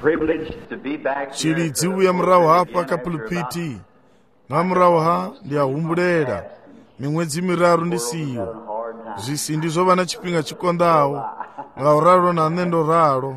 Chilidzi uya murahu hapa kapulpiti nga murahu ha ndiyahumbulera mimwedzi miraru ndisiyo zvisi ndizvo vana chipinga chikondawo ngauraro nanendo raro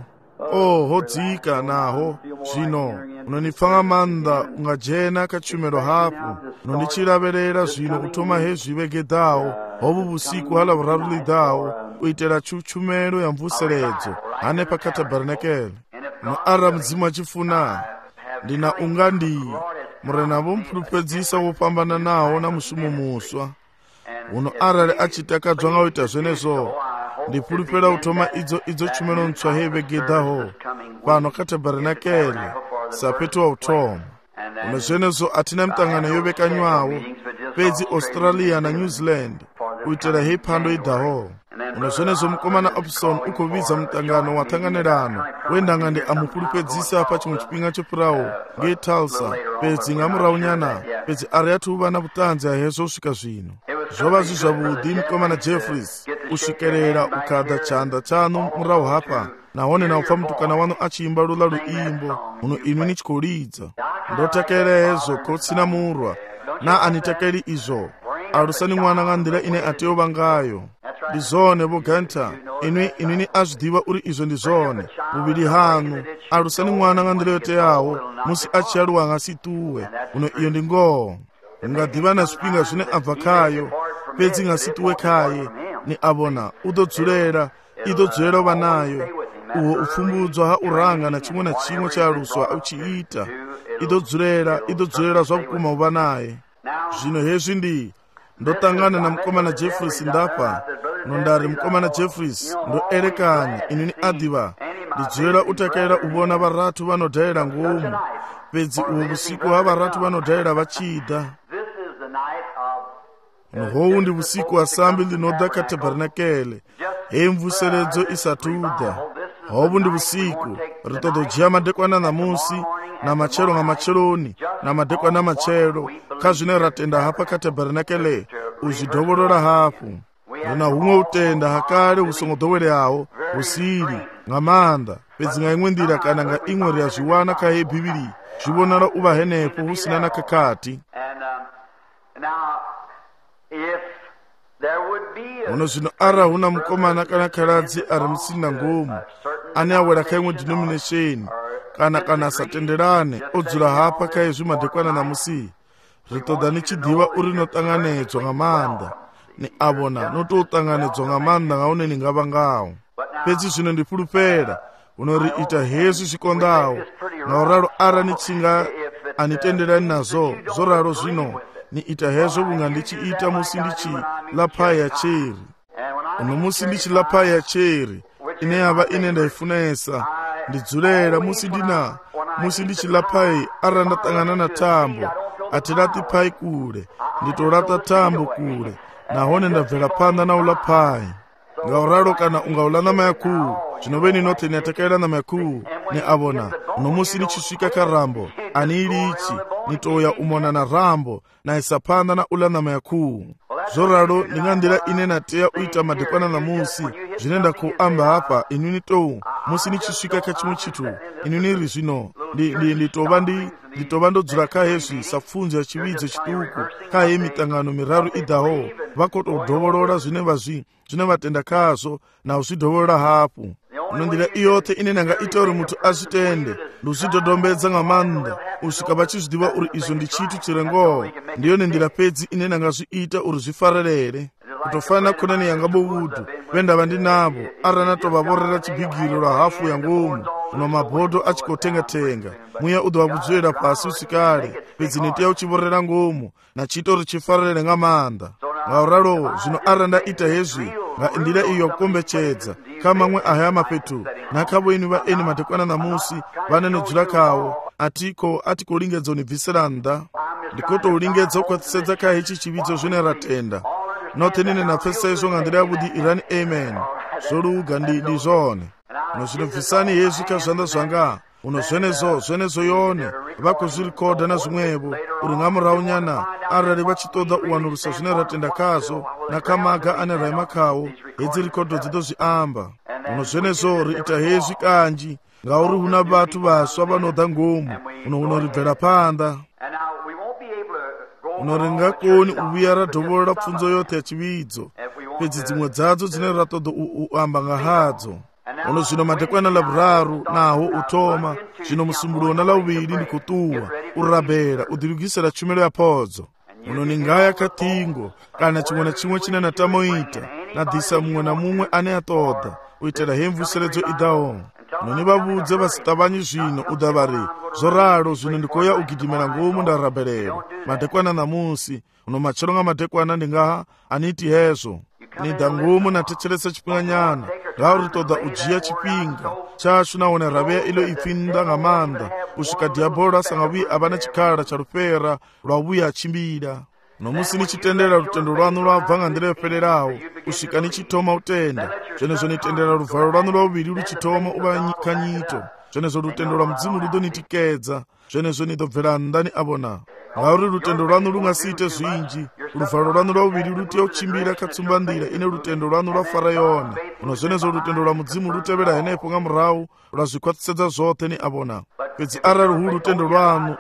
hodzika naho zvino unondipfanga manda ungajena kachumero hapo unondichiraverera zvino kutoma hezvivegedhawo hobu vusiku hala vurarulidhawo kuitira chumero yamvuseredzo hane pakatabernakel noara mudzimu achifuna ndina ungandiyi murena vomupulupedzisa wopambana nawo namushumo muswa uno arali achitakadzwa ngaoita zvenezvo ndipulupera utoma idzo chumero ntswa hevegedhaho pano katabernakel sapetu wa utoma uno zvenezvo atina mitangano yovekanywawo pedzi Australia na New Zealand kuitira hepando idhaho uno zvenezvo mukomana Opson ukovidza mutangano watanganirano wendangande amupulupedzisa pachimwe chipinga chepurawo ngeTulsa pedzi ngamuraunyana pedzi ari yatuva nabutanzi ahezvosvika zvino zvova zvizvavudi mukomana Jeffries kusvikerera ukadha chanda chano murahu hapa nahone naupfa mutukana wano achiimba rula ruimbo uno imi nichikoridza ndotakera hezvo kotsina murwa na anitakeri izvo arusani mwana ngandira ine ateova ngayo ndizvone voganta inini azvidiva uri izvo ndizvone muviri hanu arusani mwana ngandira yoteyawo musi achiyaruwa ngasituwe uno iyo ndingoho ungadiva nazvipinga zvine abva kayo pedzi ngasituwe kaye ni avona udodzurera idodzurera vanayo uwo upfumbudzwa hauranga na chimwe na chimwe chaaruswa uchiita idodzurera zvakukuma uva naye zvino hezvi ndi ndotangana na mukomana Jeffries ndapa nondari mukomana Jeffries ndoerekanya inini adiva ndidzurera utakera uvona varatu vanodhaira ngomu pedzi uwo vusiku havaratu vanodhaira vachida nohou ndi vusiku wasambi ndinoda katabernakel hemvuseredzo isatuda hobu ndi vusiku ritodojiya madekwana namusi na machero nga macheroni na madekwana machero kazvine ratenda hapa katabernakel uzvidhovorora hapo rina humwe utenda hakare husongodhowere hawo husiri ngamanda pedzi nga imwe ndira kana nga imwe ryazviwana kahe bhibhiri zvivonara uva henepo husina nakakati uno zvino ara huna mukomana kana karadzi ari musina ngomu ane awera kaimwe denomination kana asatenderane odzura hapa kaizvi madekwana namusi ritoda nichidhiva uri notanganedzwa ngamanda ni avona nototanganedzwa ngamanda ngaune ningava ngawo pedzi zvino ndipulupera unoriita hezvi zvikondawo ngauraro ara nichinga anitenderani nazvo zoraro zvino niita hezvo kunga ndichiita musi ndichilapai yacheri uno musi ndichilapai yacheri ine yava ine ndaifunesa ndidzurera musi ndichilapai ara ndatangana na tambo atirati pai kure nditorata tambo kure nahone ndabvera panda naulapai ngauraro kana ungaula nama yakuu zvinoveni note niatakaira nama yakuu ni avona uno musi nichisvika karambo ani ilichi nitoya umona na rambo naisapanda na ula nama yakuu zoraro ndingandira ine nateya uita madekwana na musi zvine ndakuamba hapa inini tou musi nichisvika kachimwe chitu inini ri zvino nditova ndodzura kahezvi sapfunzo yachividzo chituku kahe mitangano miraru idhaho vakotodhovorora zvine vatenda kazvo nauzvidhovorora hapo unondira iyote ine nanga ita uri mutu azvitende nduzvidhodhombedza ngamanda usvika vachizvidiva uri izvo ndichitu chirengoho ndiyo nendira pedzi ine nanga zviita uri zvifarerere kutofanira konani yanga bovudhu vendava ndinavo aranatovavorera chibhigiro rahafu yangomu uno mabhodho achikotenga-tenga muya udova kudzorera pasi usikare pedzi netiya uchivorera ngomu nachiito richifarerere ngamanda ngauraro zvino aranda ita hezvi ngaindira iyo kukombechedza kamamwe ahaya mapetu nakavoini vaeni madekwana namusi vanenodzura kawo atikolingedzo nibvisira nda ndikotoulingedzo kwatisedza kahichi chividzo zvine ratenda notenine napfesa izvo ngandira yavudi irani amen zvoruga ndi zvone uno zvinobvisani hezvi kazvanda zvanga uno zvenezo yone vakuzvirekodha nazvimwevo uri ngamuraunyana arari vachitoda uwanurusa zvine ratenda kazvo nakamaga ane raima kawo hedzi rekodho dzidozviamba uno zvenezo riita hezvi kanji ngauri huna vhathu vaswa vano ḓa ngomu uno ri bvela phanḓa. Uno ri nga koni u vhuya ra dovholola pfunzo yoṱhe ya tshivhidzo, fhedzi dziṅwe dzadzo dzine ra ṱoḓa u amba nga hadzo. Ono zwino madekwana ḽavhuraru naho u thoma, zwino musumbulowo na ḽavhuvhili ndi khou ṱuwa u rabela u ḓilugisela tshumelo ya phodzo. Uno ni nga ya kha ṱhingo kana tshiṅwe na tshiṅwe tshine na tama u ita, na ḓisa muṅwe na muṅwe ane a ṱoḓa u itela he mvuseledzo i ḓaho. Uno ni vha vhudze vha si ṱavhanye zwino u ḓa vha ri, zwo ralo zwino ndi khou ya u gidimela ngomu nda rabelela madekwana ṋamusi. Uno matshelo nga madekwana ndi ngaha ani iti hezwo. Ni ḓa ngomu na thetshelesa tshifhinga nyana, ngauri ri ṱoḓa u dzhia tshifhinga tshashu nahone ra vhea iḽo ipfi nnḓa nga maanḓa u swika diabolo a sa nga vhuyi a vha na tshikhala tsha lufhera lwa vhuya a tshimbila. No musi ni tshi tendela lutendo lwanu lwa bva nga nḓila yo fhelelaho u swika ni tshi thoma u tenda, zwenezwo ni tendela luvalo lwanu lwa vhuvhili lu tshi thoma u vha kha nyito, zwenezwo lutendo lwa mudzimu lu ḓo ni tikedza, zwenezwo ni ḓo bvela nnḓa ni a vhona. Ngauri lutendo lwanu lu nga si ite zwinzhi, luvalo lwanu lwa vhuvhili lu tea u tshimbila kha tsumbanḓila ine lutendo lwanu lwa fara yone. Uno zwenezwo lutendo lwa mudzimu lu tevhela henefho nga murahu lwa zwi khwaṱhisedza zwoṱhe ni a vhona. Fhedzi arali hu lutendo lwanu,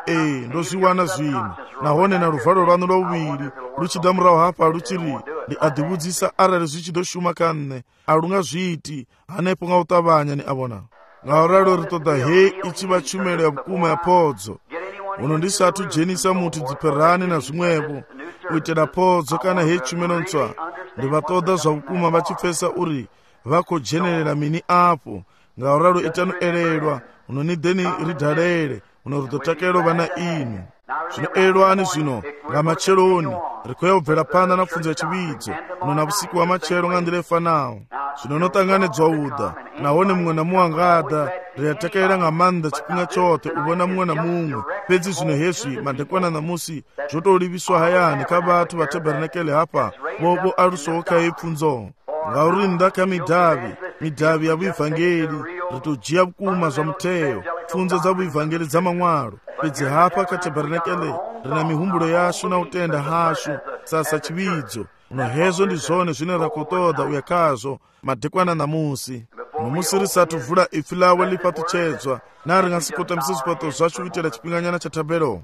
ndo zwi wana zwino, nahone na luvalo lwanu lwa vhuvhili lu tshi ḓa murahu hafha lu tshi ri, ndi a ḓivhudzisa arali zwi tshi ḓo shuma kha nṋe, a lu nga zwiiti hanefho nga u ṱavhanya ni a vhona. Ngauralo ri ṱoḓa he i tshi vha tshumelo ya vhukuma ya phodzo. Uno ndi sathu dzhenisa muthu dzipherani na zwiṅwevho u itela phodzo kana he tshumelo ntswa, ndi vha ṱoḓa zwa vhukuma vha tshi pfesa uri vha khou dzhenelela mini afho. Ngauralo itani elelwa, uno ni ḓe ni ri dalele, uno ri ḓo takalela u vha na inu. Zwino elwani zwino nga matsheloni ri khou ya u bvela phanḓa na pfunzo ya tshivhidzo, uno na vhusiku wa matshelo nga nḓila i fanaho. Zwino no ṱanganedzwa u ḓa, nahone muṅwe na muṅwe anga ḓa, ri a takalela nga maanḓa tshifhinga tshoṱhe u vhona muṅwe na muṅwe. Fhedzi zwino hezwi madekwana ṋamusi zwo tou livhiswa hayani kha vhathu vha tabernakele hafha vho alusaho kha heyi pfunzo. Ngauri nnḓa kha midavhi ya vhuivangeli ri tou dzhia vhukuma zwa mutheo, pfunzo dza vhuivangeli dza maṅwalo. Fhedzi hafha kha tabernakele ri na mihumbulo yashu na u tenda hashu sa tshivhidzo. Uno hezwo ndi zwone zwine ra khou ṱoḓa u ya khazwo madekwana ṋamusi. Musi ri sathu vula ipfi ḽawe ḽi fhaṱutshedzwa, na ri nga si khou tambisa zwifhaṱo zwashu u itela tshifhinganyana tsha thabelo.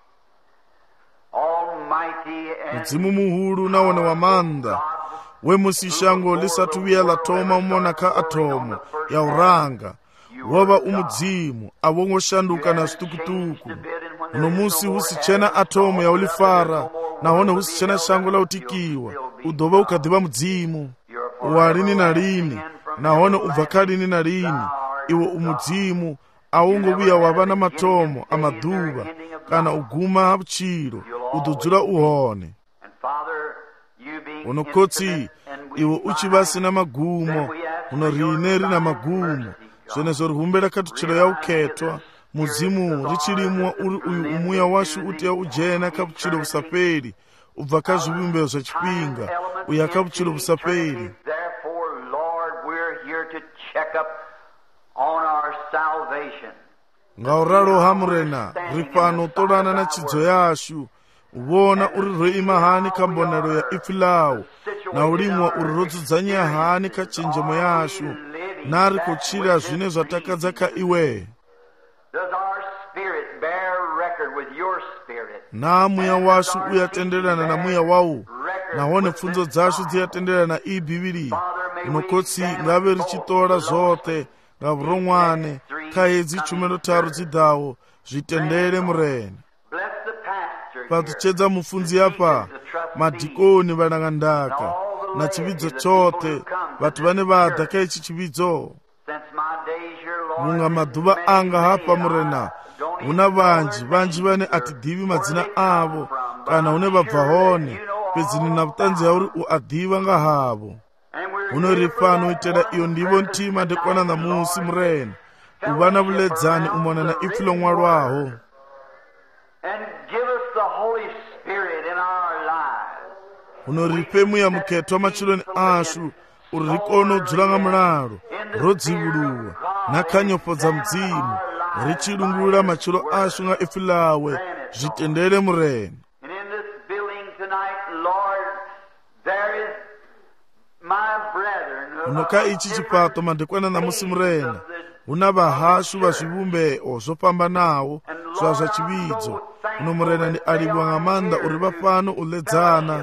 Mudzimu muhulu na wone wa maanḓa, we musi shango ḽi sathu vhuya ḽa thoma u mona kha athomo ya u ranga, wo vha u mudzimu a wo ngo shanduka na zwiṱukuṱuku. Uno musi hu si tshena athomo ya u ḽi fara, nahone hu si tshena shango ḽa u tikiwa, u ḓo vha u kha ḓivha mudzimu wa lini na lini, nahone u bva kha lini na lini. Iwe u mudzimu, a u ngo vhuya wa vha na mathomo a maḓuvha kana u guma ha vhutshilo, u ḓo dzula u hone. Uno khotsi, iwe u tshi vha si na magumo, uno riṋe ri na magumo, zwenezwo ri humbela khathutshelo ya u khethwa mudzimu ri tshi limuwa uri uyu umuya washu u tea u dzhena kha vhutshilo vhu sa fheli, u bva kha zwivhumbeo zwa tshifhinga u ya kha vhutshilo vhu sa fheli. Nga u ralo ha murena, ri fhano u ṱolana na tshidzo yashu, u vhona uri ro ima hani kha mbonelo ya ipfi ḽawu, na u limuwa uri ro dzudzanyea hani kha tshenzhemo yashu, na ri khou tshila zwine zwa takadza kha iwe. Na muya washu u ya tendelana na muya wau, nahone pfunzo dzashu dzi ya tendelana na iyi Bivhili. Uno khotsi, nga vhe ri tshi ṱola zwoṱhe nga vhuroṅwane kha hedzi tshumelo tharu dzi ḓaho, zwi tendele murena. Fhaṱutshedza mufunzi hafha, madikoni vhalangandaka na tshivhidzo tshoṱhe, vhathu vhane vha ḓa kha hetshi tshivhidzo. Vhunga maḓuvha anga hafha murena, hu na vhanzhi vhane a ti ḓivhi madzina avho kana hune vha bva hone, fhedzi ni na vhuṱanzi ha uri u a ḓivha nga havho. Huno ri fhano u itela iyo ndivho nthihi madekwana ṋamusi murena, u vha na vhuledzani u mona na ipfi ḽo ṅwalwaho. Huno ri fhe muya mukhethwa matshiloni ashu uri ri kone u dzula nga mulalo, ro dzivhuluwa na kha nyofho dza mudzimu, ri tshi lungulula matshilo ashu nga ipfi ḽawe, zwi tendele murena. Uno kha ichi tshifhaṱo madekwana ṋamusi murena, huna vahashu va zvivumbeo zvopambanawo zva chividzo. Uno murena ndi alibwa nga manda uri va fano u ledzana.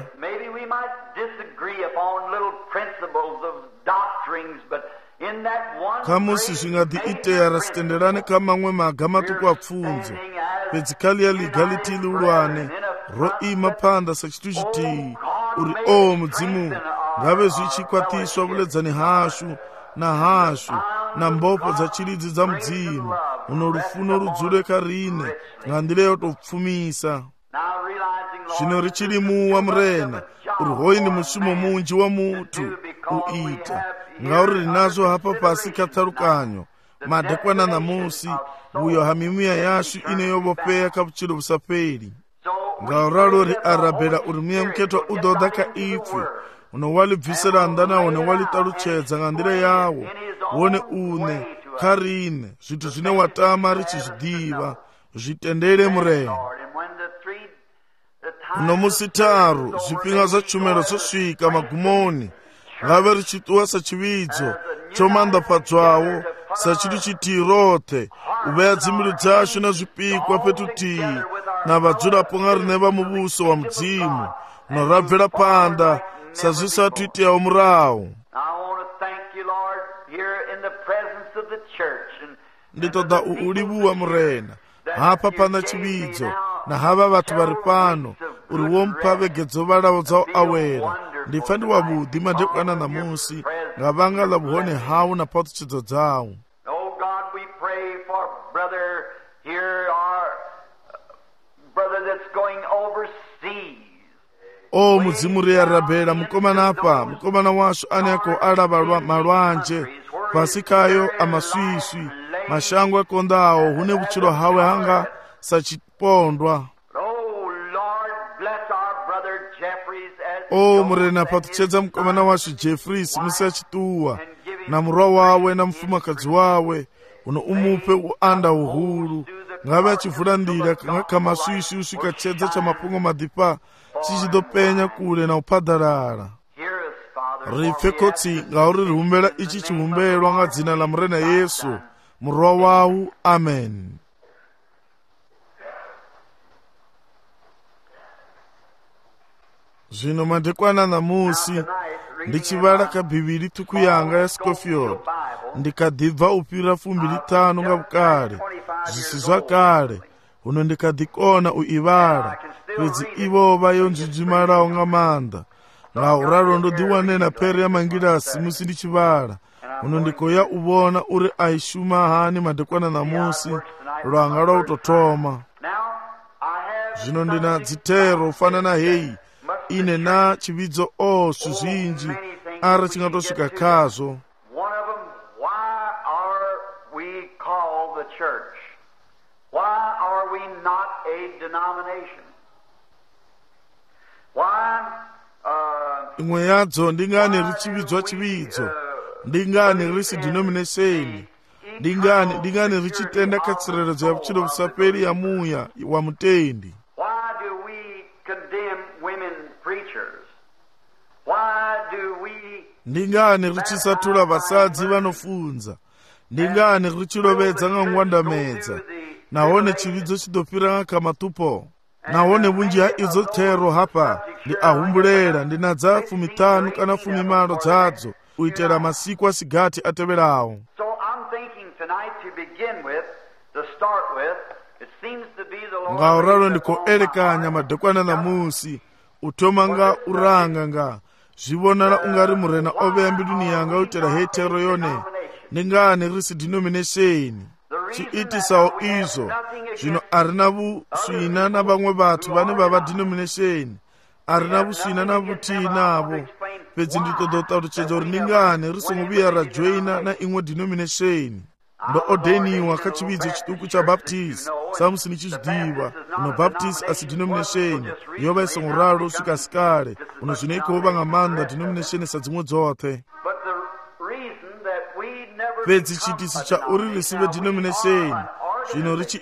Khamusi zwi nga ḓi itea ra si tendelane kha maṅwe maga maṱuku a pfunzo, fhedzi kha ḽia ḽiga ḽithihi ḽihulwane ro ima phanḓa sa tshithu tshithihi uri o Mudzimu nga vhe zwi tshi khwaṱhiswa vhuledzani hashu na mbofho dza tshilidzi dza Mudzimu, huno lufuno lu dzule kha riṋe nga nḓila yo tou pfumisa. Zwino ri tshi limuwa murena uri hoyu ndi mushumo munzhi wa muthu u ita, ngauri ri nazwo hafha fhasi kha ṱhalukanyo madekwana ṋamusi vhuyo ha mimuya yashu ine yo vhofhea kha vhutshilo vhu sa fheli. Ngauralo ri arabela uri muya mukhethwa u ḓo ḓa kha ipfhi, uno wa ḽi bvisela nnḓa nahone wa ḽi ṱalutshedza nga nḓila yawo wone uṋe kha riṋe zwithu zwine wa tama ri tshi zwi ḓivha. Zwi tendele murena. Uno musi tharu zwifhinga zwa tshumelo zwo swika magumoni, ngavhe ri tshi ṱuwa sa tshividzo tsho manḓafhadzwaho sa tshithu tshithihi roṱhe, u vhea dzimbilu dzashu na zwipikwa fhethu thihi na vhadzulapo nga riṋe vha muvhuso wa Mudzimu, no ra bvela phanḓa sa zwi sathu iteaho murahu. Ndi ṱoḓa u livhuwa murena hafha phanḓa tshividzo na havha vhathu vha ri fhano uri wo mpha vhege dzo vhalaho dza u awela. Ndi pfa ndi wavhuḓi madekwana ṋamusi nga vhanga ḽa vhuhone hau na phaṱhutshedzo dzau. O Mudzimu ri a rabela mukomana afha, mukomana washu ane a khou alavha malwanzhe fhasi khayo a maswiswi, mashango a konḓaho hune vhutshilo hawe hanga sa tshipondwa. O murena phaṱhutshedza mukomana washu Jeffries musi a tshi ṱuwa, na murwa wawe na mufumakadzi wawe, uno umuphe u anda uhulu, ngavhe a tshi vula nḓila nga kha maswiswi u swika tshedza tsha mafhungo maḓipha tshi ḓo penya kule na u phaḓalala. Ri pfe khotsi ngauri ri humbela itshi tshihumbelwa nga dzina ḽa murena Yesu murwa wau. Amen. Zwino madekwana ṋamusi ndi tshi vhala kha bivhili ṱhukhu yanga ya Scofield, ndi kha ḓi bva u fhira 25 nga vhukale, zwi si zwa kale, huno ndi kha ḓi kona u i vhala, fhedzi ivo vha yo nzwudzumalaho nga maanḓa. Ngauralo ndo ḓi wane na phere ya mangilasi musi ndi tshi vhala, huno ndi khou ya u vhona uri a i shuma hani madekwana ṋamusi lwanga lwa u tou thoma. Zwino ndi na dzithero u fana na heyi ine na tshividzo zwithu zwinzhi ara tshi nga tou swika khazwo. Imwe yadzo ndi ngani ri tshi vhidzwa tshividzo, ndi ngani ri si denomination, ndi ngani ri tshi tenda kha tsireledzo ya vhutshilo vhu sa fheli ya muya wa mutendi. Ndi ngani ri tshi sathula vhasadzi vhanofunza, ndi ngani ri tshi lovhedza nga ngwandamedza, nahone tshividzo tshi ḓo fhira nga kha maṱupo. Nahone vhunzhi ha idzo thero hafha ndi a humbulela, ndi na dza 15 kana 18 dzadzo u itela masiku a si gathi a tevhelaho. Ngauralo ndi khou elekanya madekwana ṋamusi u thoma nga u ranga nga zwi vhonala ungari murena o vhea mbiluni yanga u itela heyi thero yone. Ndi ngani ri si denomination tshi itisaho izwo? Zwino a ri na vhuswina na vhaṅwe vhathu vhane vha vha denomination, a ri na vhuswina na vhuthihi navho, fhedzi ndi ṱoḓa u ṱalutshedza uri ndi ngani ri songo vhuya ra joina na iṅwe denomination. Ndo ordeniwa kha tshividzo tshiṱuku tsha Baptist sa musi ni tshi zwi ḓivha. Uno Baptist a si denomination, yo vha i songo ralo u swika sikale. Uno zwino i khou vha nga maanḓa denomination sa dziṅwe dzoṱhe. Fhedzi tshiitisi tsha uri ri si vhe denomination, zwino ri tshi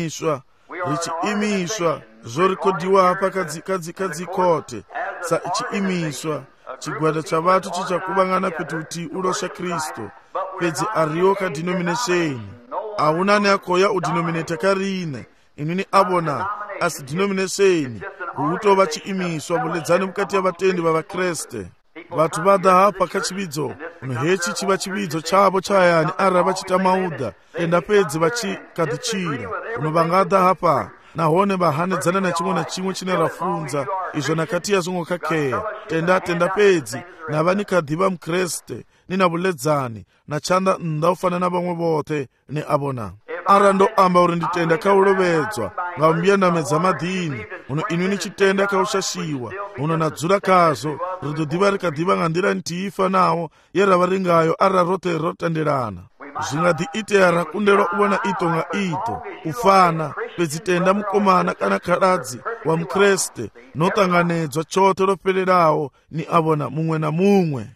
imiswa zwo rekhodiwa hafha kha dzikhothe sa tshiimiswa, tshigwada tsha vhathu tshi tsha kuvhangana fhethu huthihi u losha Kristo. fhedzi ariyo kha denomination ahunani akoya udenominata karine inini abona asi denomination hutova chiimiswa vuledzani vukati ya vatendi va vakreste. Vhathu vha ḓa hafha kha chividzo hetshi tshi vha chividzo tshavho tsha hayani arali vha tshi tama u ḓa tenda fhedzi vha tshi kha ḓi tshila. Vha nga ḓa hafha nahone vha hanedzana na tshiṅwe na tshiṅwe tshine ra funza izwo na khathihi a zwo ngo khakhea. Tenda fhedzi na vha ni kha ḓivha mukreste ni na vuledzani na tshanḓa nnḓa u fana na vhaṅwe vhoṱhe ni a vhona. Arali ndo amba uri ndi tenda kha u lovhedzwa nga mbiyandamedza maḓini inwi ni tshi tenda kha u shashiwa na dzula khazwo, ri ḓo ḓivha ri kha ḓivha nga nḓila nthihi fanaho ye ra vha ri ngayo arali roṱhe ro tendelana. Zwi nga ḓi itea ra kundelwa u vhona ito nga ito u fana, fhedzi tenda mukomana kana khaladzi wa mukreste no ṱanganedzwa tshoṱhe ro fhelelaho ni a vhona muṅwe na muṅwe.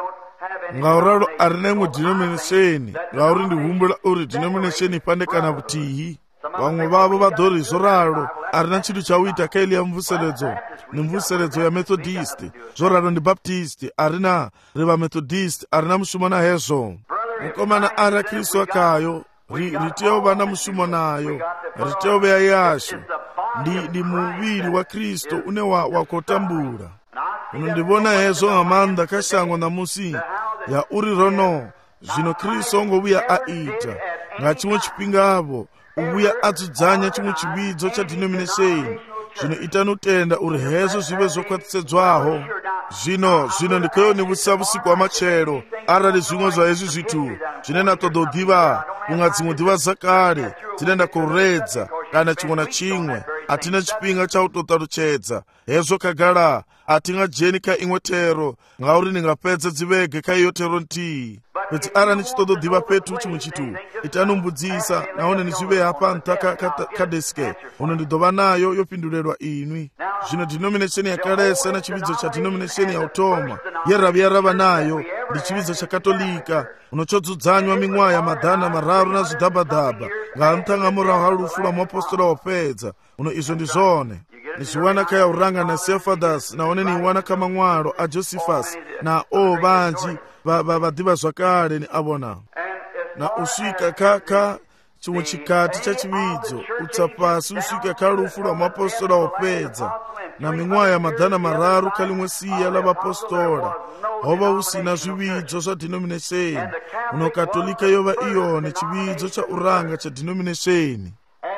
Ngauralo a ri na iṅwe denomination ngauri ndi humbula uri denomination ifhandekana vhuthihi. Vhaṅwe vhavho vha ḓo ri zwo ralo a ri na tshithu tsha u ita kha ili ya mvuseledzo, ndi mvuseledzo ya Methodist. Zwo ralo ndi Baptist, a ri na ri vha Methodist, a ri na mushumo na hezwo. Mukomana ara Kristo khayo ri tea u vha na mushumo nayo, ri tea u vhea yashu. Ndi muvhili wa Kristo une wa khou tambula. Ndi vhona hezwo nga maanḓa kha shango ṋamusi ya uri zwino Kristo o ngo vhuya a ita nga tshiṅwe tshifhingavho u vhuya a dzudzanya tshiṅwe tshividzo tsha denomination. Zwino itani u tenda uri hezwo zwi vhe zwo khwaṱhisedzwaho. Zwino ndi khou ni vhusa vhusiku ha matshelo arali zwiṅwe zwa hezwi zwithu zwine na ṱoḓa u ḓivha vhunga dziṅwe ḓivha dza kale dzine nda khou redza kana tshiṅwe na tshiṅwe a thina tshifhinga tsha u tou ṱalutshedza hezwo khagala. A thi nga dzheni kha iṅwe thero ngauri ni nga fhedza dzivhege kha iyo thero nthihi. Fhedzi arali ni tshi ṱoḓa u ḓivha fhethu tshiṅwe tshithu itani u mbudzisa nahone ni zwi vhee hafha nṱha kha deske ndi ḓo vha nayo yo fhindulelwa inwi. Zwino denomination ya kalesa na tshividzo tsha denomination ya u thoma ye ra vhuya ra vha nayo ndi tshividzo tsha katolika tsho dzudzanywa miṅwaha ya maḓana mararu na zwiḓabaḓaba nga nṱha nga murahu ha lufu lwa muapostola wa fhedza. Izwo ndi zwone ni zwi wana kha ya u ranga na Cephas, nahone ni wana kha maṅwalo a Josephus na vhanzhi vhaḓivha zwakale ni a vhona. Na u swika kha tshiṅwe tshikhathi tsha tshividzo u tsa fhasi u swika kha lufu lwa muapostola wa fhedza na miṅwaha ya maḓana mararu kha ḽiṅwe sia ḽa vhapostola ho vha hu si na zwividzo zwa denomination. Katolika yo vha i yone tshividzo tsha u ranga tsha denomination.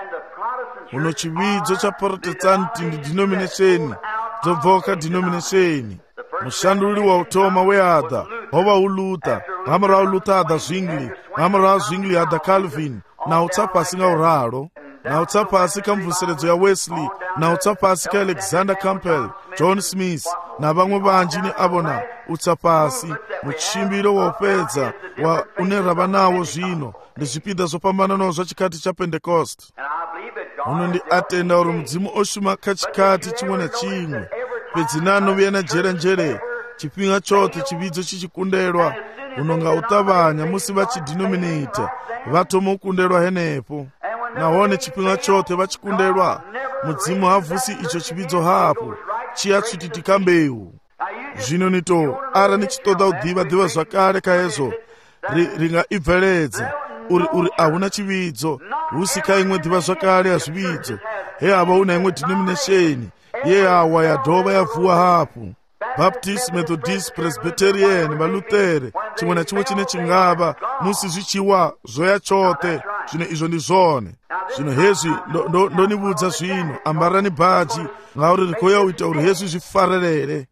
Tshividzo tsha Protestanti ndi denomination dzo bvaho kha denomination. Mushanduli wa u thoma we a ḓa ho vha hu Luther, nga murahu Luther a ḓa Zwingli, nga murahu Zwingli a ḓa Calvin, na u tsa fhasi nga u ralo, na u tsa fhasi kha mvuseledzo ya Wesley, na u tsa fhasi kha Alexander Campbell, John Smith na vhaṅwe vhanzhi ni a vhona. U tsa fhasi mutshimbilo wa u fhedza wa une ra vha nawo zwino ndi zwipiḓa zwo fhambananaho zwa tshikhathi tsha Pentecost. Ndi a tenda uri mudzimu o shuma kha tshikhathi tshiṅwe na tshiṅwe, fhedzi no vhuya na dzhelendzhele tshifhinga tshoṱhe tshividzo tshi tshi kundelwa nga u ṱavhanya musi vha tshi denominate vha thoma u kundelwa henefho. Nahone tshifhinga tshoṱhe vha tshi kundelwa mudzimu ha vusi itsho tshividzo hafhu tshi ya tswititika mbeu. Zwino arali ni tshi ṱoḓa u ḓivha zwakale kha hezwo ri nga i bveledza uri a huna tshividzo hu si kha iṅwe ḓivha zwakale ya zwividzo he ha vha hu na iṅwe denomination ye yawa ya dovha ya vuwa hafhu. Baptist, Methodist, Presbyterian, Valutere, tshiṅwe na tshiṅwe tshine tshi ngavha musi zwi tshiwa zwo ya tshoṱhe. Zwino izwo ndi zwone. Zwino hezwi ndo ni vhudza zwino ambarani bhaji ngauri ri khou ya u ita uri hezwi zwi farelele.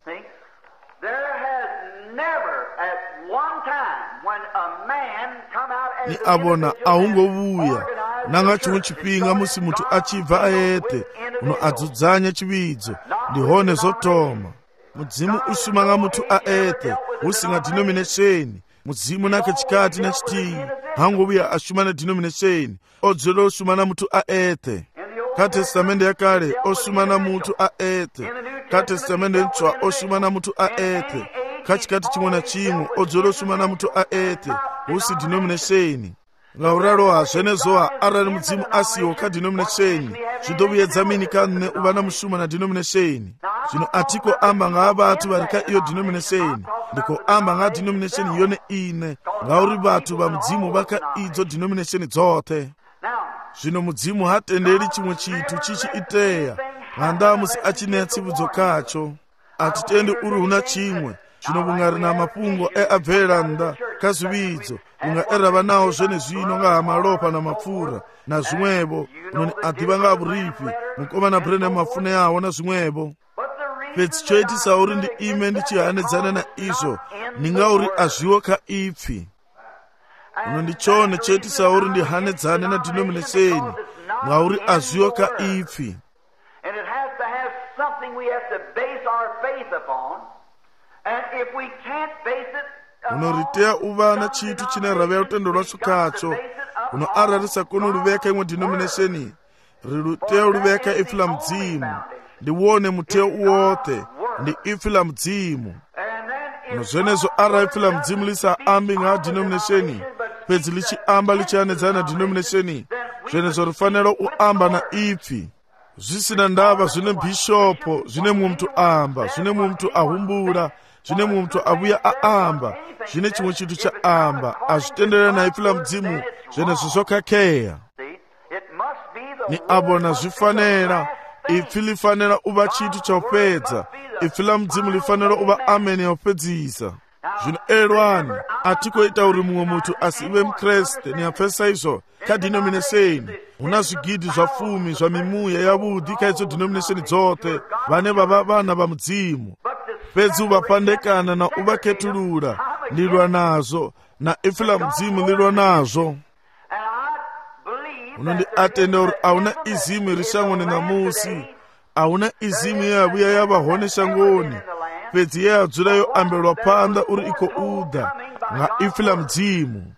Ni a vhona a hu ngo vhuya na nga tshiṅwe tshifhinga musi muthu a tshi bva a eṱhe a dzudzanya tshividzo, ndi hone zwo thoma. Mudzimu u shuma nga muthu a eṱhe hu si nga denomination. Mudzimu na kha tshikhathi na tshithihi ha ngo vhuya a shuma na denomination, o dzulela u shuma na muthu a eṱhe. Kha testamende ya kale o shuma na muthu a eṱhe, kha testamende ntswa o shuma na muthu a eṱhe, kha tshikhathi tshiṅwe na tshiṅwe o dzulela u shuma na muthu a eṱhe hu si denomination. Nga u ralo ha zwenezwo arali mudzimu a siho kha denomination zwi ḓo vhuyedza mini kha nṋe u vha na mushumo na denomination? zvino atiko amba nga vatu vari ka iyo denomination, ndiko amba nga denomination yone ine, ngauri vatu va mudzimu vaka idzo denomination dzote. Zvino mudzimu hatenderi chimwe chitu chichiiteya nga musi achine tsivudzo kacho. Atitendi uri huna chimwe, zvino kungari na mapungo abvera nda kazvividzo, kunga erava nawo zvene zvino nga malopa na mapfura na zvimwevo, unoni adhiva nga vuripi, mukomana Branham mafune yawo na zvimwevo. Pedzi choitisa uri ndi ime ndichihanedzana na izvo, ningauri azviwo ka ipfi. Uno ndichone choitisa uri ndihanedzane na denomination, ngauri azviwo ka ipfi. And it has to have something we have to base our faith upon. And if we can't base it unoritea uva na chitu chine rave utendo rwacho kacho, uno ararisa kono ruveka imwe denomination, riruteo ruveka ifi la mudzimu, ndiwone muteo uwote ndi ifi la mudzimu. Uno zvenezo ara ifi la mudzimu lisa ambi nga denomination, pedzi lichi amba lichihanedzana denomination, zvenezo rifanero uamba na ifi. Zvisina ndava zvine bishopo, zvine mumtu amba, zvine mumtu ahumbura, zvine mumtu abuya aamba, zvine chimwe chitu cha amba, azvitendera na ifi la mudzimu, zvene zvizokakeya. Ni abona zvifanera, ifi lifanera uva chitu chaupedza, ifi la mudzimu lifanera uva ameni yaupedzisa. Zvino elwani, atikoita uri mumwe mutu asive mkreste ni apesa izvo ka denomination. Una zvigidi zvafumi zva mimuya yavudi ka idzo denomination dzote, vane vava vana va mudzimu. Pedzi uvapandekana na uvaketulula, lilwa nazo, na ifi la mudzimu lilwa nazo. Unondi atende uri auna izimu rishangoni na musi, auna izimu yavuya yavahone shangoni, pedzi yadzura yo ambelwa panda uri iko uda, nga ifi la mudzimu.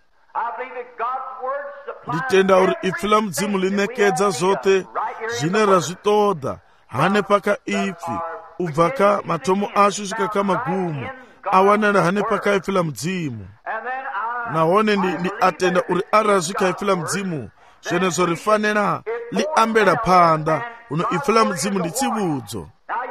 Nditenda uri ifi la mudzimu linekedza zote zvine razvitoda, hane paka ifi, ubvaka matomo ashu svika ka magumu, awanana hane paka ifi la mudzimu. Nahone ndi atenda uri arazvika ifi la mudzimu, zvenezo rifanera liambela panda, uno ifi la mudzimu ndi tsivudzo.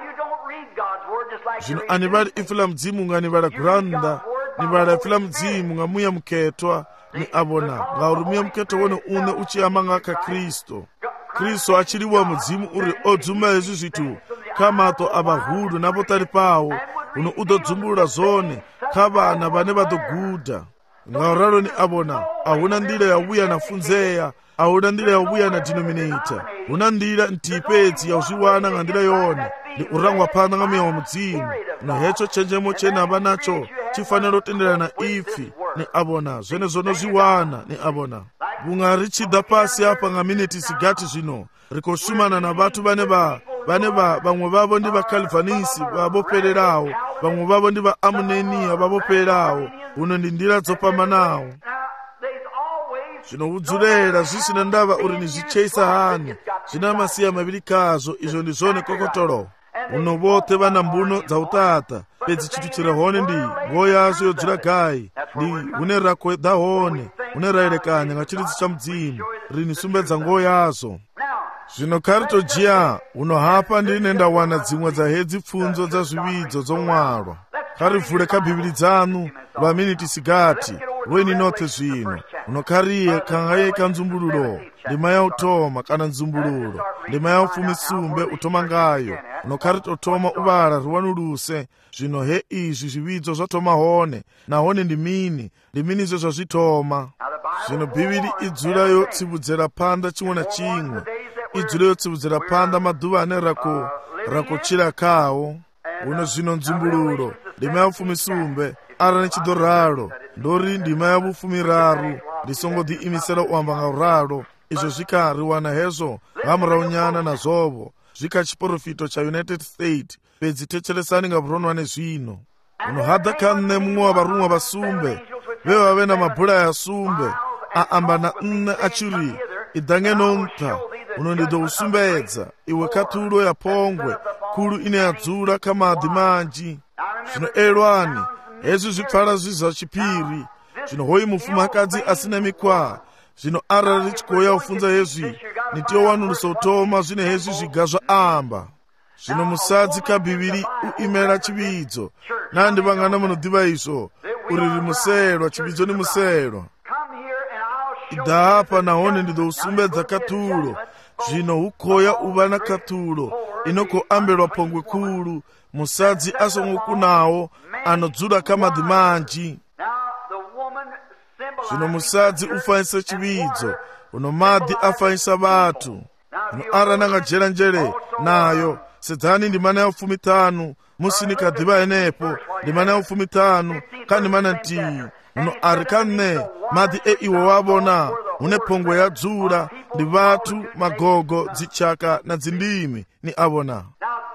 Zvino anivari ifi la mudzimu nga nivala kuranda, nivala ifi la mudzimu nga muya muketwa, ni abona ngauri muya muketwa wone une uchiyama nga ka Kristo. Kristo achiriwa mudzimu uri odzuma izvi zvitu kamato avahudu navotari pawo, uno udodzumulula zone kavana vane vadoguda. Ngauralo ni abona ahuna ndira yauya na funzeya, ahuna ndira yauya na denominator, una ndira ntipedzi yauzviwana nga ndira yone, ni urangwa panda nga muya wa mudzimu. No hecho chenjemo chena vanacho chifaniro tendera na ifi, ni abona zvene zono zviwana, ni abona bunga richida pasi apa nga miniti sigati zvino rikoshumana na vatu vane vamwe vavo ndi vakalvanisi vavopererawo, vamwe vavo ndi vaamuneniya vavopererawo, uno ndi ndira dzopambanawo. Zvinovudzurera zvisina ndava uri ni zvicheisa hani, zvina masiya maviri kazvo, izvo ndi zvone kokotolo. Uno vote vana mbuno dzautata, pedzi chitu chirehone ndi ngo yazvo yodzura gai, ndi une rakwedha hone, une raerekanya nga chiritsi cha mudzimu, rini sumbedza ngo yazvo. Zvino karitojiya uno hapa ndine ndawana dzimwe dza hedzi pfunzo dza zvividzo dzomwalwa. Karivhule ka bhibhiri dzanu lwa miniti sigati weni note zvino, uno kariye kangaye ka nzumbululo, ndima ya utoma kana nzumbululo, ndima ya ufumi sumbe utoma ngayo, uno karitotoma uvara ruwanuluse. Zvino he izvi zvividzo zvatoma hone, nahone ndimini izvo zvazvitoma. Zvino bhibhiri idzura yo tsivudzera panda chimwe na chimwe, idzura yo tsivudzera panda maduva ane rakochira kawo. Uno zvino nzumbululo, ndima ya ufumi sumbe, ara nechidoralo, ndori ndima ya ufumi raru, ndisongodi imisela uamba nga uralo, izvo zvikariwana hezvo vamuraunyana na zovo, zvika chiprofito cha United States, pedzi techeresani nga vuronwa nezvino. Uno hadha kanne mumwe wa varumwa vasumbe, veve na mabhula ya sumbe, aamba na nne achiri, idange nonta, uno ndido usumbedza, iwe katulo ya pongwe, kulu ine yadzura kamadhi manji. Zvino elwani, hezvi zvipfala zviza chipiri, zvino hoi mufumakadzi asina mikwa, zvino arari chikoya ufunza hezvi, nitiyo wanulusa utoma zvine hezvi zviga zvaamba. zvino musadzi kabiviri uimera chividzo nandi vangana munodziva izvo uri rimuserwa chividzo ni muserwa idha apa nahone ndidousumbedza katuro zvino ukoya uva na katuro inokoambelwa pongwe kuru musadzi asongokunawo anodzura kamadhi manji zvino musadzi ufanisa chividzo uno madhi afanisa vatu uno arananga jera njere nayo sedzani ndimana ya 15 musini kadhiva enepo ndimana ya 15 kandimana ntii uno ari kanne madhi iwo wavona une pongwe ya dzura ndi vatu magogo dzichaka na dzindimi ni avona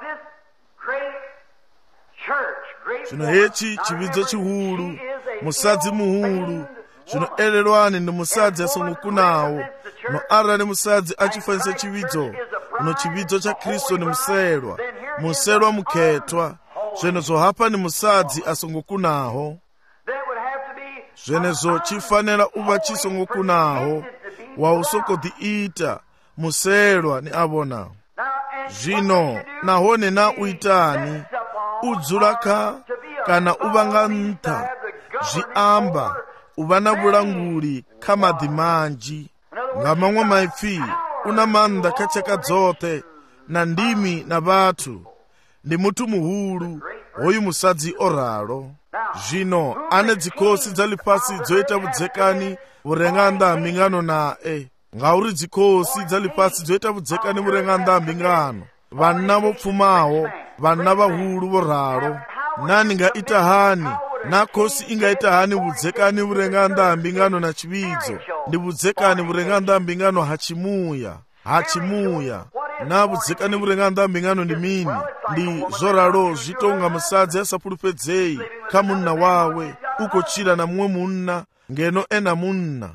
zvino hechi chividzo chihulu musadzi muhulu zvino ererwani ndi musadzi asongokunawo uno arani musadzi achifanisa chividzo uno chividzo cha Kristo ni muserwa mukhetwa zvenezo hapa ni musadzi asongokunaho zvenezo chifanira uva chisongokunaho wausokodiita muserwa ni avona zvino nahone na uitani udzulaka kana uvanga ntha zviamba uva na vulanguli kamadhi manji nga mamwe maipfi una manda kachaka dzote na ndimi na vatu ndi mutu muhulu hoyu musadzi oralo zvino ane dzikosi dza lifasi dzoita vudzekani vurenga ndambi ngano nae ngauri dzikosi dza lifasi dzoita vudzekani vurenga ndambi ngano vanna vopfumawo vanna vahulu voralo nani ngaita hani na kosi ingaita hani vudzekani vurenga ndambi ngano na chividzo ndi vudzekani vurenga ndambi ngano hachimuya na vudzekani vurenga ndambi ngano ndi mini ndi zoralo zvitonga musadzi asapulupedzei kha munna wawe ukochira na mumwe munna ngeno ena munna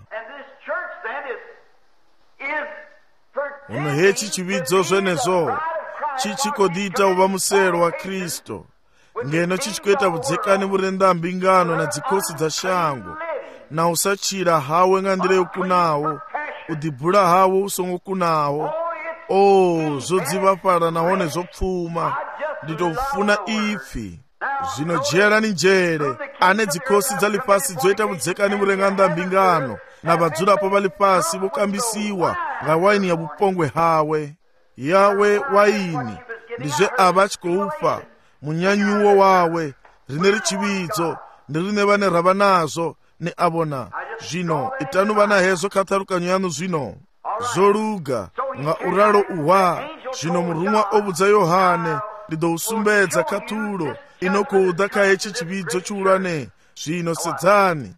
uno hechi chividzo zvenezo chichikodita uva musero wa Kristo ngeno chichikuita vudzekani vurendambi ngano na dzikosi dza shango na usachira hawe ngandire ukunawo udhibhula hawo usongokunawo zodziva para nahone zopfuma nditofuna ipfi zvino jerani njere ane dzikosi dza lifasi dzoita vudzekani vurenga ndambi ngano na vadzulapo va lifasi vokambisiwa nga waini ya vupongwe hawe yawe waini ndizve ava chikoufa munyanyuwo wawe rine richividzo ndirine vane rava nazvo ne avona zvino itanu vana hezo katharukanyo yanu zvino zoluga nga uralo uhwa zvino murumwa obudza Yohane ndidousumbedza katuro inokuudha kaechi chividzo chiulwane zvino sedzani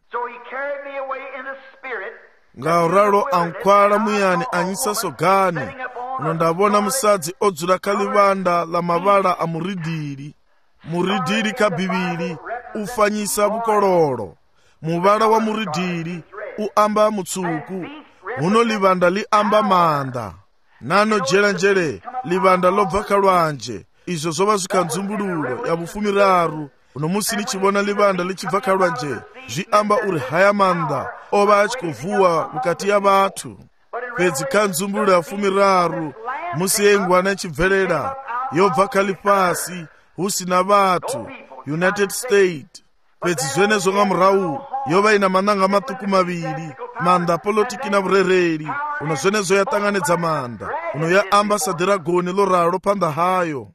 nga uralo ankwala muyani anyisa sogani uno ndavona musadzi odzula kalivanda la mavala a muridiri kabiviri ufanyisa vukololo muvala wa muridiri uamba mutsuku huno livanda liamba manda nano jera njere livanda lobva kalwanje izvo zova zvikanzumbululo ya vufumi raru uno musi nichivona livanda lichibva kalwanje zviamba uri haya manda ova achikovuwa mukati ya vatu pedzi kanzumbululo ya vufumi raru musi yengwana ichibverera yobva kalifasi husina vatu United States pedzi zvenezo nga murau yova ina mananga matuku maviri manda politiki na vurereri uno zvenezo yatanganedza manda uno ya ambasadheragoni loralo panda hayo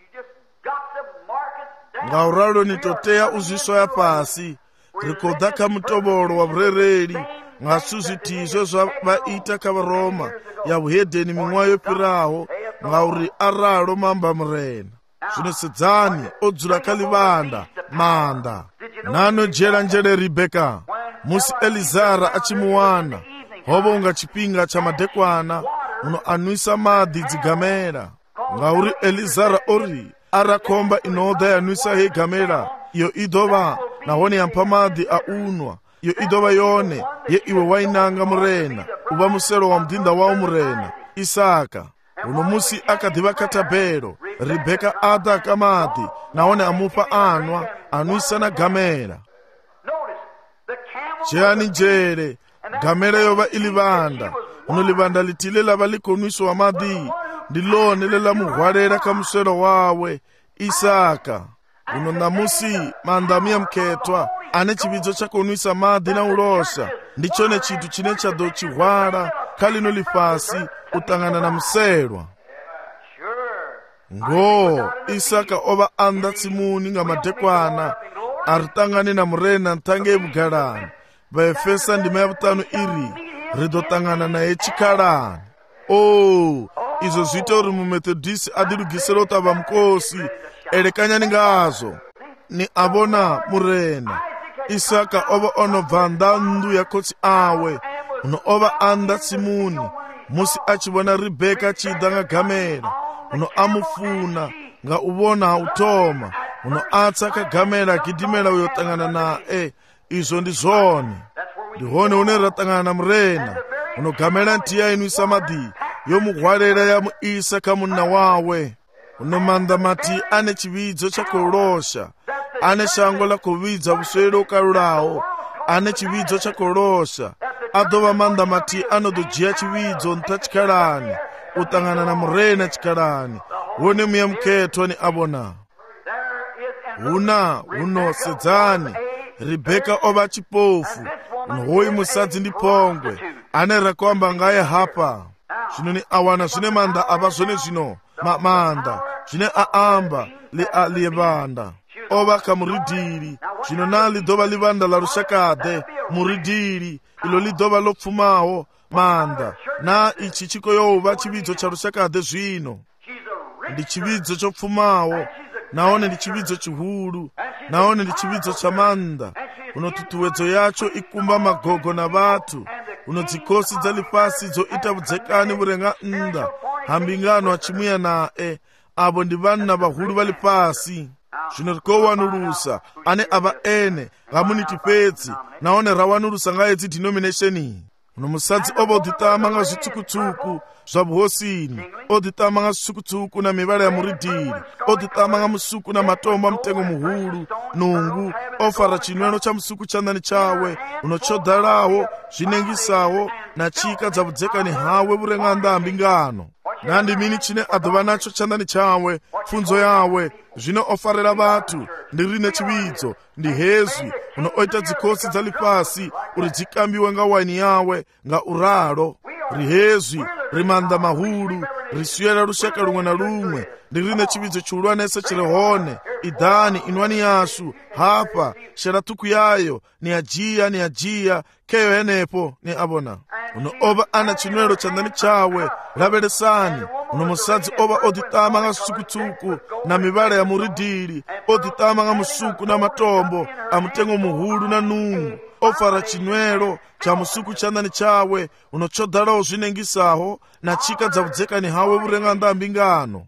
nga uralo nitoteya uzviswa ya pasi rikoda kamutovolo wa vurereri nga suzvitizvo zvavaita kavaroma ya vuhedheni mimwa yopiraho nga uri aralo mamba murena zvino sedzani odzula kalivanda manda nano jera njere Rebeka musi Elizara achimuwana hovo unga chipinga cha madekwana uno anwisa madhi dzigamera nga uri Elizara ori arakomba inoda yanwisa he gamera iyo idova nahone yampa madhi aunwa iyo idova yone ye iwe wainanga murena uva musero wa mdinda wao murena Isaka uno musi akadhiva katabero Rebeka ada kamadhi nahone amupa anwa anwisa na gamera cheyani njere gamera yova ilivanda uno livanda litile lava likonwiswa madhi ndi lone lelamuhwalera kamuswero wawe Isaka. Uno namusi mandami amkhethwa ane chividzo chakunwisa madzi na ulosha ndichone chinthu chine chadochihwala khalino lifasi utangana na mselwa. Ngo Isaka ova anda tsimuni nga madekwana aritangane na murena nthange evugalani vaefesa ndima ya vutanu iri ridotangana naye chikhalani. Izo zvite uri mumethodisi adilugiselo tava mkosi elekanyani ngazo ni avona murena. Isaka ova onobva ndandu ya khotsi awe uno ova anda tsimuni musi achivona Rebeka chida nga gamela uno amufuna nga uvona utoma uno atsa kagamela gidimela uyotangana nae. Izo ndi zone ndihone une ratangana na murena uno gamela ntiya inwisa madzi yomuhwalera ya mu Isaka munna wawe uno manda mati ane chividzo chakolosha ane shango la kuvidza vuswelo ukalulawo ane chividzo chakolosha adova manda mati anodojiya chividzo nta chikhalani utangana na murena chikhalani wone muya mkhethwa ni avona. Uno sedzani Rebeka ova chipofu unohoyi musadzi ndi pongwe ane rakwamba ngaye hapa. Zvino ni awana zvine manda ava zvone zvino manda zvine aamba liyevanda ova kamuridhiri zvino na lidova livanda la rushakade muridhiri ilo lidova lopfumawo manda na ichi chikoyova chividzo cha rushakade zvino ndi chividzo chopfumawo naone ndi chividzo chihulu naone ndi chividzo cha manda uno tutuwedzo yacho ikumba magogo na vatu uno dzikosi dza lifasi dzoita vudzekani vurenga nda hambingano achimuya nae avo ndi vanna vahulu va lifasi. Zvino rikowanulusa ane ava ene gamunitipedzi naone rawanulusa nga edzi denominationi uno musadzi ova uditama nga zvitsukutsuku zva vuhosini oditama nga zvitsukutsuku na mivala ya muridhiri oditama nga musuku na matombo a mutengo muhulu nungu ofara chinwelo cha musuku chandani chawe uno chodalawo zvinengisawo na chika dza vudzekani hawe vurenga ndambi ngano nandi mini chine adova nacho chandani chawe pfunzo yawe zvino ofarera vatu ndirine chividzo ndi hezwi uno oita dzikosi dza lifasi uri dzikambiwe nga waini yawe nga uralo rihezwi rimanda mahulu risuyera rushaka lumwe na lumwe ndirine chividzo chihulwanese chirihone idhani inwani yashu hapa sheratuku yayo ni ajiya keyo yenepo ni avona uno ova ana chinwelo chandani chawe lavelesani uno musadzi ova oditama nga sukutsuku na mivala ya muridhiri oditama nga musuku na matombo a mutengo muhulu na nungu ofara chinwelo cha musuku chandani chawe uno chodalawo zvinengisaho na chika dza vudzekani hawe vurenga ndambi ngano.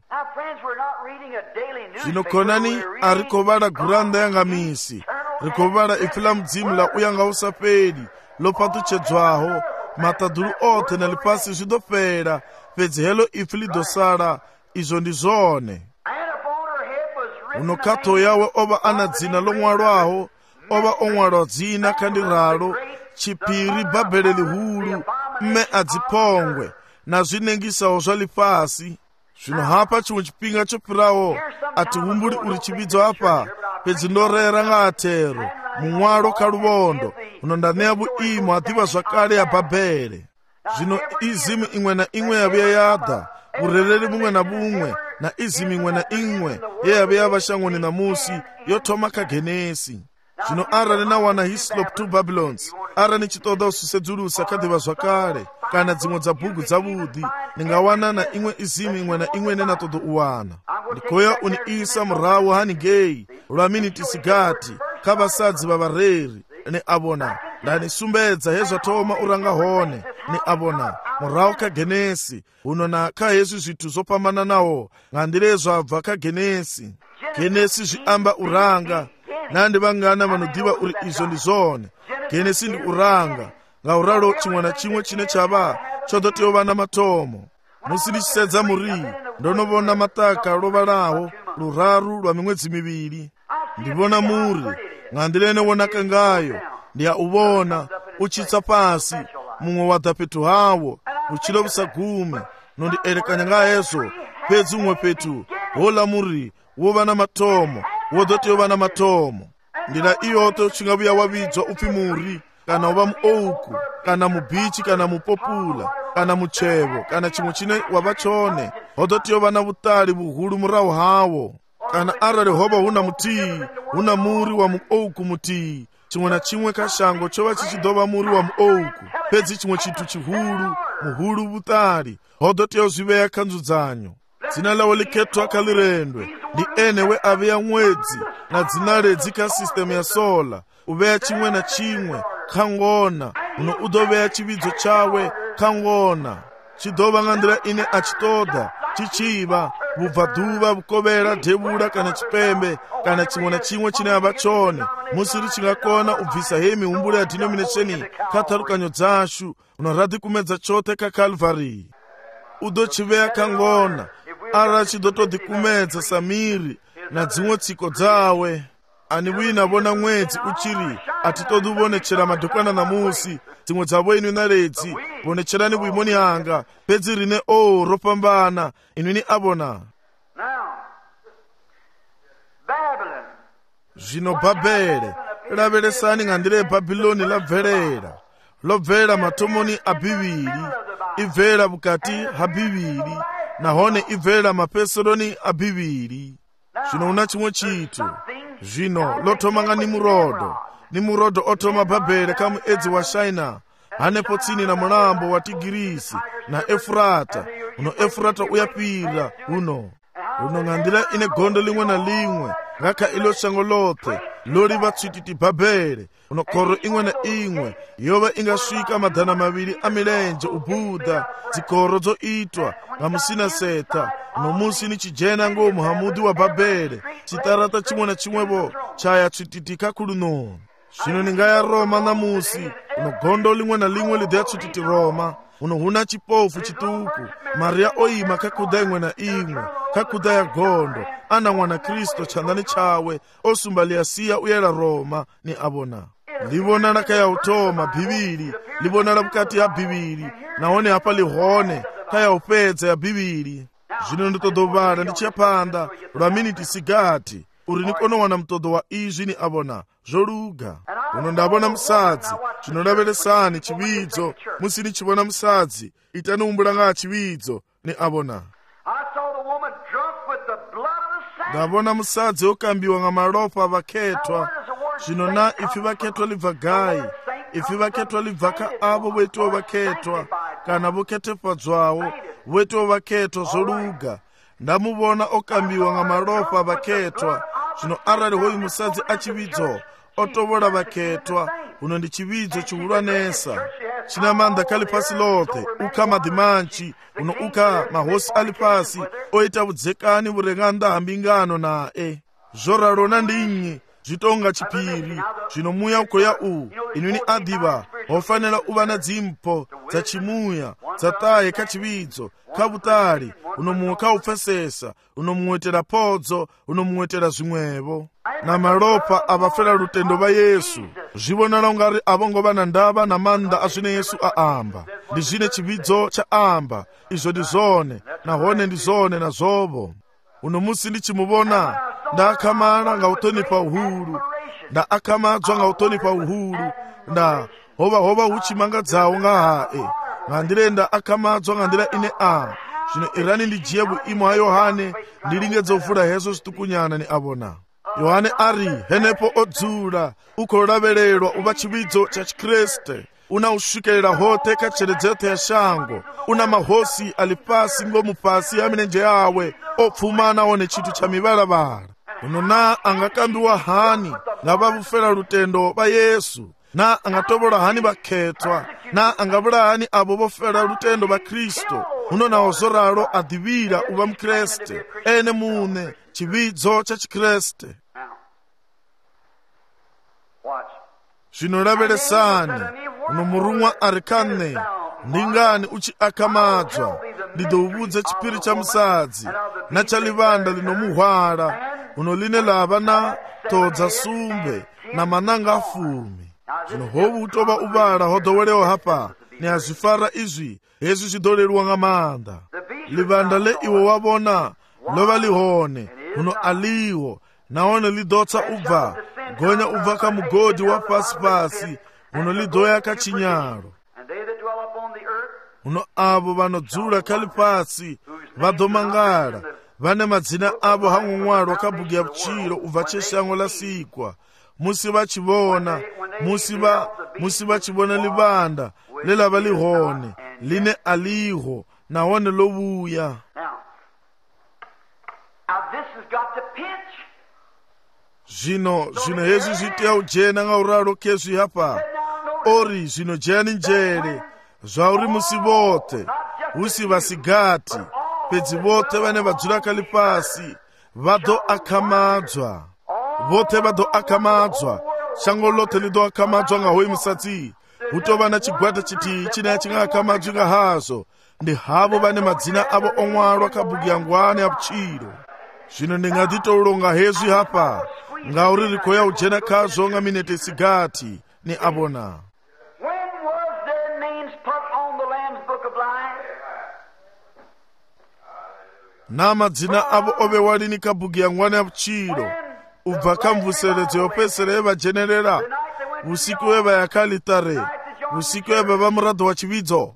Zvino konani arikovala guranda yanga misi rikovala ifila mdzimu la uyanga usapedi lopatuchedzwaho matadulu othe na lipasi zvidofera pedzi helo ifi lidosala. Izo ndi zone uno kato yawe ova ana dzina lomwalwaho ova onwalwa dzina kandiralo chipiri Babele lihulu mme adzipongwe na zvinengisawo zva lifasi. Zvino hapa chimwe chipinga chopirawo atihumbuli uri chividzo apa pedzi ndorera nga atero mumwalo kaluvondo uno ndaneya vuimo adhiva zvakale ya Babele. Zvino izimu imwe na imwe yaviya yada urereri bumwe na bumwe na izimu imwe na imwe yeyaviya vashangoni na musi yotoma kagenesi. Zvino arani na wana Hislop 2 Babylons arani chitoda usisedzulusa kadhiva zvakale kana dzimwe dza bhuku dzavudi ningawana na imwe izimu imwe na imwe nena todo uwana ndikoya uni isa murawu hani gei lwamini tisigati kavasadzi vavareri ni avona ndani sumbedza hezwa toma uranga hone ni avona murawu ka genesi uno na ka hezwi zvithu zopambana nawo ngandilezwa abva ka genesi zviamba uranga nandi vangana vanodhiva uri izo ndi zone. Genesi ndi uranga nga uralo chimwe na chimwe chine chava chodotiyova na matomo musi ndichisedza muri ndonovona mataka lovalawo luraru lwa mimwedzi miviri ndivona muri ngandilene wonaka ngayo ndiya uvona uchitsa pasi mumwe wadha petu hawo uchilo vusagume nondierekanya nga yesu fhedzi umwe fhethu wola muri wova na mathomo wodoti yova na mathomo ndila iyoto chinga vhuya wa vidzwa upfi muri kana uva muouku kana mubichi kana mupopula kana muchevo kana chimwe chine wava chone hodoti yova na vutali vuhulu murahu hawo kana arali hova huna mutii huna muri wa muouku mutii chimwe na chimwe kashango chova chichidova muri wa muouku fhedzi chimwe chithu chihulu muhulu vutali hodoti yozviveya kanzudzanyo dzina lawo likhetwa kalirendwe ndi ene we aveya mwedzi na dzina ledzi ka sistemu ya sola uveya chimwe na chimwe khangona uno udoveya chividzo chawe khangona chidova nga ndila ine achitoda chichiva vubvaduva vukovera dhevula kana chipembe kana chimwe na chimwe chine ava chone musiri chingakona ubvisa hei mihumbulo ya denominationi katharukanyo dzashu unoradi kumedza chote ka Calvary udochiveya khangona ara chidotodikumedza samiri na dzimwe tsiko dzawe ani wina vona mwedzi uchiri atitodi uvonechera madhokwana namusi dzimwe dzavo inu naredzi vonecherani vuimoni hanga pedzi rine ropambana inwini avona zvino bhabhele laveresani nga ndira yebhabhiloni labverera lobvera matomoni abhiviri ibvera vukati habhiviri nahone ibvera mapesoroni abhiviri zvino una chimwe chithu zvino lotomanga ni murodo otoma bhabhele kamuedzi wa shaina hanepo tsini na mulambo wa Tigirisi na Efurata uno Efurata uyapira uno nga ndira ine gondo limwe na limwe ngakha ilo shango lothe loliva tswititi bhabhele uno khoro imwe na imwe yova ingasvika madhana maviri amilenje ubudha dzikhoro dzoitwa nga musina seta uno musi ni chijena ngo muhamudi wa bhabhele chitarata chimwe na chimwevo chaya tswititi kakhuluno zvino ningaya Roma namusi uno gondo limwe na limwe lidheya tswititi Roma uno huna chipofu chituku Maria oima kakhuda imwe na imwe kakhuda ya gondo ana mwana Kristo chandani chawe osumba liyasiya uyela Roma ni avona livonana kaya utoma bhiviri livonana vukati ya bhiviri nahone apa lihone kaya upedza ya bhiviri zvino nditodovana ndichapanda lwa miniti sigati uri nikonowana mutodo wa izvi ni avona zvoluga uno ndavona musadzi zvinoraveresani chividzo musini chivona musadzi itani umbulanga chividzo ni avona ndavona musadzi okambiwa nga malopa vakhethwa zvino na ifi vakhethwa libva gai ifi vakhethwa libva ka avo vetiwo vakhethwa kana vokhetefadzwawo vetiwo vakhethwa zvoluga ndamuvona okambiwa nga malopa vakhethwa zvino arali hoyu musadzi achividzo otovola vakhethwa uno ndi chividzo chihulwanesa china manda kali pasi lothe ukha madhimanchi uno ukha mahosi ali pasi oita vudzekani vurenga ndambi ngano nae zvoralona ndinyi zvitonga chipiri zvino muya ukoya uwu inwini adiva hofanela uva na dzimpho dza chimuya dzataye ka chividzo ka vutali uno mumwe ka upfesesa uno mumwetera podzo uno mumwetera zvimwevo na malopa avafera lutendo va Yesu zvivonala ungari avongova na ndava na manda a zvine Yesu aamba ndi zvine chividzo cha amba izvo ndi zone nahone ndi zone na zovo uno musi ndichimuvona ndaakhamala nga utonipa uhulu ndaakhamadzwa nga utonipa uhulu nda hova uchimanga dzawo nga hae nga ndire ndaakhamadzwa nga ndira ine zvino irani ndijiye vuimo ha Yohane ndilingedza uvula hezo zvitukunyana ni avona Yohane ari henepo odzula ukholavelelwa uva chividzo cha Chikriste una usvikelela hote kacheredzetho ya shango una mahosi ali pasi ngomupasi ya milenje yawe opfumana one chinthu cha mivalavala uno na angakambiwa hani nga vavufera lutendo va Yesu na angatovola hani vakhethwa na angavula hani avo vofera lutendo va Kristo uno nawo zoralo adivira uva mkreste ene mune chividzo cha Chikriste zvinoraveresani uno murumwa ari kane ndingani uchi akamadzwa ndidouvudza chipiri cha musadzi na cha livanda linomuhwala uno line lava na todza sumbe na mananga afumi zvino hovu utova uvala hodowelewa hapa ni azvifara izvi hezvi zvidoleriwa nga manda livanda le iwe wavona lova lihone uno aliho naone lidotsa ubva gonya ubva ka mugodi wa pasipasi uno lidoya ka chinyalo uno avo vanodzula kali pasi vadomangala vane madzina avo hang'on'walwa ka bhuku ya vuchilo ubva cheshango la sikwa musi vachivona musi vachivona livanda lelava lihone line aliho nahone lovuya. Zvino hezvi zvitea ujena ngauraro kezvi hapa ori zvino jeni njere zvauri musi vote usi vasigati pedzi vote vane vadzura kali pasi vado akamadzwa vote vado akamadzwa shango lote lido akamadzwa ngahoi musatsi hutova na chigwada chiti china chinga akamadzwa ngahazvo ndi havo vane madzina avo on'walwa ka bhuku ya ngwani ya vuchilo. Zvino ndingatitolonga hezvi hapa ngauri rikoya ujena kazvo nga minete sigati ni abona. When was their names put on the Lamb's Book of Life? Na madzina avo ove walini ka bhuku ya ngwani ya vuchilo ubva kamvuseredzo yopesera yevajenerera usiku wevayakalitare usiku wevavamurado wa chividzo.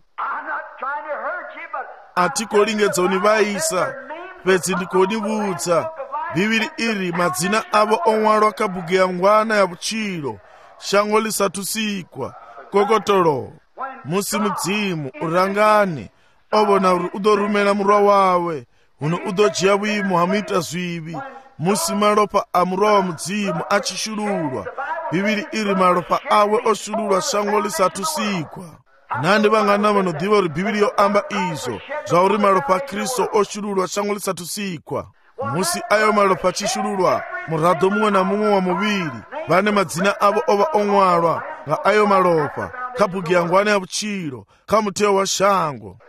Atikolingedzoni vaisa pedzi ndikonivudza bhibhiri iri madzina avo on'walwa ka bhuku ya ngwana ya vuchilo shango lisatusikwa kokotolo musi mudzimu urangani ovona uri udorumela murwa wawe uno udojiya vuimo hamuita zvivi musi malopa a murwa wa mudzimu achishululwa bhibhiri iri malopa awe oshululwa shango lisatusikwa. Nandi vangana vanodiva uri bhibhiri yoamba izvo zvauri malopa a Kristu oshululwa shango lisatusikwa. Musi ayo malopa achishululwa murado mumwe na mumwe wa muviri vane madzina avo ova on'walwa nga ayo malopa ka bhuku ya ngwani ya vuchilo ka muteo wa shango.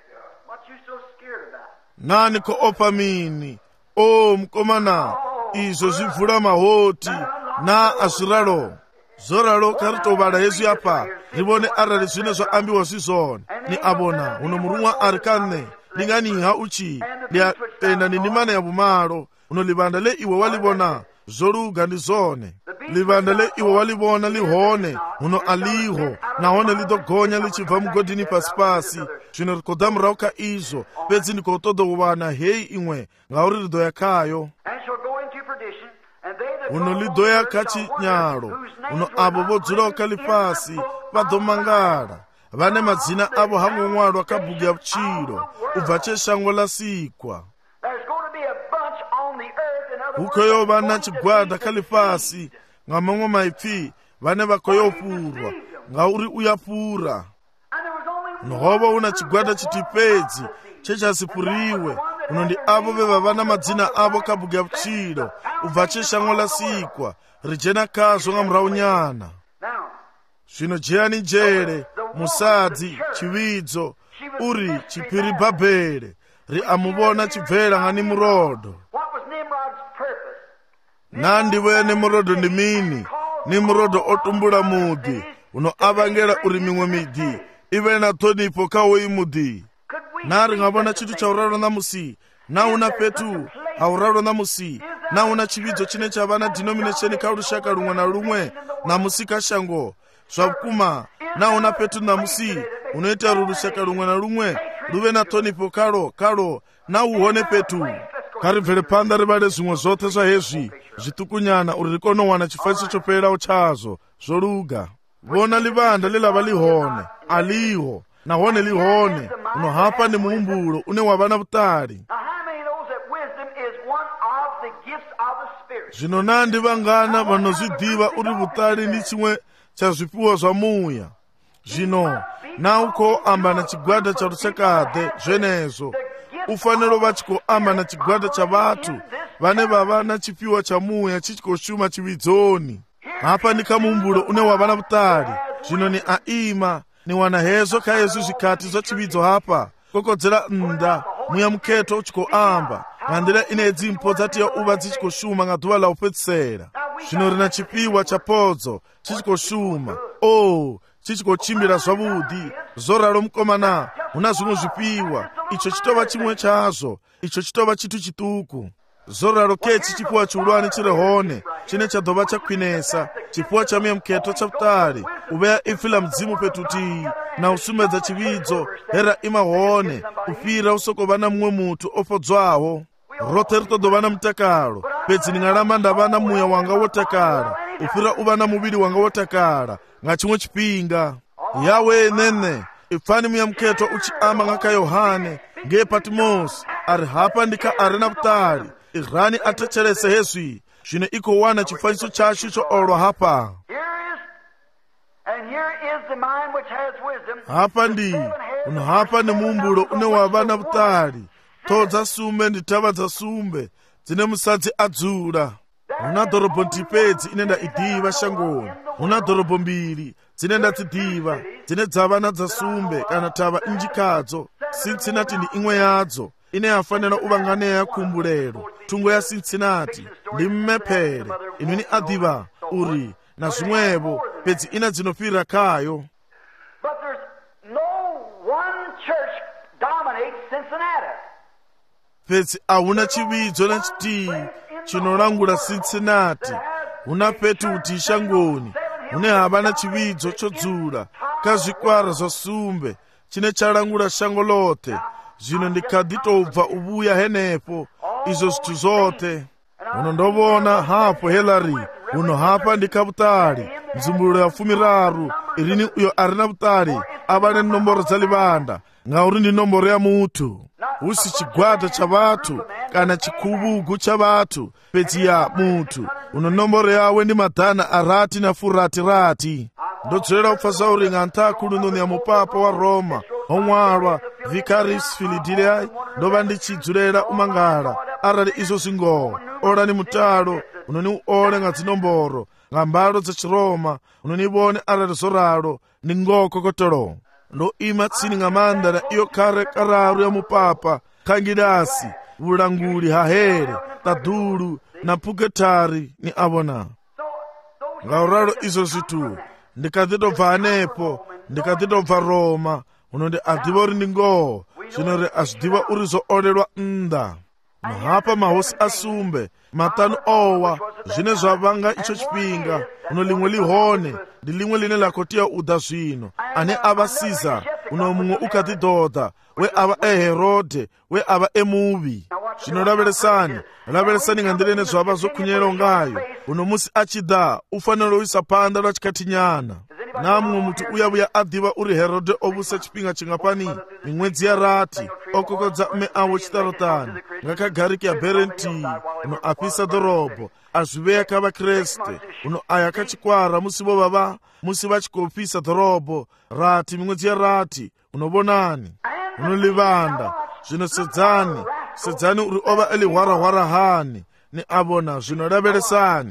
Nani ko opa mini o mukomana izvo zvivhura mahoti na azviralo zoralo karitovala hezvi apa rivone arali zvine zvaambiwa zvizvona ni abona uno murumwa ari kane ndinganiha uchi ndiatenda ndindimana ya vumalo uno livanda le iwe walivona zoluga ndi zone livanda le iwe walivona lihone uno aliho nahone lidogonya lichibva mugodini pasipasi zvino rikoda murau ka izvo pedzi ndikotodovana hei imwe ngauri ridoya kayo uno lidoya ka chinyalo uno avo vodzulawo kali pasi vadomangala vane madzina avo hang'on'walwa ka bhuku ya vuchilo ubva cheshango la sikwa. Ukoyo vana chigwada kali pasi nga mamwe maipfi vane vakoyopurwa ngauri uyapura nohovo una chigwada chiti pedzi chechasipuriwe uno ndi avo veva vana madzina avo ka bhuku ya vuchilo ubva cheshango la sikwa rijena kazvo nga muraunyana. Zvino jeyani njere musadzi chividzo uri chipiri bhabhele ri amuvona chibvera nga Nimurodo. Nandiwe Nimurodo ndi mini Nimurodo otumbula mudhi uno avangela uri mimwe midhi ive na thonipo kawo imudhi nari ngavona chitu chauralo namusi na una petu hauralo namusi na una chividzo chine chava na denomination ka lushaka lumwe na lumwe namusi ka shango zvakuma na una petu namusi unoita lushaka lumwe na lumwe luve na thonipo kalo na uhone petu karibvere panda rivale zvimwe zvote zva hezvi zvitukunyana uri rikonowana chifaniso choperawo chazvo zvoluga vona livanda lelava lihone aliho nahone lihone unohapa ni muumbulo une wava na vutali. Zvino nandi vangana vanozvidiva uri vutali ndi chimwe cha zvipiwa zva muya. Zvino nauko amba na chigwada cha rusekade zvenezvo ufanelo vachikoamba na chigwada cha vatu vane vava na chipiwa cha muya chichikoshuma chividzoni. Hapa ni kamumbulo une wava na vutali. Zvino ni aima ni wana hezo ka hezvi zvikati zva chividzo hapa kokodzera nda muya muketo uchikoamba ngandira ine dzimpo dzatiya uva dzichikoshuma nga dhuva la upedzisera. Zvino rina chipiwa cha podzo chichikoshuma chichikochimbira zvavudi zoralo mukomana huna zvimwe zvipiwa, icho chitova chimwe chazvo, icho chitova chithu chituku. Zoraro ketsi chipiwa chiulwani chiri hone chine chadova chakwinesa, chipiwa cha muyemuketo chaputali, uveya ifi la mdzimu petuti na usumbedza chividzo hera ima hone ufira usokova na mumwe mutu ofodzwawo. Rothe ritodova na mutakalo, pedzi ndingaramba ndava na muya wanga wotakala ufira uva na muviri wanga wotakala nga chimwe chipinga. Yawe nene ifani muyemuketo uchiamba ngaka Yohane nge Patimosi ari hapa ndika ari na kutali irani atechelese hezwi zvino iko wana chifaniso chacho choolwa hapa. Hapa ndi uno hapa ni mumbulo une wava na kutali todza sumbe ndi tava dza sumbe dzine musadzi adzula. Una dhorobho ntipedzi ine ndaidiva shangoni, una dhorobho mbiri dzine ndadzidiva dzine dzava na dza sumbe kana tava injikadzo. Cincinnati ndi imwe yadzo ine yafanira uvanganeya kumbulero. Thungo ya Cincinnati ndi mmephere inini adiva uri na zvimwevo pedzi ina dzinofira kayo. But there's no one church dominates Cincinnati. Pedzi ahuna chividzo na chitii chinorangura Cincinnati. Huna petuti shangoni hune havana chividzo chodzula kazvikwara zvasumbe chine charangura shango lote. Zvino ndikaditobva uvuya henepo izvo zvithu zvote. Uno ndovona hapo Hillary uno hapa ndikavutali mzumbulo ya 13 irini uyo arina vutali ava ne nomboro dza livanda ngauri ndi nomboro ya mutu, usi chigwada cha vatu kana chikubugu cha vatu pedzi ya mutu. Uno nomboro yawe ndi madhana arati na furati. Ndodzorera kupfa zauri ng'antakulu noni ya mupapa wa Roma omwalwa Vicarius Philidiliae ndova ndichidzulera umangala arali izo zingowa orani mutalo unoni uole nga dzinomboro nga mbalo dza Chiroma unonivone arali zoralo ni ngokokotolo. Ndo ima tsini nga manda na iyo kare kararu ya mupapa Kangidasi vulanguli hahere tadulu na pugetari ni avona. Ngauralo izo zitu ndikaditobva hanepo ndikaditobva Roma uno ndi adiva uri ndi ngoho zvino ri azvidiva uri zoolelwa nda. Mahapa mahosi asumbe matanu owa zvine zvavanga icho chipinga uno limwe lihone ndi limwe line lakotiya uda zvino ane ava Caesar uno mumwe ukadidodha we ava Herode we ava muvi. Zvino laveresani nga ndirene zvava zokhunyero ngayo uno musi achida ufanira uisa panda lwa chikatinyana. Namwe mutu uyavuya adiva uri Herode ovusa chipinga chingapani mimwedzi ya rati okokodza mme avo chitarotani ngakagariki ya Berenti uno apisa dhorobho azviveka vakreste uno aya kachikwara musivo vava musi vachikopisa dhorobho rati mimwedzi ya rati unovonani uno livanda. Zvino sedzani uri ova elihwarahwara hani ni avona. Zvino laveresani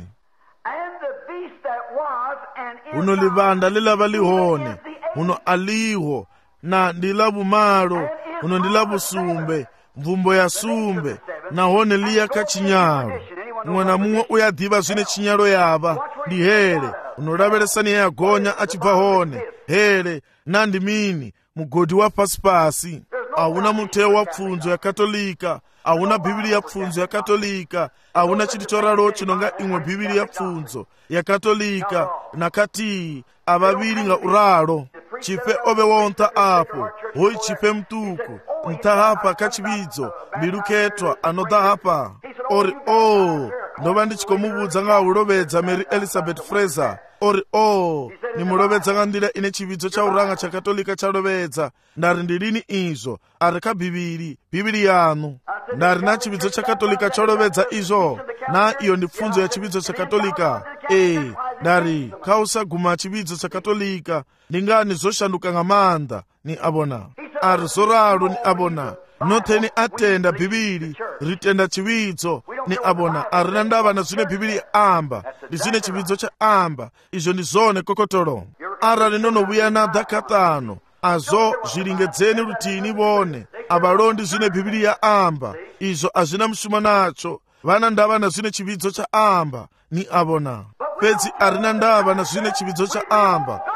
uno livanda lilava lihone uno aliho na ndila vumalo uno ndila vusumbe mvumbo ya sumbe na hone liya kachinyalo. Mumwe na mumwe uyadiva zvine chinyalo yava ndi here uno laveresani yagonya achibva hone here nandi mini mugodi wa pasipasi. Ahuna muteo wa pfunzo ya Katolika, ahuna bhibili ya pfunzo ya Katolika, ahuna chiti choralo chinonga imwe bhibili ya pfunzo ya Katolika nakati avaviri nga uralo. Chipe ove wonta apo hoi chipe mtuku mtahapa kachividzo mbiruketwa anodha hapa ori ndova ndichikomuvudza nga ulovedza Mary Elizabeth Fraser ori ni mulovedza nga ndira ine chividzo cha uranga cha Katolika chalovedza ndari ndirini izvo ari bhibili yanu ndari na chividzo cha Katolika chalovedza izvo na iyo ndi pfunzo ya chividzo cha Katolika. Ndari kausaguma chividzo cha Katolika ndingani zoshanduka nga manda ni abona ari zoralo ni abona notheni atenda bhibili ritenda chividzo ni abona arina ndava na zvine bhibili amba ndi zvine chividzo cha amba izvo ndi zone kokotolo. Arali nonovuya na dhakatano azo zvilingedzeni rutini vone avalondi zvine bhibili ya amba izvo azvina mushumo nacho. Vana ndava na zvine chividzo cha amba ni avona pedzi arina ndava na zvine chividzo cha amba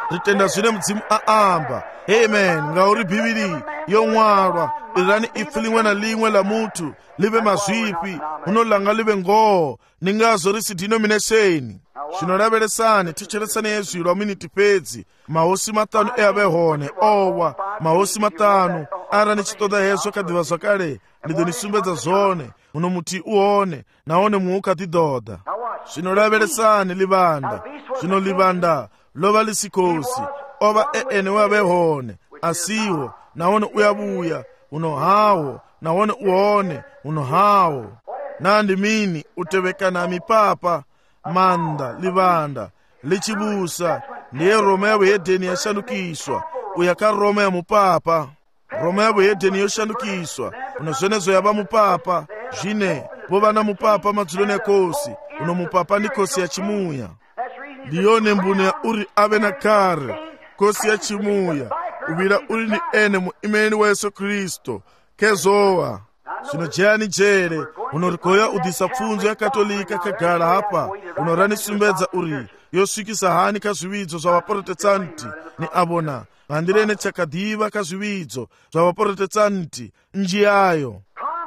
ritenda zwine mudzimu aamba. Amen. Ngauri Bivhili yo ṅwalwa irani ipfi liṅwe na liṅwe la muthu live mazwifhi uno langa live ngoho, ndi ngazwo ri si denomination. Zwino lavhelesani, thetshelesani hezwi lwa miniti fhedzi. Mahosi maṱanu e a vhe hone owa, mahosi maṱanu. Arali tshi ṱoḓa hezwo kha ḓivha zwakale, ndi ḓo ni sumbedza zwone. Uno muthi u hone nahone muṅwe kha ḓi ḓoḓa. Zwino lavhelesani livhanda. Zwino livhanda lo vha ḽi si khosi, o vha ene we a vhe hone, a siho nahone u ya vhuya, uno hawo nahone u hone, uno hawo. Na ndi mini u tevhekana ha mipapa? Manda livhanda litshi vhusa, ndiye Roma ya vhuhedeni ya shandukiswa uya kha Roma ya mupapa. Roma ya vhuhedeni yo shandukiswa, uno zwenezwo ya vha mupapa. Zwine vho vha na mupapa madzuloni a khosi, uno mupapa ndi khosi ya chimuya. Ndi yone mbuno ya uri ave na khare khosi ya chimuya, u vhila uri ndi ene muimeli wa Yesu Kristo kezowa. Zwino dzheani dzhele, uno ri khou ya u ḓisa pfunzo ya katolika khagala hapa. Uno rani sumbedza uri yo swikisa hani kha zwividzo zwa vaprotestanti. Ni a vhona nga nḓila ine tsha kha ḓivha kha zwividzo zwa vaprotestanti nnzhi yayo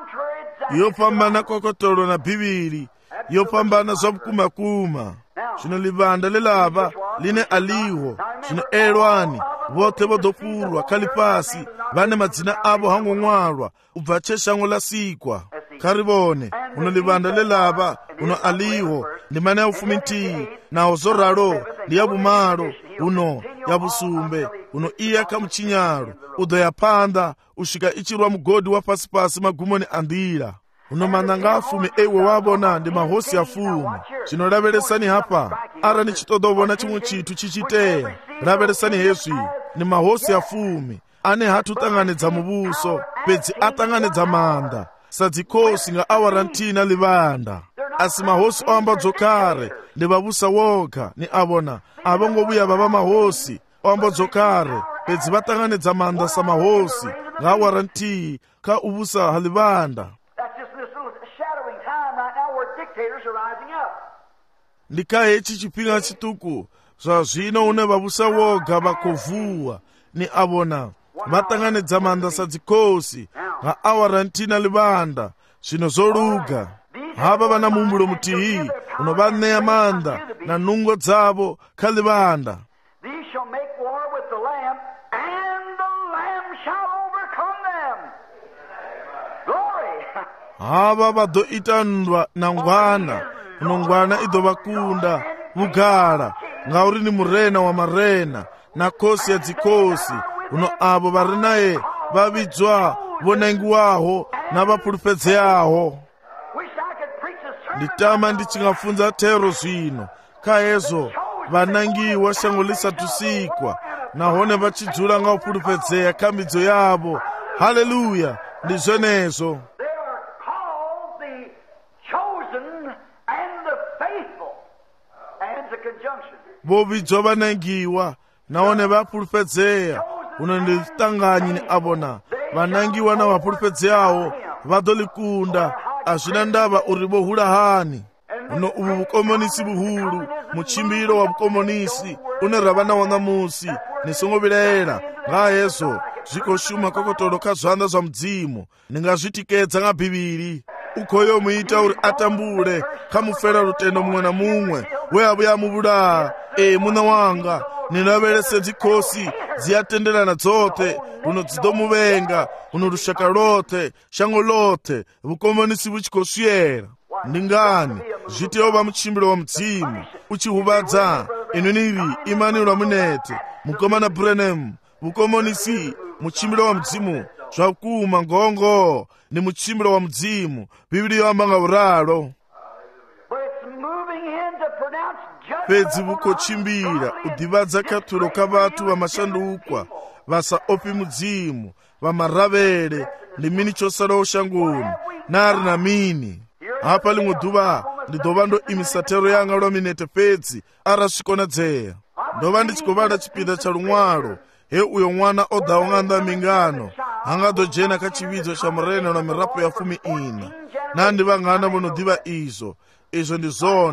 yo fhambana kokotolo na Bivhili, yo fhambana zwa vhukumakuma. Zwino livhanda ḽeḽavha line a ḽiho, zwino elwani vhoṱhe vho ḓo fhurwa kha ḽifhasi vhane madzina avho ha ngo ṅwalwa u bva tshe shango ḽa sikwa. Kha ri vhone, uno livhanda ḽeḽavha uno a ḽiho ndi mana ya vhufumi nthihi, naho zwo ralo ndi ya vhumalo, uno ya vhusumbe, uno iya kha mutshinyalo, u ḓo ya phanḓa u swika i tshi rwa mugodi wa fhasifhasi magumoni a nḓila. Uno maṋanga a fumi ewe wa vhona ndi mahosi a fumi. Zwino lavhelesani hapa, arali ni tshi ṱoḓa u vhona tshiṅwe tshithu tshi tshi tea, lavhelesani hezwi, ndi mahosi a fumi ane ha thu ṱanganedza muvhuso, fhedzi a ṱanganedza maanḓa sa dzikhosi nga awara nthihi na livhanda. A si mahosi o ambadzo khare, ndi vhavhusa wokha. Ni a vhona a vho ngo vhuya vha vha mahosi o ambadzo khare, fhedzi vha ṱanganedza maanḓa sa mahosi nga awara nthihi kha u vhusa ha livhanda. Ndi kha hetshi tshifhinga tshiṱuku zwa zwino hune vhavhusa woga vha khou vuwa. Ni a vhona vha ṱanganedza maanḓa sa dzikhosi nga awara nthihi na livhanda. Zwino zwo luga, havha vha na muhumbulo muthihi uno vha ṋea maanḓa na nungo dzavho kha livhanda. Havha vha ḓo ita nndwa na ngwana, uno ngwana i ḓo vha kunda vhugala, ngauri ni murena wa marena na khosi ya dzikhosi. Uno avo vha re naye vha vhidzwa vho nangiwaho na vha pfulufhedzeaho. Ndi tama ndi tshi nga funza thero zwino kha hezwo vhanangiwa shango ḽi sathu sikwa, nahone vha tshi dzula nga u pfulufhedzea kha mbidzo yavho. Haleluya! Ndi zwenezwo. Vho vhidzwa vhanangiwa nahone vha pfulufhedzea. Uno ndi ṱanganyi. Ni a vhona vhanangiwa na vhapfulufhedzeaho vha ḓo ḽi kunda. A zwina ndavha uri vho hula hani. Uno uvhu vhukomonisi vhuhulu, mutshimbilo wa vhukomonisi une ra vha nawo ṋamusi, ni songo vhilaela nga hezwo zwi khou shuma kokotolo kha zwanḓa zwa mudzimu. Ni nga zwi tikedza nga Bivhili. U khou yo muita uri a tambule kha mufela lutendo muṅwe na muṅwe we a vhuya muvhulaha. Muṋa wanga, ni lavhelese dzikhosi dzi a tendelana dzoṱhe, uno dzi ḓo muvhenga, uno lushaka lwoṱhe, shango ḽoṱhe, vhukomonisi vhu tshi khou swiela. Ndi ngani zwi tea u vha mutshimbilo wa mudzimu u tshi huvhadza? Ino ni ri imani lwa munete mukomana Branham, vhukomonisi mutshimbilo wa mudzimu zwa vhukuma ngongo ndi mutshimbilo wa mudzimu. Bivhili yo amba nga uralo. Fhedzi vhu khou tshimbila u ḓivhadza khathulo kha vhathu vha mashandukwa vha sa ofhi mudzimu, vha maravhele. Ndi mini tsho salaho shangoni? Na ri na mini? Hapa ḽiṅwe ḓuvha ndi ḓo vha ndo imisa thero yanga lwa minete fhedzi arali zwi konadzea. Ndo vha ndi tshi khou vhala tshipiḓa tsha luṅwalo he uyo ṅwana o ḓaho nga nnḓa mingano ha nga ḓo dzhena kha tshividzo tsha murena lwa mirafho ya 14. Na ndi vhangana vho no ḓivha izwo? Izwo ndi zwone.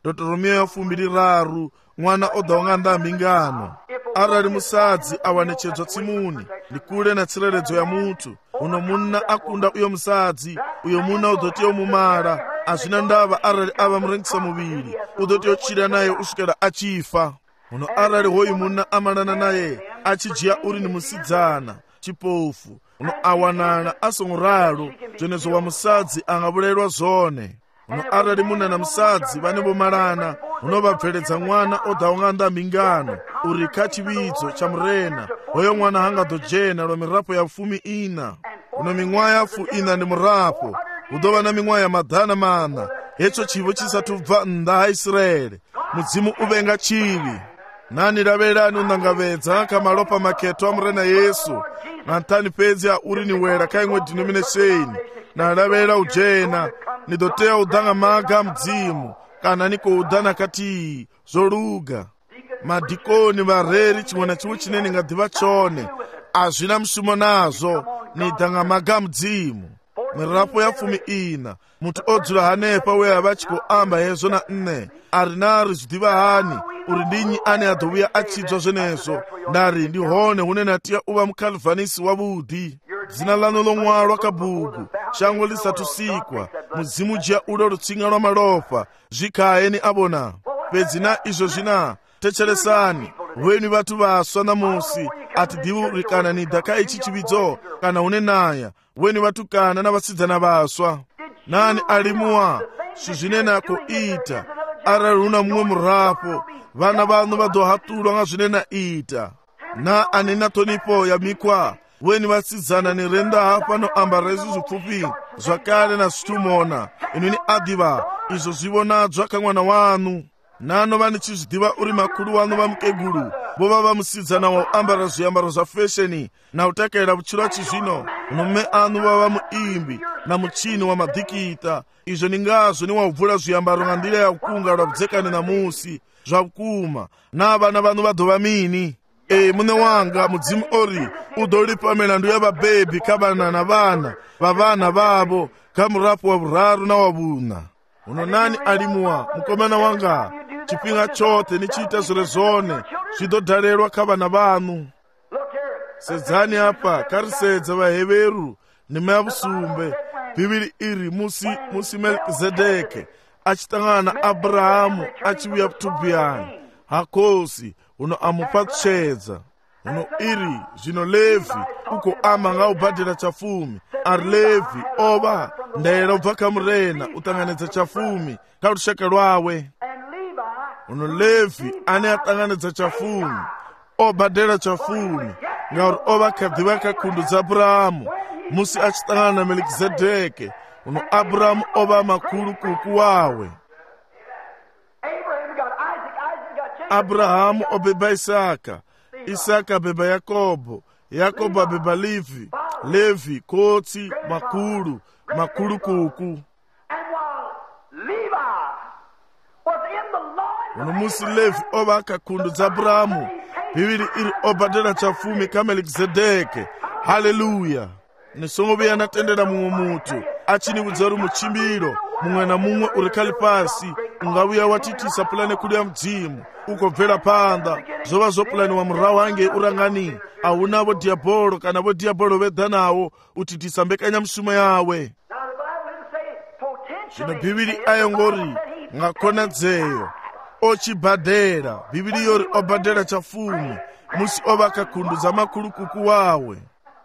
Deuteronomio ya 23 mwana o ḓaho nga nnḓa ha mbingano. Arali musadzi a wanetshedzwa tsimuni, ndi kule na tsireledzo ya muthu. Uno munna a kunda uyo musadzi, uyo munna u ḓo tea u mumala. A zwina ndavha arali a vha murengisa muvhili, u ḓo tea u tshila naye u swikela a tshi fa. Uno arali hoyu munna a malana naye, a tshi dzhia uri ni musidzana tshipofu, uno a wanala a songo ralo, zwenezwo wa musadzi a nga vhulaelwa zwone. Uno arali munna na musadzi vhane vho malana, uno vha bveledza ṅwana o ḓaho nga nnḓa ha mbingano, uri kha tshivhidzo tsha murena hoyo ṅwana ha nga ḓo dzhena lwa mirafho ya 14. Uno miṅwaha ya 14 ndi murafho, hu ḓo vha na miṅwaha ya maḓana maṋa hetsho tshivo tshi sathu bva nnḓa ha Israele, mudzimu u vhenga tshivhi. Nani lavhelani u ṋangavhedza kha malofha makhetho a murena Yesu, nga nṱhani fhedzi ha uri ni wela kha iṅwe denomination na lavhelela u dzhena, ni ḓo tea u ḓa nga maga a mudzimu, kana ni khou ḓa na khathihi zwo luga. Madikoni, vhareri, tshiṅwe na tshiṅwe tshine ni nga ḓivha tshone, a zwi na mushumo nazwo, ni ḓa nga maga a mudzimu. Mirafho ya 14, muthu o dzula hanefha we a vha tshi khou amba hezwo na nne, a ri na ri zwi ḓivha hani uri ndi nnyi ane a ḓo vhuya a tshi dzwa zwenezwo. Nda ri ndi hone hune na tea u vha mukhalvanisi wavhuḓi. Dzina ḽaṋu ḽo ṅwalwa kha bugu shango ḽi sathu sikwa. Mudzimu dzhia ulo lutsinga lwa malofha, zwi khaye ni a vhona. Fhedzi na izwo zwina thetshelesani, weni vhathu vhaswa ṋamusi, a ti ḓivhi uri kana ni ḓa kha itshi tshivhidzo kana hune naya. Weni vhatukana na vhasidzana vhaswa, nani alimuwa zwithu zwine na khou ita. Arali hu na muṅwe murafho, vhana vhaṋu vha ḓo haṱulwa nga zwine na ita. Na ani na ṱhonifho ya mikhwa, weni vhasidzana ni renda hafha no ambara hezwi zwipfufhi zwa kale na zwithu mona, inu ni a ḓivha izwo zwi vhonadzwa kha ṅwana waṋu. Nano vha ni tshi zwi ḓivha uri makhulu waṋu vha mukegulu vho vha vha musidzana wa u ambara zwiambaro zwa fesheni na u takalela vhutshilo ha tshizwino. Uno mme aṋu vha vha muimbi na mutshini wa maḓikita. Izwo ni ngazwo ni wa u bvula zwiambaro nga nḓila ya u kunga lwa vhudzekani ṋamusi zwa vhukuma. Na vhana vhaṋu vha ḓo vha mini? Muṋe wanga mudzimu ori u ḓo lipa milandu ya vhabebi kha vhana na vhana vha vhana vhavho kha murafho wa vhuraru na wa vhuṋa. Uno nani alimuwa mukomana wanga, tshifhinga tshoṱhe ni tshi ita zwire zwone zwi ḓo dalelwa kha vhana vhaṋu. Sedzani hafha, kha ri sedze vhaheveru ndima ya vhusumbe. Bivhili iri musi Melkizedeke a tshi ṱangana na Abrahamu a tshi vhuya vhuthubiyani ha khosi, uno a mu fhaṱutshedza. Uno iri zwino Levi u khou amba nga u badela tshafumi. Ari Levi o vha ndaela u bva kha murena u ṱanganedza tshafumi kha lushaka lwawe. Uno Levi ane a ṱanganedza tshafumi o badela tshafumi ngauri o vha kha ḓivha kha khundu dza Abrahamu musi a tshi ṱangana na Melkizedeke. Uno Abrahamu o vha makhulukuku wawe. Abrahamu o beba Isaka, Isaka a beba Yakobo, Yakobo a beba Levi, Levi khotsi, makhulukuku. Uno musi Levi o vha kha khundu dza Abrahamu, bivhili iri o badela tshafumi kha Melkizedeke. Haleluya! Ni songo vhuya na tendela muṅwe muthu a tshi ni vhudza uri mutshimbilo muṅwe na muṅwe uri kha ḽifhasi u nga vhuya wa thithisa pulane khulu ya mudzimu u khou bvela phanḓa. Zwo vha zwo pulaniwa murahu hangei urangani. A hu na vho diabolo kana vho diabolo vheḓanaho u thithisa mbekanyamushumo yawe. Zwino bivhili ayo ngori nga khonadzeo o tshi badela. Bivhili yori o badela tshafumi musi o vha kha khundu dza makhulukuku wawe.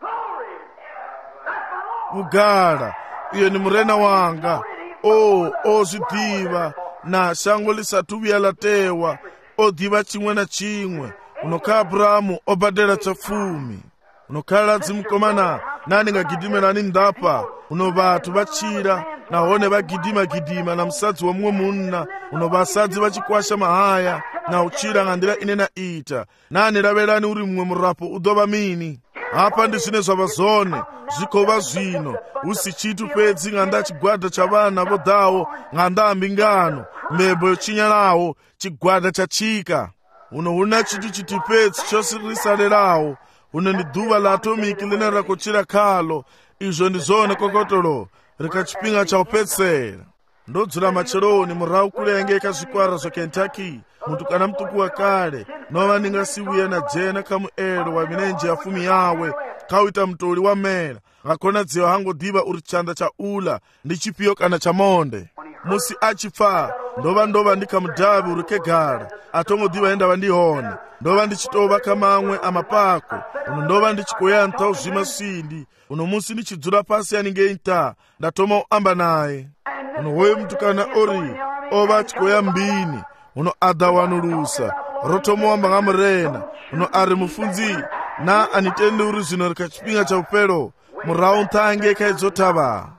Vhugala, iyo ni murena wanga. O zwi ḓivha na shango ḽi sathu vhuya ḽa tewa. O ḓivha tshiṅwe na tshiṅwe. Uno kha Abrahamu o badela tshafumi. Uno khaladzi mukomana, nani nga gidimelani nnḓafha. Uno vhathu vha tshila nahone vha gidima na musadzi wa muṅwe munna. Uno vhasadzi vha tshi kwasha mahaya na u tshila nga nḓila ine na ita. Nani lavhelani uri muṅwe murafho u ḓo vha mini? Hafha ndi zwine zwa vha zwone zwi khou vha zwino, hu si tshithu fhedzi nga nnḓa tshigwada tsha vhana vho ḓaho nga nnḓa ha mbingano, mbebo yo tshinyalaho, tshigwada tsha tshika. Huno hu na tshithu tshithihi fhedzi tsho ri salelaho. Huno ndi ḓuvha ḽa atomiki ḽine ra khou tshila khaḽo. Izwo ndi zwone kokotolo ri kha tshifhinga tsha u fhedzisela. ndodzula macheloni murahu kulengeka zvikwara zvakentucky mutukana mutuku wakale nova ndingasiuya najena kamuero wa minenje ya fumi yawe kauita mutoli wa mera ngakonadziwa hangodiva uri chanda cha ula ndi chipiyo kana cha monde musi achipfa ndova ndikamudhavi uri kegara atongodiva endava ndihone ndova ndichitova kamamwe amapako uno ndova ndichikoyanta uzvima swindi uno musi ndichidzura pasi anenge nta ndatoma amba naye uno hoyo mutukana ori ova chikoya mbini uno adawanulusa rotomoamba ngamurena uno ari mufunzi na anitende uri zvino rikachipinga chaupero murahu ntange kaidzotava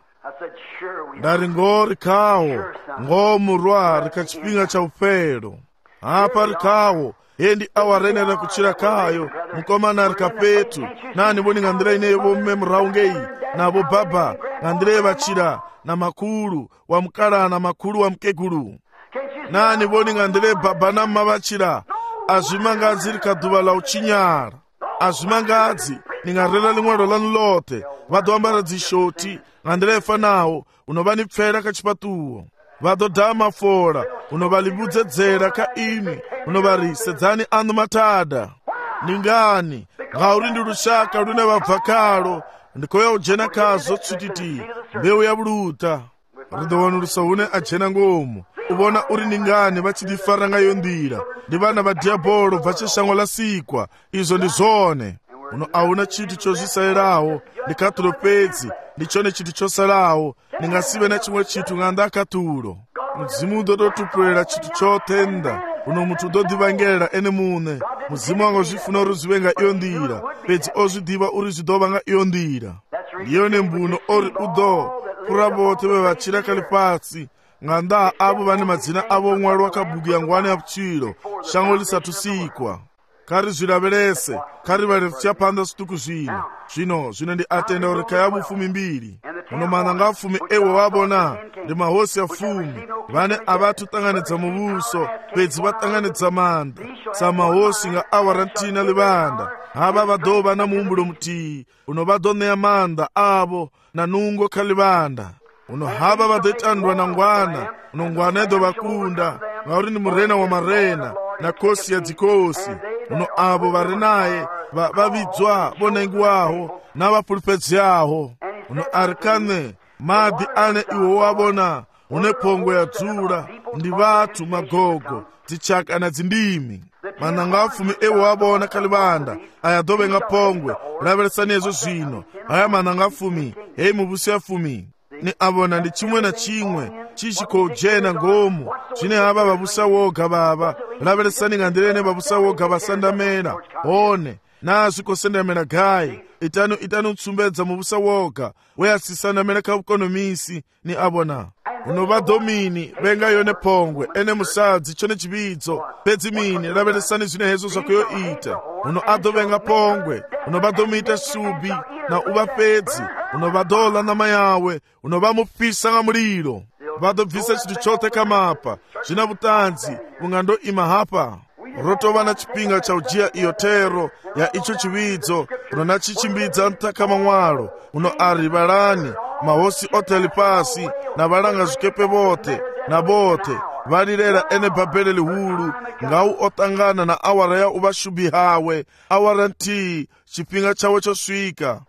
ndari ngorikawo ngomurwa rikachipinga chaupero apa rikawo hendi awarenera kuchira kayo mukomana rikapetu nani boni ngandira inevo mme murahu ngei navo baba ngandire vachira na makulu wa mukala na makulu wa mkegulu nani boni ngandire baba na mavachira azvimangadzi rikadhuva la uchinyara azvimangadzi ningarera limwero lanu lote vadoambara dzishoti ngandirefa nawo unova nipfera kachipatuwo vadodhaa mafora unova libudzedzera kaimi unova risedzani anu matada ningani ngauri ndi rushaka rune vabvakalo ndikoya ujena kazo tsutiti mbeu yavuluta ridowanurusa une ajena ngomu uvona uri ningani vachidifara ngayo ndira ndi vana va diabolo vachishango la sikwa izvo ndi zvone uno auna chiti chozvisayirawo ndikatulo pedzi ndichone chiti chosalawo ndingasive na chimwe chitu ng'anda akatulo mudzimu udodotupulera chitu chotenda uno mutu udodivangera ene mune mudzimu wanga uzvifuna uri zvivenga iyo ndira pedzi ozvidiva uri zvidova nga iyo ndira ndiyo nembuno ori udo pura vote vevachira kali pasi ng'anda avo vane madzina avo mwari wakabhuku yangwani yapuchiro shango lisatusikwa kari zviraverese kari vari vichapanda situku zvino ndi atenda uri kaya vufumi mbiri uno mana ngafumi ewo vavona ndi mahosi ya fumi vane avatutanganidza muvuso pedzi vatanganidza manda samahosi nga awarantina livanda hava vadova na muumbulo mutii uno vadoneya manda avo na nungo kalivanda uno hava vadoitandwa na ngwana uno ngwana edo vakunda ngauri ni murena wa marena na kosi ya dzikosi uno avo vari naye vavidzwa vonengiwaho na vapulupedzi aho uno ari kane madhi ane iwo wavona une pongo ya dzula ndi vatu magogo dzichaka na dzindimi mana ngafumi ewo wavona kalivanda aya dovenga pongwe laveresani ezvo zvino aya mana ngafumi hei muvusi ya fumi ni avona ndi chimwe na chimwe chichikojena ngomu zvine hava vavusa woga vava laveresani ngandirene vavusa woga vasandamera one nazvikosendamera gai itano tsumbedza muvusa woga weyasisandamera kaukonomisi ni avona unova domini venga yone pongwe ene musadzi chone chividzo pedzi mini laveresani zvine hezvo zvakuyoita uno adovenga pongwe unova domiita subi na uva pedzi unova dola nama yawe unova mupisa nga muliro vadobvisa chitu chote kamapa zvina vutanzi ungando ima hapa rotova na chipinga cha ujiya iyo tero ya icho chividzo uno nachichimbidza ntakama mwalo uno ari valani mahosi oteli pasi na valanga zvikepe vote na bote valirera ene bhabhele lihulu ngau otangana na awara ya uvashubi hawe awara ntii chipinga chawe chosvika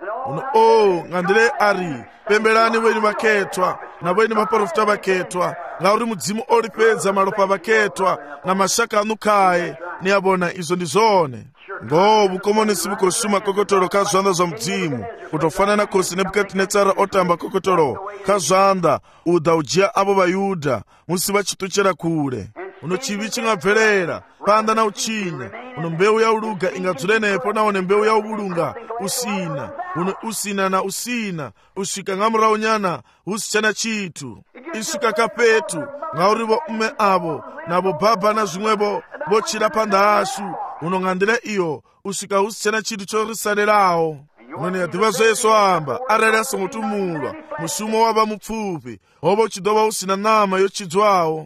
uno ngandire ari pembelani weni vaketwa na weni maprofita vaketwa ngauri mudzimu oripedza malopa vaketwa na mashaka anukaye ni avona izvo ndi zvone ngo vukomonisi vukoshuma kokotoro ka zvanda zva mudzimu kutofanana kosi nebukadhinetsara otamba kokotoro ka zvanda udha ujiya avo vayudha musi vachitochera kure uno chivi chingabverera panda na uchinya uno mbeu ya uluga ingadzule nepo naone mbeu ya uvulunga usina uno usina na usina usvika ngamurawo nyana usichana chitu isvika kapetu ngauri vo ume avo navo bhabha na zvimwevo vochira pandashu uno ngandira iyo usvika usichana chitu chorisalerawo uno niyadhiva zveso amba arali asongotumulwa mushumo wava mupfupi hovo uchidova usina nama yochidzwawo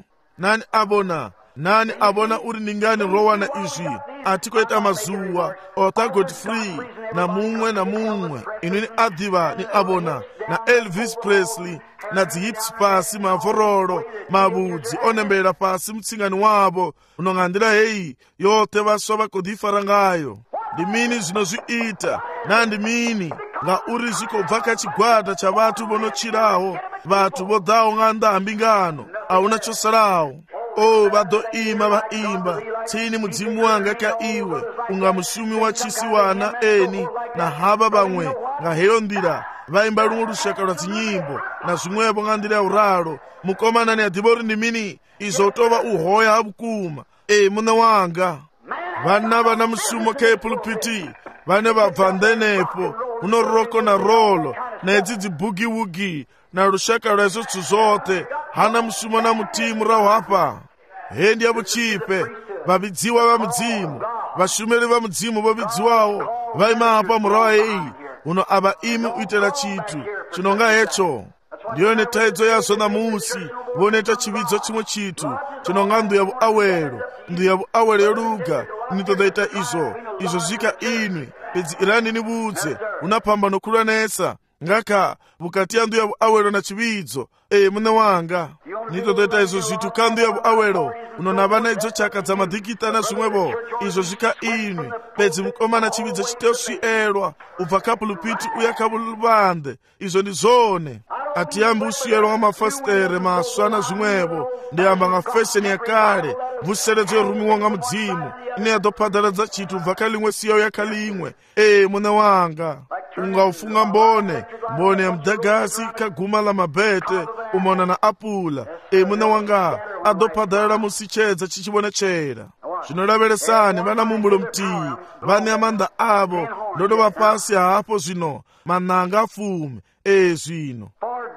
nani abona uri ningani rowana izvi atikoita mazuwa otagoti free na mumwe inini adhiva ni abona na Elvis Presley na dzihips pasi, mavorolo, mavudzi onembera pasi mutsingani wavo. Unongandira heyi yote vaswa vakodifara ngayo. Ndi mini zvinozviita na ndi mini ngauri zvikobva kachigwada cha vatu vonochirawo, vatu vodhawo ng'andambi ngano auna chosarawo. O vadoima vaimba tsini mudzimu wanga ka iwe unga musumi wa chisiwana eni na hava vamwe nga heyo ndira vaimba lumwe lushaka lwa dzinyimbo na zvimwevo nga ndira ya uralo. Mukomana ni adivori ndi mini izo tova uhoya havukuma. Muna wanga vana vana musumo ke pulpiti vane vabva ndenepo uno roko na rolo na edzi dzibugi wugi na lushaka lwa izo zote hana musumo na mutimu rawo hapa. Hendi yavo chipe vavidziwa va mudzimu, vashumeli va mudzimu vovidziwawo vaima apa murawa heyi uno ava imi uitela chitu chinonga hecho. Ndiyo ne taidzo yazo na musi voneta chividzo chimwe chitu chinonga ndu yavo awelo, ndu yavo awelo yoluga nitodaita izo zika inwi pedzi irani ni budze unapambano kulanesa ngaka bukati ya ndu yavo awelo na chividzo. Mune wanga nitodaita izo zitu kandu yavo awelo unonavana idzo chaka dza madhikita na zvimwevo izo zvika inwi pedzi mukomana chividzo chiteo swielwa ubva kapulupiti uya kabulubande. Izo ndi zone atiyambi uswielwa wa mafastere maswa na zvimwevo ndiyamba nga fesheni ya kale vuseredzo yorumiwa nga mudzimu ine yadophadaladza chitu ubva kalimwe siyawo ya kalimwe. Mune wanga unga ufunga mbone ya mdagasi kaguma la mabete umona na apula. Mune wanga adophadalala musichedza chichibonechera. Zvinoraveresani vana mumbulo mtii vane amanda avo ndodo vapasi hapo zvino mananga afume. Zvino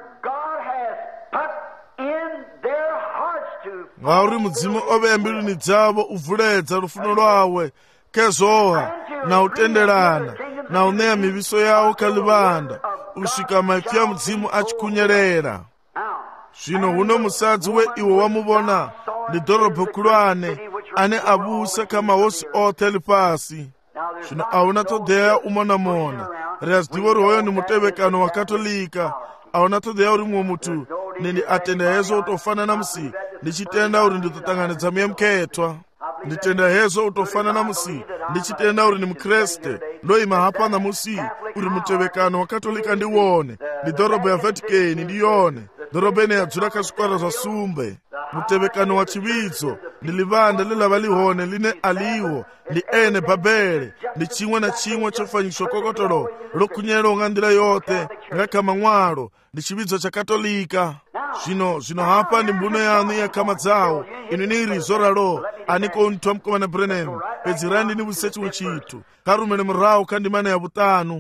ngauri mudzimu ove mbiluni dzavo uvuledza rufuno lwawe kezoha na utenderana na uneya miviso yawo kalivanda usvika maipfi ya mudzimu achikunyerera. Zvino huno musadzi we iwe wamuvona ndi dhorobho kulwane ane abusa kamahosi othe lipasi. Zvino auna todeya umonamona riazidivo rihoyo ni mutevekano wa katolika. Auna todeya uri mwe mutu nindi atenda hezo utofana na musi ndichitenda uri nditotanganidza muyemuketwa. Nditenda hezo utofana na musi ndichitenda uri ni mukreste ndoima hapa na musi uri mutevekano wa katolika ndiwone ndi dhorobho ya Vatikani ndiyone dhorobheni yadzula kaswikwara zva sumbe. Mutevekano wa chividzo ndi livanda lilava lihone line aliwo ndi ene Babele ndi chimwe na chimwe chofanyiswa kokotolo lokunyela nga ndila yote ngakama ng'walo ndi chividzo cha katolika. Zvino hapa ndi mbuno yanu ya kama dzawo inu niri zoralo aniko ntwa mkomana Branham pedzi randi ni vusechi uchitu karumene murawo kandi mana ya vutanu.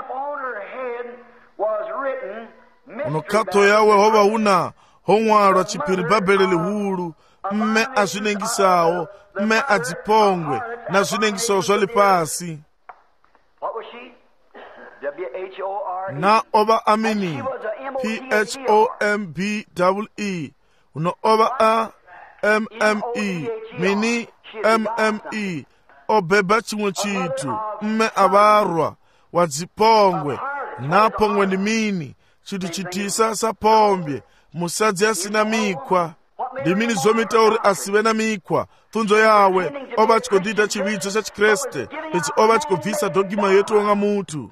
Unokato yawe hova una hong'walwa chipiri Babele lihulu mme azvinengisawo mme adzipongwe na zvinengisawo zva lipasi. Na ova amini PHOMBEE uno ova a MME mini MME obeba chimwe chitu mme avarwa wadzipongwe napongwe ndi mini chitu chitisa sapombye musadzi asina mikwa ndi mini zomitauri asive na mikwa pfunzo yawe ova chikodita chividzo cha chikreste pedzi ova chikobvisa dogima yetu wonga mutu.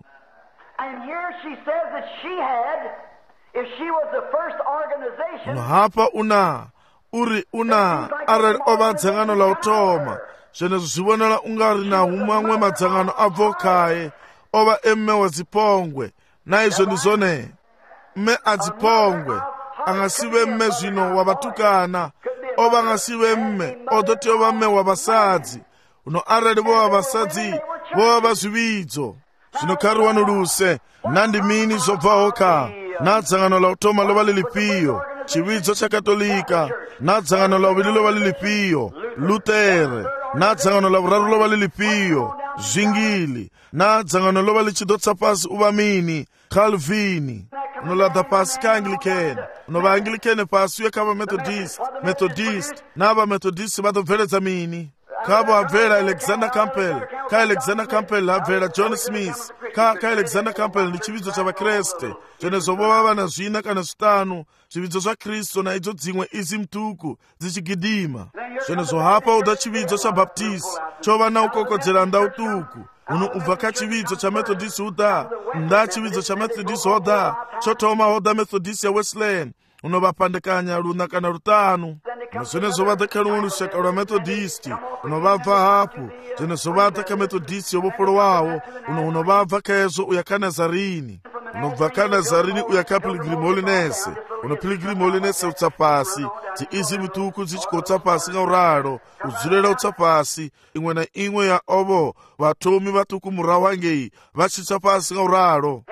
Hapa una arali ova dzangano la utoma zvenezvo zvivonala ungari na humamwe madzangano abvokaye ova emme wadzipongwe naizvo ndizone mme adzipongwe angasive mme zvino wavatukana ova angasive mme odoti ova mme wavasadzi uno arali vova vasadzi vova vazvividzo zvino kari wanuluse nandi mini zobvaho ka na dzangano la utoma lova lilipiyo chividzo cha katolika na dzangano la uvili lova lilipiyo Lutere na dzangano la vuraru lova lilipiyo Zwingli na dzangano lova lichidotsa pasi uvamini Calvini unoladha pasi ka Anglican unova Anglican pasi uye kava Methodist na va Methodist vadobveledza mini kavo abvela Alexander Campbell kha Alexander Campbell habvela John Smith, kha Alexander Campbell ndi chividzo cha vakreste, zvenezo vova vana zvina kana zvitanu zvividzo zva Kristu na idzo dzimwe izi mtuku dzichigidima. Zvenezo hapa uda chividzo cha Baptist chova na ukokodzera nda utuku uno ubva kha chividzo cha Methodist uda nda chividzo cha Methodist hoda chotoma hoda Methodist ya Wesleyan uno vapandekanya luna kana lutanu. Zvenezo vada kha lumwe lushaka lwa Methodist uno vabva hapo, zvenezo vada kha Methodist yovopolo wawo uno vabva khezo uya kha Nazarini, unobva kha Nazarini uya kha Pilgrim Holiness, uno Pilgrim Holiness utsa pasi dziizi mituku dzichikotsa pasi nga uralo udzulela utsa pasi imwe na imwe ya ovo vatomi vatuku murahu angei vachitsa pasi nga uralo.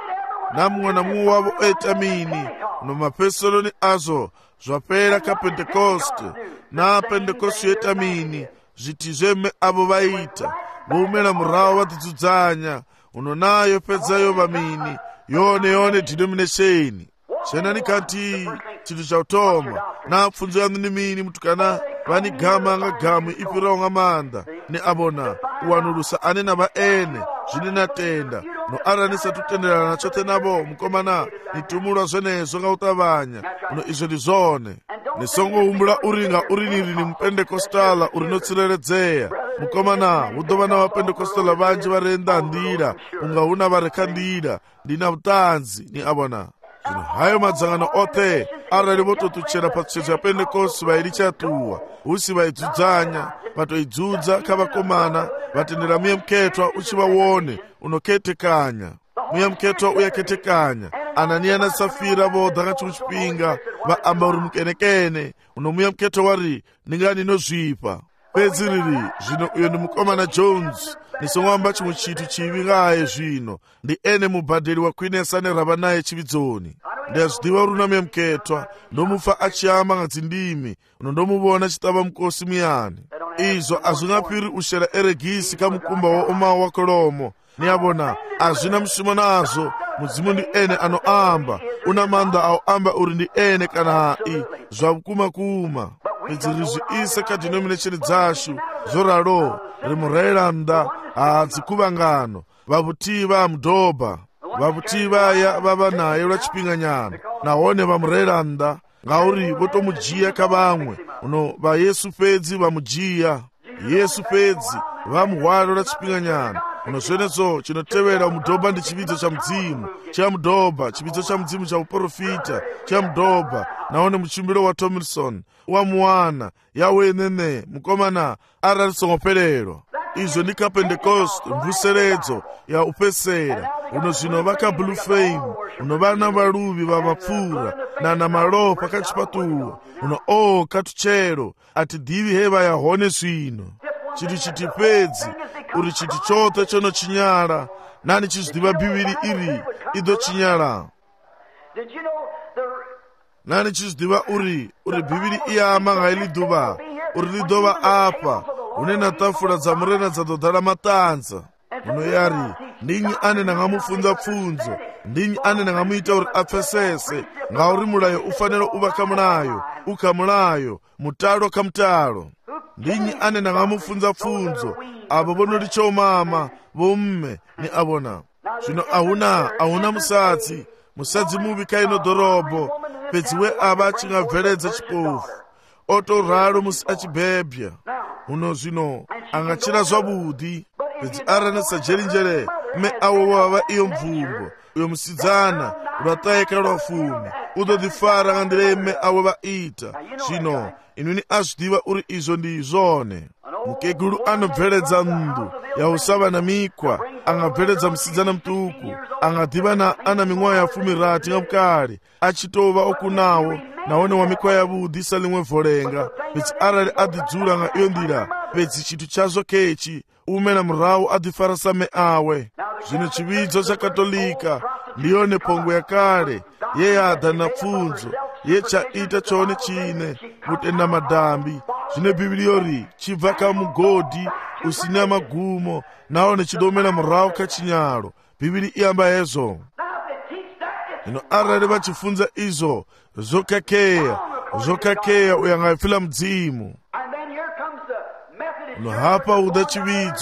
Na mumwe na mumwe wavo etamini uno mapesolo azo zvapera kha Pentecost na Pentecost yetamini zviti zveme avo vaita voumela murahu vatidzudzanya uno nayo pedzayo vamini yone denomination. Chena nikati chitu cha utoma na pfunzo yanu ni mini mutukana vani gama nga gamu ipira nga manda ni abona uwanulusa ane na baene zvini natenda no aranisa tutenderana na chote nabo mukomana nitumulwa zvenezo nga utavanya uno izo ndi zone nisongo umbula uringa uriniri ni mpendekostala urinotsireredzea mukomana udova na wapendekostala vanji varenda ndira unga una vareka ndira ndina utanzi ni abona. Zvino hayo madzangano othe arali vototuchera pachichezo ya Pentecost vailichatuwa usi vaidzudzanya vatoidzudza kha vakomana vatendera muya mketwa uchivawone unoketekanya muya mketwa uyaketekanya Anania na Safira vodha kha chimwe chipinga vaamba uri mukenekene uno muya mketwa wari ningani nozvipa pedzi riri. Zvino uyo ni mukomana Jones nisongwamba chimwe chitu chivi ngaye zvino ndi ene mubhadheri wa Queeness ane rava naye chividzoni. Ndiyazvidiva runa muya mketwa ndomufa achiyamba nga dzindimi uno ndomuvona chitava mukosi muyani. Izvo azvingapiri ushera eregisi kha mukumba wa omawo wa Kolomo niyabona azvina mushumo nazvo. Mudzimu ndi ene anoamba una manda auamba uri ndi ene kana hai zvakuma idziri zviise kha denomination dzashu zoralo rimurayiranda hadzikuvangano vavutiva mudhobha vavutiva ya vava naye lwa chipinganyano nahone vamurayiranda ngauri votomujiya kha vamwe uno vayesu pedzi vamujiya Yesu pedzi vamuhwalo lwa chipinganyano uno zvenezo chinotevera mudhobha ndi chividzo cha mudzimu cha mudhobha chividzo cha mudzimu cha uprofita cha mudhobha naone muchimbiro wa Tomlinson wamuwana yawenene mukomana aralisongoperero. Izvo ndi kha Pentecost mvuseredzo ya upesera uno zvino vakha Blue Flame uno vana valuvi va mapfura na malopa kha chipatuwa uno katuchero atidivi heva yahone zvino chiti chitipedzi uri chiti chote chono chinyala nani chizdiva bhibhiri iri ido chinyala nani chizdiva uri bhibhiri iyama ngailiduva uri lidova apa unena tafula dza murena dzadodhala matanza uno yari ndinyi ane nangamufunza pfunzo ndinyi ane nangamuita uri apfesese ngauri mulayo ufanira uva kha mulayo mutalo kha mutalo ndinyi ane nangamufunza pfunzo avo vonoli chomama vomme ni avona. Zvino ahuna musadzi muvi kaino dorobo pedzi we ava achingabveledza chipofu otoralo musi achibhebhya uno zvino angachira zvabudi pedzi aranesa jerinjere me avo vava iyo mvumbo uyo musidzana lwatayeka lwafumi udodifara ngandileme avo vaita. Zvino inuni azvidiva uri izvo ndi izvone. Mukegulu anobveledza ndu yausava na mikwa angabveledza musidzana mtuku angadiva ana mimwayo ya 10 nga mukali achitova okunawo naone wa mikwa yavudi salimwe volenga pedzi arali adidzula nga iyo ndira pedzi chitu chazo kechi umena murahu adifarasa me awe. Zvino chividzo cha Katolika ndiyone pongo yakale yeyada na pfunzo yechaita chone chine kutenda madambi. Zvine bhibhiliyori chibva kha mugodi usina magumo naone chidomera murahu kha chinyalo bhibhili iyamba hezvo. Ino arali vachifunza izvo zvokakeya uyangafila mudzimu. Uno hapa uda chividzo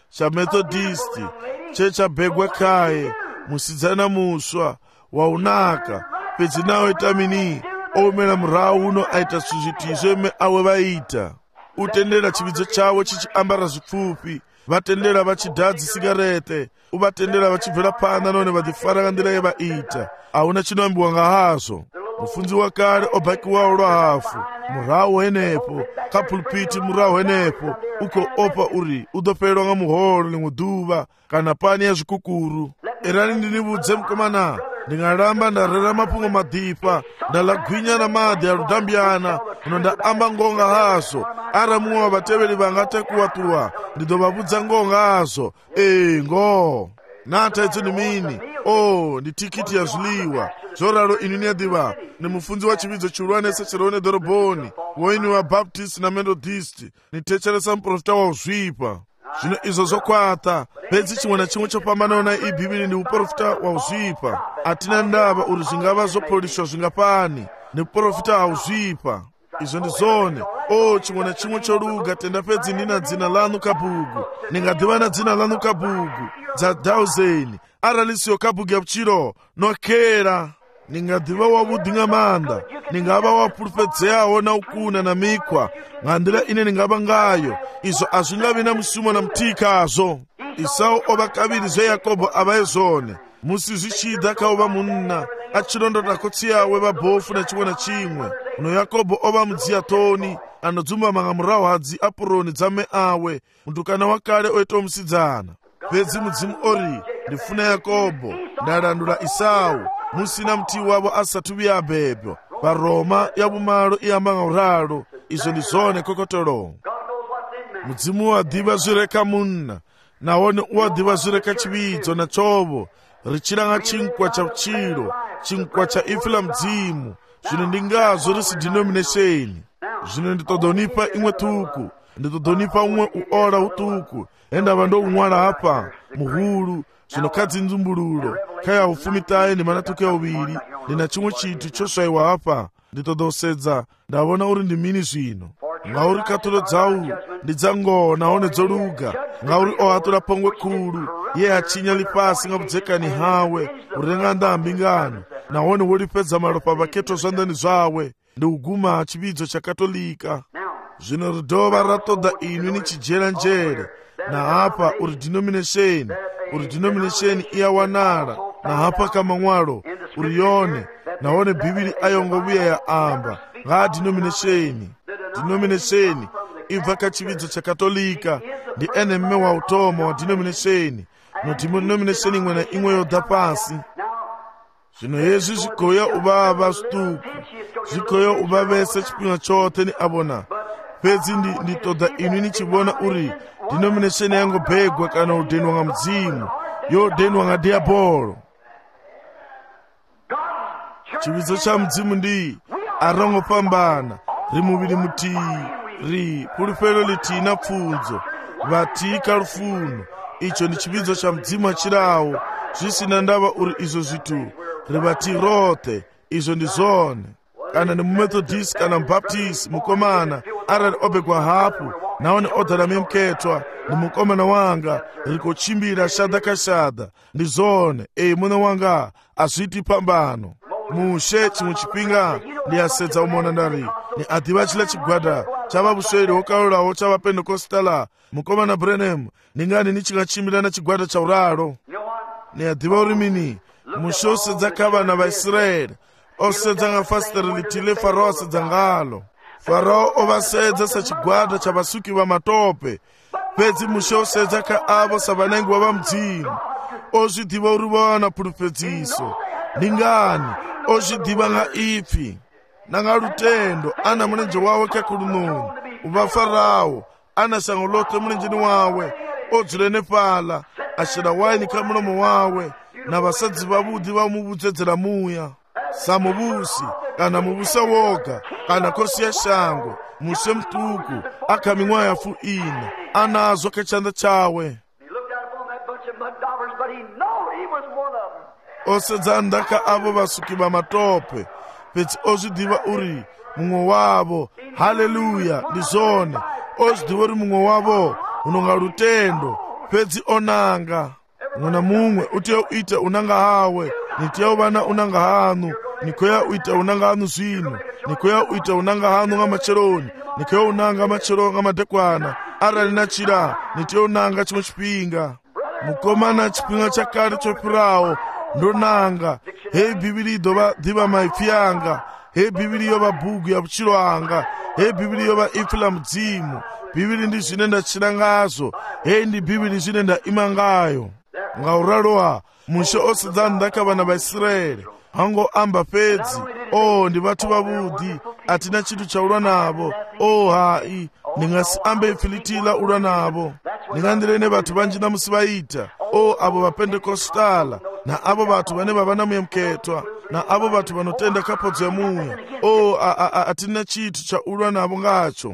cha Methodist chechabhegwa khaye musidzana muswa waunaka pedzi nawo itamini oumela murahu uno aita zvizvitizvo ime awe vaita utendera chividzo chavo chichiambara zvipfupi vatendera vachidhadzi sigarete uvatendera vachibvira panda none vachifara ndira yevaita hauna chinoambiwa ngahazvo mufunzi wakare obhakiwawo lwahafu murahu henepo kapulpiti murahu henepo uko opa uri udopelwa nga muholo limwe duva kana pani ya zvikukuru erani ndinivudze mukomana ndingaramba ndarera mapungo madhipa ndalagwinya na madhi aludambiana uno ndaamba ngonga hazo ara mumwe wa vateveri vangatekuwatuwa ndidovavudza ngonga hazo ngo nata idzi ni mini ndi tikiti ya zviḽiwa zvoralo ini niyadiva ni mufunzi wa chividzo chihulwanese chirone doroboni woini wa Baptist na Methodist nitecheresa muprofita wa uzvipa zvino izvo zvokwata pedzi chimwe na chimwe chopambanawo na ibhibhiri ndi uprofita wa uzvipa atina ndava uri zvingava zvopoliswa zvingapani ni uprofita wa uzvipa izvo ndi zone chimwe na chimwe choluga tenda pedzi ndina dzina lanu kabhugu ningadhiva na dzina lanu kabhugu dza 1000 aralisiyo kabhugu ya kuchiro nokera ningadhiva wavudi nga manda ningava wapulupedzeawo na ukuna na mikwa ngandira ine ningava ngayo izvo azvingavi na musumo na mutikazo Isau oba kaviri zve Yakobo avaye zone musi zvichida kaova munna achirondota kotsi yawe vabofu na chimwe na chimwe uno Yakobo oba mudziya toni anodzumba manga murahu hadzi apuroni dzame awe mutukana wakale oita musidzana pedzi mudzimu ori ndifuna Yakobo ndalandula Isau musina mti wavo asati vyabebwa varoma yavumalo iyamba nga uralo izvo ndi zone kokotolo mudzimu wadhiva zvireka munna nawone uwadhiva zvireka chividzo na chovo richilanga chinkwa cha uchilo chinkwa cha ifi la mdzimu zvino ndingazo risi denomination zvino nditodonipa imwe tuku nditodonipa umwe uola utuku endava ndo umwala hapa muhulu zvino kadzi nzumbululo kaya ufumitaye ndi manatuku ya uviri ndina chimwe chitu chosvaiwa hapa nditodosedza ndavona uri ndimini zvino ngauri katulo dzau ndidzangowa naone dzoluga ngauri ohatura pongwe kulu iye achinya lipasi nga kudzekani hawe urenga ndambi ngano naone wolipedza malopa vaketo zvandani zvawe ndi uguma chividzo cha katolika zvino ridova ratoda inwi ni chijera njere na hapa uri denomination iyawanala na hapa kama mwalo uri yone naone bhibili ayongovuya ya amba nga denomination ibva kachividzo cha katolika ndi ene mme wa utomo wa denomination no denomination imwe na imwe yodha pasi zvino yezvi zvigoya uvava situku zvigoya uva vese chipinga chote ni avona pedzi nditoda inwi nichivona uri denomination yangobhegwa kana udenwa nga mdzimu yodenwa nga diabolo chividzo cha mdzimu ndi arongopambana rimuviri mutii pulufelo litina pfunzo vatika rufuno icho ndi chividzo cha mdzimu achirawo zvisina ndava uri izvo zvitu rivati rote izvo ndi zone kana ni mumethodist kana mubaptist mukomana arali obegwa hapu naone odala memketwa ni mukomana wanga rikochimbira shada kashada ndi zone mune wanga azviti pambano mushe chimwe chipinga ndiyasedza umona ndari ni adhiva chila chigwada chava vusweri wokalolawo chava pendekostala mukomana Branham ningani nichingachimbira na chigwada cha uralo ni adhiva uri mini mushe osedza kavana vaIsraeri osedza nga fasteri litile Farao asedza ngalo Farao ovasedza sa chigwada cha vasuki va matope pedzi mushe osedza ka avo sa vanengi va mdzimu ozvidhiva uri vana puluphedziso ningani ozvidhiva nga ipfi nanga lutendo ana mulenje wawe kakulununu uva Farao ana sango lote mulenjeni wawe odzulene pala ashira waini ka mulomo wawe na vasadzi vavudi vamuvudzedzera muya samuvusi kana muvusa woga kana kosi ya shango mushe mtuku akamingwa yafu ina anazo kachanda chawe osedza ndaka avo vasuki va matope pedzi ozvidhiva uri mumwe wavo haleluya ndi zone ozvidhiva uri mumwe wavo unonga lutendo fhedzi onanga muṅwe na muṅwe u tea u ita unanga hawe. Ni tea u vha na unanga haṋu. Ni khou ya u ita unanga haṋu zwino. Ni khou ya u ita unanga haṋu nga matsheloni. Ni khou ya u nanga matshelo nga madekwana. Arali na tshila ni tea u nanga tshiṅwe tshifhinga. Mukomana tshifhinga tsha kale tsho fhiraho ndo nanga. Hei Bivhili i ḓo ḓivha maipfi anga. Hei Bivhili yo vha bugu ya vhutshilo hanga. Hei Bivhili yo vha ipfi ḽa mudzimu. Bivhili ndi zwine nda tshila ngazwo. Hei ndi Bivhili zwine nda ima ngayo. Nga u raloha Mushe o sedza nnḓa kha vhana vha Israele hango amba fhedzi ndi vhathu vhavhuḓi, a thi na tshithu tsha u lwa navho. Hai, ndi nga si ambe ipfi ḽithihi ḽa u lwa navho. Ndi nga nḓila ine vhathu vhanzhi ṋamusi vha ita. Avho vha Pentekostala na avho vhathu vhane vha vha na muyemukhethwa na avho vhathu vha no tenda kha phodzo ya muya. A thi na tshithu tsha u lwa navho ngatsho.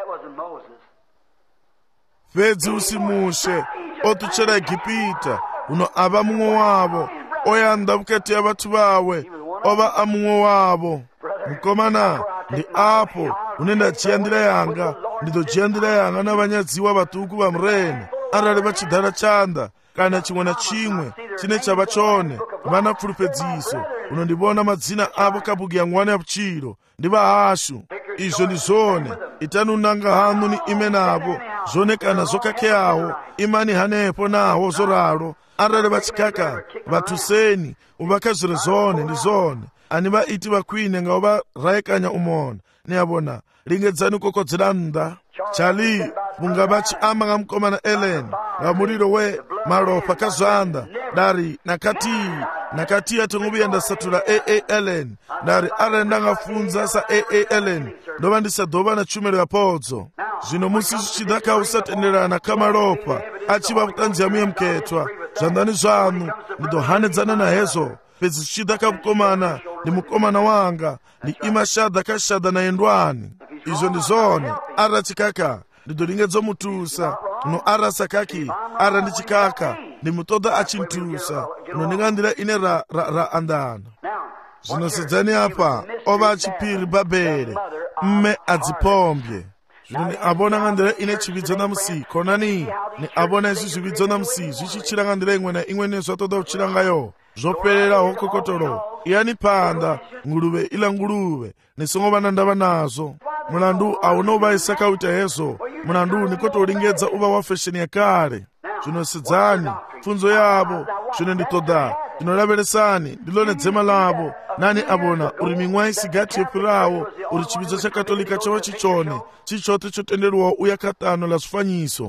Fhedzi hu si Mushe o ṱutshela Egipita, huno a vha muṅwe wavho. O ya nnḓa vhukati ha vhathu vhawe, o vha a muṅwe wavho. Mukomana, ndi afho hune nda dzhia nḓila yanga. Ndi ḓo dzhia nḓila yanga na vhanyadziwa vhaṱuku vha murena, arali vha tshi ḓala tshanḓa kana tshiṅwe na tshiṅwe tshine tsha vha tshone. Vha na pfulufhedziso. Huno ndi vhona madzina avho kha bugu ya ṅwana ya vhutshilo. Ndi vha hashu. Izwo ndi zwone. Itani unanga haṋu ni ime navho. Zwone kana zwo khakheaho, imani hanefho naho zwo ralo. Arali vha tshi khakha, vha thuseni. U vha kha zwi re zwone ndi zwone. Ani vha iti vha khwine nga u vha raekanya u mona. Ni a vhona, lingedzani u kokodzela nnḓa. Charlie vhunga vha tshi amba nga mukomana Ellen nga mulilo we malofha kha zwanḓa. Ndari na khathihi a thongo vhuya nda sathula Ellen. Ndari arali nda nga funza sa Ellen, ndo vha ndi sa ḓo vha na tshumelo ya phodzo. Zwino musi zwi tshi ḓa kha u sa tendelana kha malofha a tshi vha vhuṱanzi ha muyemukhethwa, zwanḓani zwaṋu ndi ḓo hanedzana na hezwo. Fhedzi zwi tshi ḓa kha vhukomana, ndi mukomana wanga. Ndi ima shaḓa kha shaḓa na yendwani. Izwo ndi zwone. Arali tshikhakha ndi ḓo lingedza u muthusa. No arali sa khakhi, arali ndi tshikhakha ndi mu ṱoḓa a tshi nthusa. No ndi nga nḓila ine ra anḓana. Zwino sedzani hafha, o vha a tshiphiri Babele, mme a dziphombye. Zwino ni a vhona nga nḓila ine tshivhidzo ṋamusi khonani, ni a vhona hezwi zwivhidzo ṋamusi zwi tshi tshila nga nḓila iṅwe na iṅwe ine zwa ṱoḓa u tshila ngayo. Zwo fhelelaho khokotolo. Iyani phanḓa, nguluvhe iḽa nguluvhe, ni songo vha na ndavha nazwo. Mulandu a hu na u vhaisa kha u ita hezwo. Mulandu ni khou tou lingedza u vha wa fesheni ya kale. Zwino sedzani pfunzo yavho. Zwino ndi ṱoḓa, zwino lavhelesani, ndi ḽone dzema ḽavho. Nani a vhona uri miṅwaha i si gathi yo fhiraho uri tshivhidzo tsha katolika tsho vha tshi tshone, tshi tshoṱhe tsho tendelwaho u ya kha ṱano ḽa zwifanyiso.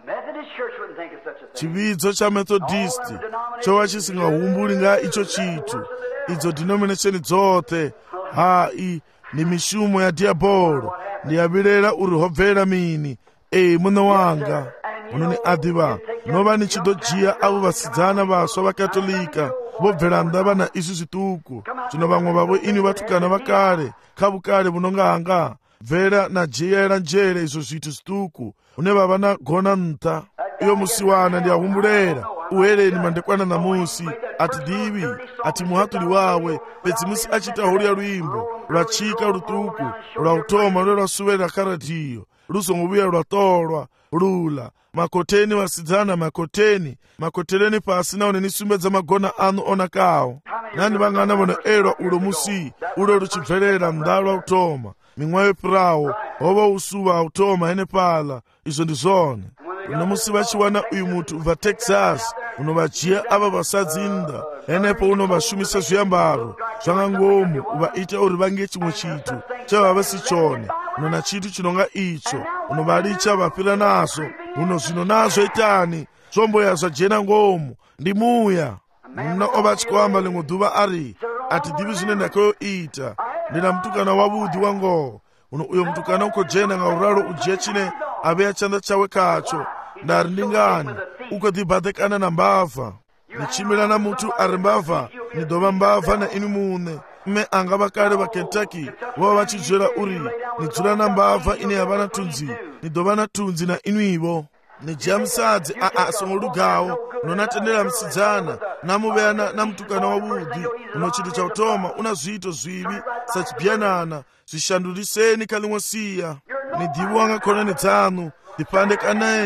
Tshivhidzo tsha Methodist tsho vha tshi si nga humbuli nga itsho tshithu. Idzo denomination dzoṱhe, hai, ndi mishumo ya diabolo. Ndi a vhilela uri ho bvelela mini. Muṋe wanga, muno ni a ḓivha, no vha ni tshi ḓo dzhia avho vhasidzana vhaswa vha katolika vho bvela nnḓa vha na izwi zwiṱuku. Zwino vhaṅwe vhavho ini vhatukana vha kale kha vhukale vhu no nga hanga, bvela na dzhiela nzhele izwo zwithu zwiṱuku hune vha vha na gona nṱha. Iyo musiwana ndi a humbulela u Heleni mandekwana ṋamusi, a thi ḓivhi, a thi muhaṱuli wawe. Fhedzi musi a tshi ita holuya luimbo lwa tshika luṱuku lwa u thoma lwe lwa suvela kha radio, lu songo vhuya lwa ṱolwa, lula makhotheni vhasidzana, makhotheleni fhasi, nahone ni sumbedza magona aṋu o nakaho. Nani vha nga na vhono elwa ulo musi ulo lu tshi bvelela nnḓa lwa u thoma miṅwaha yo fhiraho, ho vha u suvha ha u thoma henefhaḽa. Izwo ndi zwone. Uno musi vha tshi wana uyu muthu u bva Texas, uno vha dzhia avha vhasadzi nnḓa henefho, uno vha shumisa zwiambaro zwa nga ngomu u vha ita uri vha nge tshiṅwe tshithu tshe vha vha si tshone. Uno na tshithu tshi no nga itsho, uno vha litsha vha fhira nazwo. Uno zwino nazwo itani, zwo ya zwa dzhena ngomu, ndi muya. Munna o vha tshi khou amba ḽiṅwe ḓuvha ari, a thi ḓivhi zwine nda khou ita, ndi na mutukana wavhuḓi wa ngoho. Uno uyo mutukana u khou dzhena nga uralo u dzhia tshine a vhea tshanḓa tshawe khatsho. Ndari ndi ngani u khou ḓibaḓekana na mbava? Ni tshimbila na muthu a re mbava, ni ḓo vha mbava na ini muṋe. Mme anga vha kale vha Kentucky vho vha vha tshi dzhiela uri ni dzula na mbava ine ya vha na thunzi, ni ḓo vha na thunzi na inwivo. Ni dzhia musadzi a songo lugaho, no na tendela musidzana na muvhea na mutukana wavhuḓi. Uno tshithu tsha u thoma una zwiito zwivhi sa tshibyanana, zwishanduliseni kha ḽiṅwe sia. Ni ḓivhiwa nga khonani dzaṋu, ḓipandekaneni.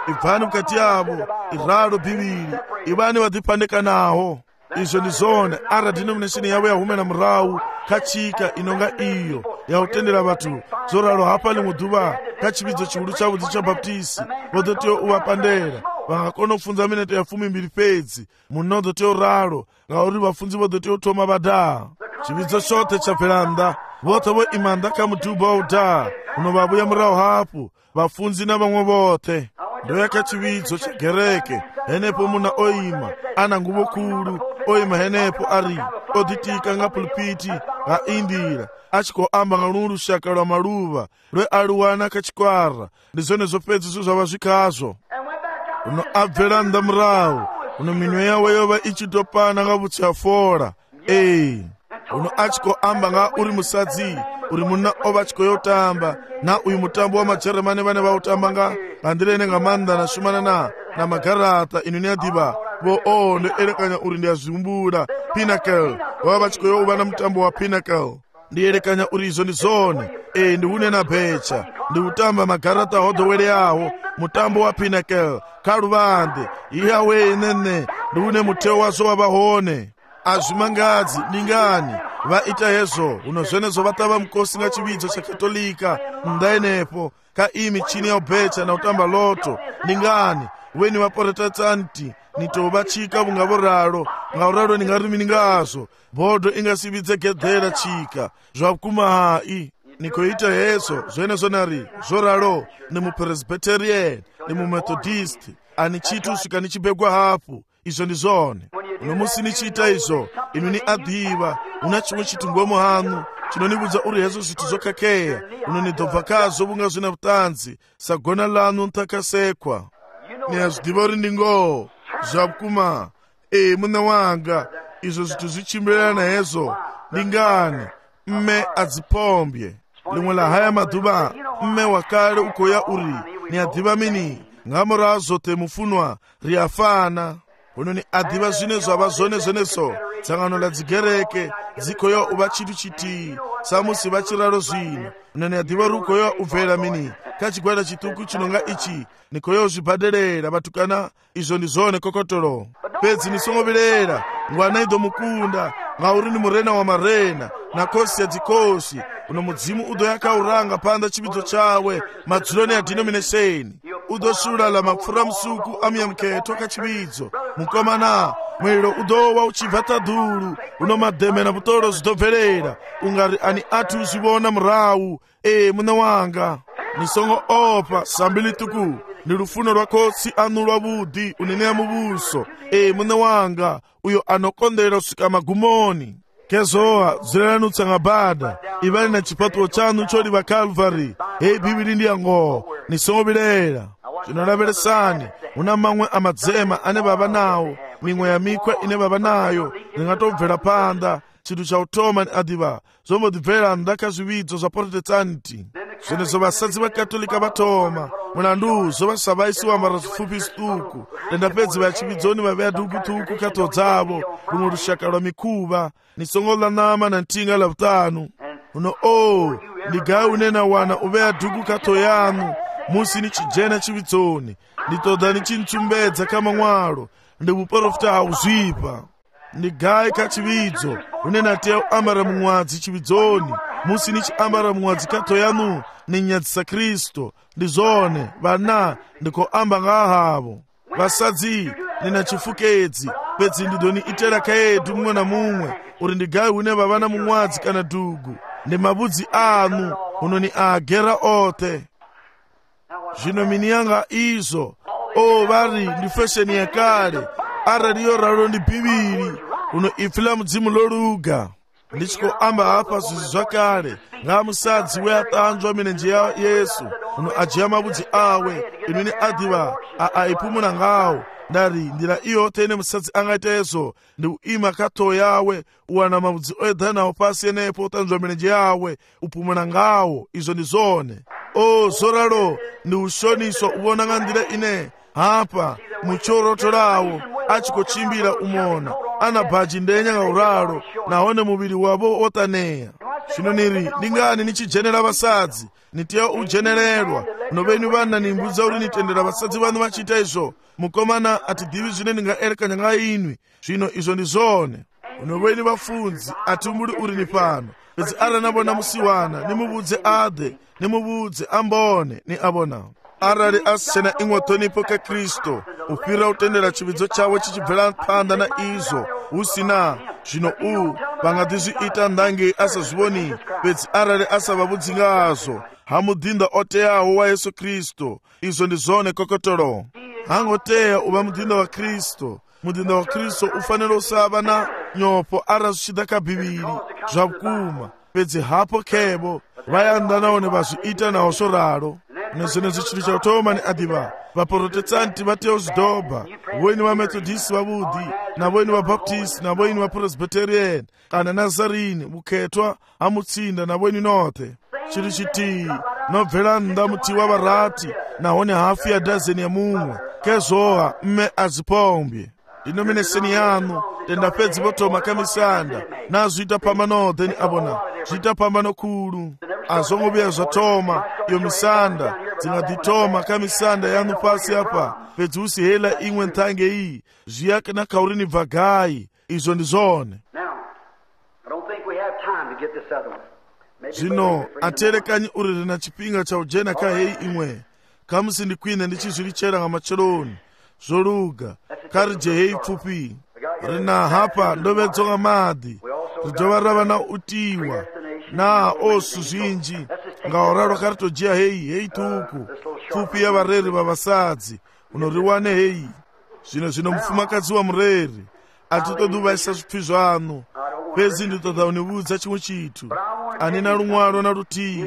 ibvani mukati yavo, iralo bhiviri, ivani vadhipandika naho. Izvo ndi zone ara denomination yavo yahumena murau kachika inonga iyo yautendera vatu zoralo hapa limwe dhuva kachividzo chihuru chavo dzichabhaptisi vodotio uvapandera vangakona kufunza minete ya 12 pedzi munodotio ralo ngauri vafunzi vodotio toma vada chividzo chote chapelanda vote vo imanda kamudhubha wauda unovavuya murau hapo vafunzi na vamwe vote ndoyaka chividzo chagereke henepo muna oima ana nguvo kuru oima henepo ari oditika nga pulpiti nga indira achikoamba nga lundu shaka lwa maluva lwe aluwana kachikwara ndizone zopedzi zvava zvikazvo uno abvelanda murau uno minwe yawe yova ichitopana nga vutsafora uno achikoamba nga uri musadzi uri muna ova chikoyotamba na uyu mutambo wa majeremani vane vautamba nga ndirene nga manda na shumana na magarata ino niadiva vo ndoerekanya uri ndiyazimbura Pinnacle vava chikoyova na mutambo wa Pinnacle ndiyerekanya uri izo ndi zone ndiune na becha ndiutamba magarata hodowere yawo mutambo wa Pinnacle kaluvande iyawe nene ndiune muteo wazo wavahone azvimangadzi dingani vaita hezvo unozvenezo vatava mukosi nga chividzo chakatolika ndainepo kaimi chini ya ubecha na utamba loto dingani weni vaprotestanti nitovachika vungavoralo ngauralo ningarimi ningazo bhodo ingasividze gedhera chika zvakumahai nikoita hezvo zvenezo nari zvoralo ni mupresbyterian ni mumethodist ani chitu svika nichibegwa hapo izvo ndi zone unomusi nichiita izvo inu ni adhiva una chimwe chitungomo hanu chinonibudza uri hezvo zvithu zokakeya unonidhobvakazo vunga zvina vutanzi sagona lanu ntakasekwa niyazvidiva uri ndingo zvakuma muna wanga izvo zvithu zvichimbilirana hezvo ndingani mme adzipombye limwe la haya madhuva mme wakale ukoya uri niyadhiva mini ngamura zote mufunwa riyafana unoni adhiva zvine zvava zvone zveneso tsangano la dzigereke dzikoya uva chitu chiti samusi vachiraro zvino unoni adhiva rukoya ubvera mini kachigwada chituku chinonga ichi nikoya uzvibhaderera vatukana izvo ndi zvone kokotoro pedzi nisongoverera ngwana idomukunda ngauri ni murena wa marena na kosi ya dzikosi uno mudzimu udoyakauranga panda chividzo chawe madzuloni ya denomination udosulala mapfura musuku amuyamketo kachividzo mukomana mwero udowa uchibva tadhuru uno madheme na vutoro zvidobverera ungari ani ati uzvivona murau muna wanga nisongo opa sambili tuku ni rufuno rwakosi anu rwavudi uneneya muvuso muna wanga uyo anokondera kusvika magumoni kezoa dzireranutsa ngabada ivani na chipatuwo chanu choliva Calvary bhibili ndiyango nisongovilera zvinoraveresani una mamwe amadzema ane vava nawo mimwe ya mikwe ine vava nayo ringatobvera panda chinthu chautoma ni adhiva zombodibvera ndakazvividzo zva protestanti zvenezo vasadzi vakatolika vatoma mulandu zovasavaisiwa mara zvifupi situku dendapedzi vachividzoni vaveya dhukutuku kato dzavo rumwe rushaka rwa mikuva nisongola nama na ntinga la vutanu uno ndigayi unena wana uveya dhuku kato yanu musi nichijena chividzoni nditoda nichinitsumbedza kama mwalo ndivuprofita hauzvipa ndigayi kachividzo unena teya uambara mumwadzi chividzoni musi nichiambara mumwadzi kato yanu ninyadzisa Kristo ndizone vana ndikoamba ngahavo vasadzi nina chifukedzi pedzi ndidoni itera kayedu mumwe na mumwe uri ndigayi une vavana mumwadzi kana dhugu ndi mavudzi anu unoni agera ote zvino mini yanga izo vari ndi fesheni yakale arariyo raro ndi bhibili uno ifila mudzimu loluga ndichikoamba hapa zvizi zvakale ngamusadzi weatanzwa mirenje ya Yesu uno ajiya mavudzi awe inoni adhiva aipumuna ngawo ndari ndira iyo tene musadzi angaita yeso ndi uima kato yawe uwana mavudzi oedhanawo pasi yenepo utanzwa mirenje yawe upumuna ngawo izo ndi zone zoralo ndi ushoniswa uwona nga ndira ine hapa muchoroto lawo achikochimbira umona ana bhaji ndenya nga uralo nahone muviri wavo otaneya zvino niri ndingani nichijenera vasadzi nitiya ujenererwa noveni vana nimbudza uri nitendera vasadzi vanu vachiita izvo mukomana atidhivi zvine ndingaerekanya ngainwi zvino izvo ndizvone noveni vafunzi ati muri uri ni pano pedzi aranavona musiwana nimuvudze ade nimuvudze ambone ni abona arali asina imwe thonipo ka Kristo ufira utendera chividzo chawo chichibvela panda na izvo usina zvino vangadizviita ndange asazvivoni pedzi arali asavavudzi ngazvo hamudhinda oteyawo wa Yesu Kristo izvo ndizvone kokotoro hangoteya uva mudhinda wa Kristo mudhinda wa Kristo ufanira usava na nyopo ara zvichida kabhiviri zvakuma pedzi hapo kebo vayandanawo nevazviita nawo svoraro nezvinezvo chiri chautoma neadiva vaprotestanti vateyo zvidhobha voini vamethodisi vavudhi navoini vabaptisti navoini vapresbyterian kana nazarini vuketwa hamutsinda navoini nothe chiri chitii nobvela nda muti wavarati nahone hafu ya dazeni ya mumwe kezvoha mme azipombye denomination yanu tenda pedzi votoma kamisanda nazviita pambanodhe ni abona zviita pambano kulu azongovia zvatoma iyo misanda dzingadhitoma kamisanda yanu pasi apa pedzi usihela imwe nthange iyi zviya kana kaurini bvagai izvo ndizvone zvino aterekanyi uriri na chipinga chaujena kahei imwe kamusindikwine ndichizvirichera ngamacheloni zvoruga kari jehei pfupi rina hapa ndovedzoka madhi rijova rava na utiwa na osu zvinji ngaoraro karitojiya hei tuku pfupi yavareri vavasadzi unoriwane hei zvino mufumakadzi wa mureri atitoduvaisa zvipfi zvanu pedzi nditoda univudza chimwe chitu anina rumwaro na rutii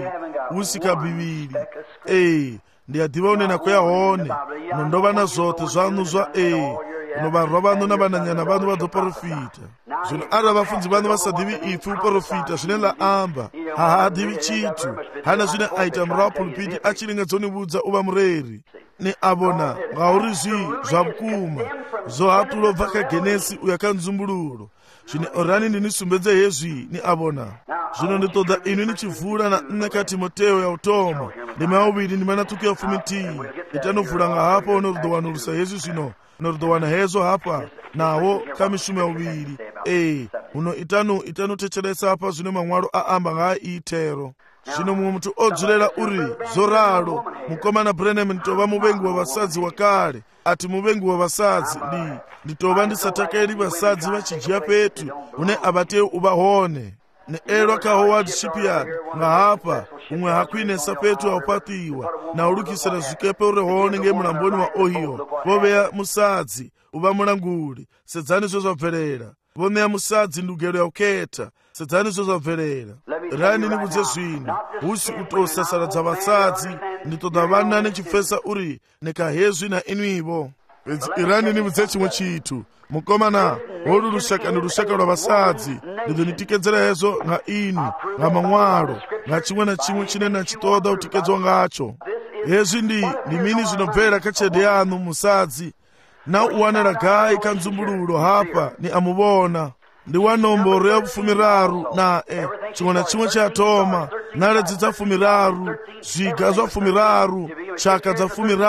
usikabhiviri ndiyadhiva unena kweyahone unondova na zvote zvanu zva unovarwa vanu navananyana vanu vadoprofita zvino ari vafudzi vanu vasadhivi ifi uprofita zvine laamba haadhivi chitu hana zvine aita murava pulpiti achiringadzonivudza uva mureri ni abona ngauri zvi zvavukuma zohatulobva kagenesi uyakanzumbululo zvine orani ndinisumbedze hezvi ni abona zvino nditoda inu nichivhura na nne ka Timoteo ya utoma ndima yauviri ndima natuku ya fumitii itanovhura nga hapa unorudowanurusa hezvi zvino unorudowana hezo hapa nawo kamishume ya uviri uno itanotecheresa hapa zvino mamwaro aamba ngaa itero zvino mumwe mutu odzurera uri zoralo mukomana Branham nditova muvengi wa vasadzi wakale ati muvengi wa vasadzi nditova ndisatakeri vasadzi vachijiya petu une avateu uvahone neerwa ka Howard Shipyard ngahapa umwe hakuinesa petu aupatiwa na ulukisira zvikepe urehone ngemulamboni wa Ohio voveya musadzi uva mulanguli sedzani zvo zvabverera voneya musadzi ndugelo ya uketa sedzani zvo zvabverera rani nivudze zvino husi utosasaradza vasadzi nditoda vana nechifesa uri nekahezvi na inwivo pedzi irani nivudze chimwe chitu mukomana holu rushaka ni rushaka lwa vasadzi ndidonitikedzera hezo nga ini nga mamwalo nga chimwe na chimwe chine nachitoda utikedzwa ngacho hezvi ndi mini zvinobvera kachede yanu musadzi na uwanera gai kanzumbululo hapa ni amuvona ndi wa nomboro ya vufumiraru chimwe na chimwe chatoma naledzi dza fumiraru zviga zva fumiraru chaka dza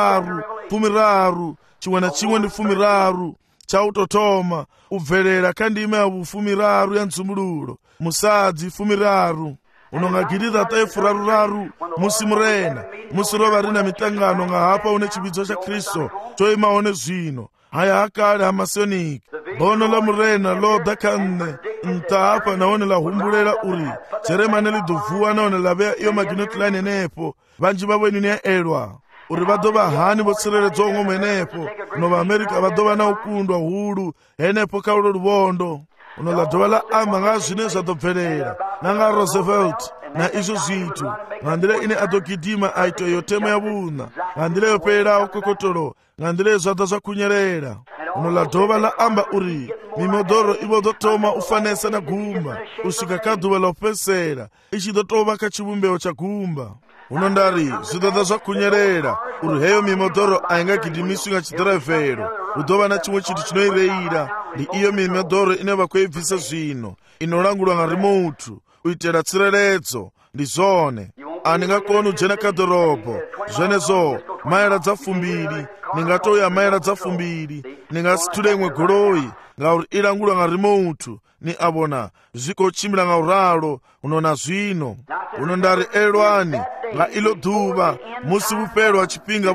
fumiraru chimwe na chimwe ndi fumiraru chautotoma ubverera kandima ya vufumiraru ya nzumbululo musadzi fumiraru unongagirira taifuraruraru musi murena musi rova rina mitangano nga hapa une chividzo cha Kristo choimaone zvino haya akale hamasoniki bono la murena lo dakanne nta hapa naone la humbulela uri jeremane lidovua naone la vea iyo maginotline nepo vanji vavweni ni ya elwa uri vadova hani votsireredzwa ng'omenepo no vaAmerika vadova na ukundwa hulu henepo kaulo luvondo unoladova la amba nga zvine zvadobverera nanga Roosevelt na izvo zvitu ngandire ine adogidima aito yotema ya vuna ngandire yopera kokotolo ngandire zvada zvakunyerera unoladova la amba uri mimodoro ivodotoma ufanesa na gumba usvika kaduva la upesera ichidotova kachivumbeo cha gumba unondari zvidada zvakunyerera uri heyo mimodoro aingagidimiswi nga chidhirevhero udova na chimwe chitu chinoireira ndi iyo mimodoro inova kuibvisa zvino inorangulwa nga remote uitela tsireledzo. Ndi zone andingakoni ujena kadorobo zvenezo maera dza 2 ningatoya maera dza 2 ningasithule imwe goloi ngauri ilangulwa nga remote ni abona zikochimila nga uralo unona zwino unondari elwani nga ilo dhuva musi vupelo wa chipinga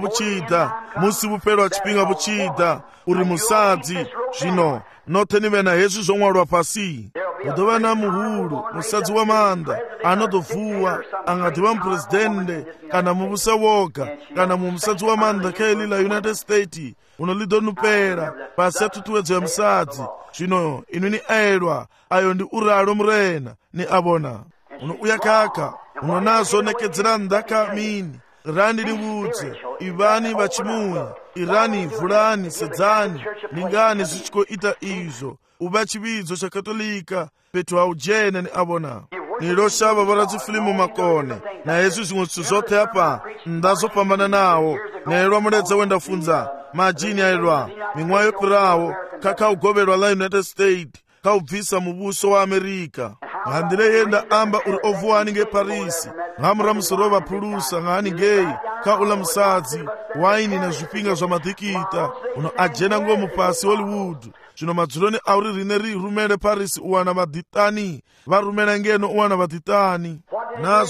vuchida uri musadzi zvino nothe nive na hezwi zomwalwa pasi udova na muhulu musadzi wa manda anodovuwa angadiva mupresidente kana muvusa woga kana mumusadzi wa manda kaeli la United States unolidonupera pasi ya tutuwedzo ya musadzi zvino inu ni aelwa ayo ndi uralo murena ni abona uno uya kaka unonazo nekedzera ndaka mini rani livudze ivani vachimuya irani vulani sedzani ningani zichikoita izvo uva chividzo cha katolika petu haujene ni abona niloshava varazifilimu makone na hezwi zvimwe zwithu zothe apa ndazopambana nawo naelwa muledza wenda funza majini aelwa mimwayo yopirawo kakaugoverwa la United States kaubvisa mubuso wa Amerika ngandile yenda amba uri ovuwani ngeParisi ngamuramusoro vapulusa ngani ngei kaula musadzi waini na zvipinga zva madhikita uno ajena ngomu pasi Hollywood zvino madzuloni auri rine rumele Paris uwana vadhitani varumela ngeno uwana vadhitani na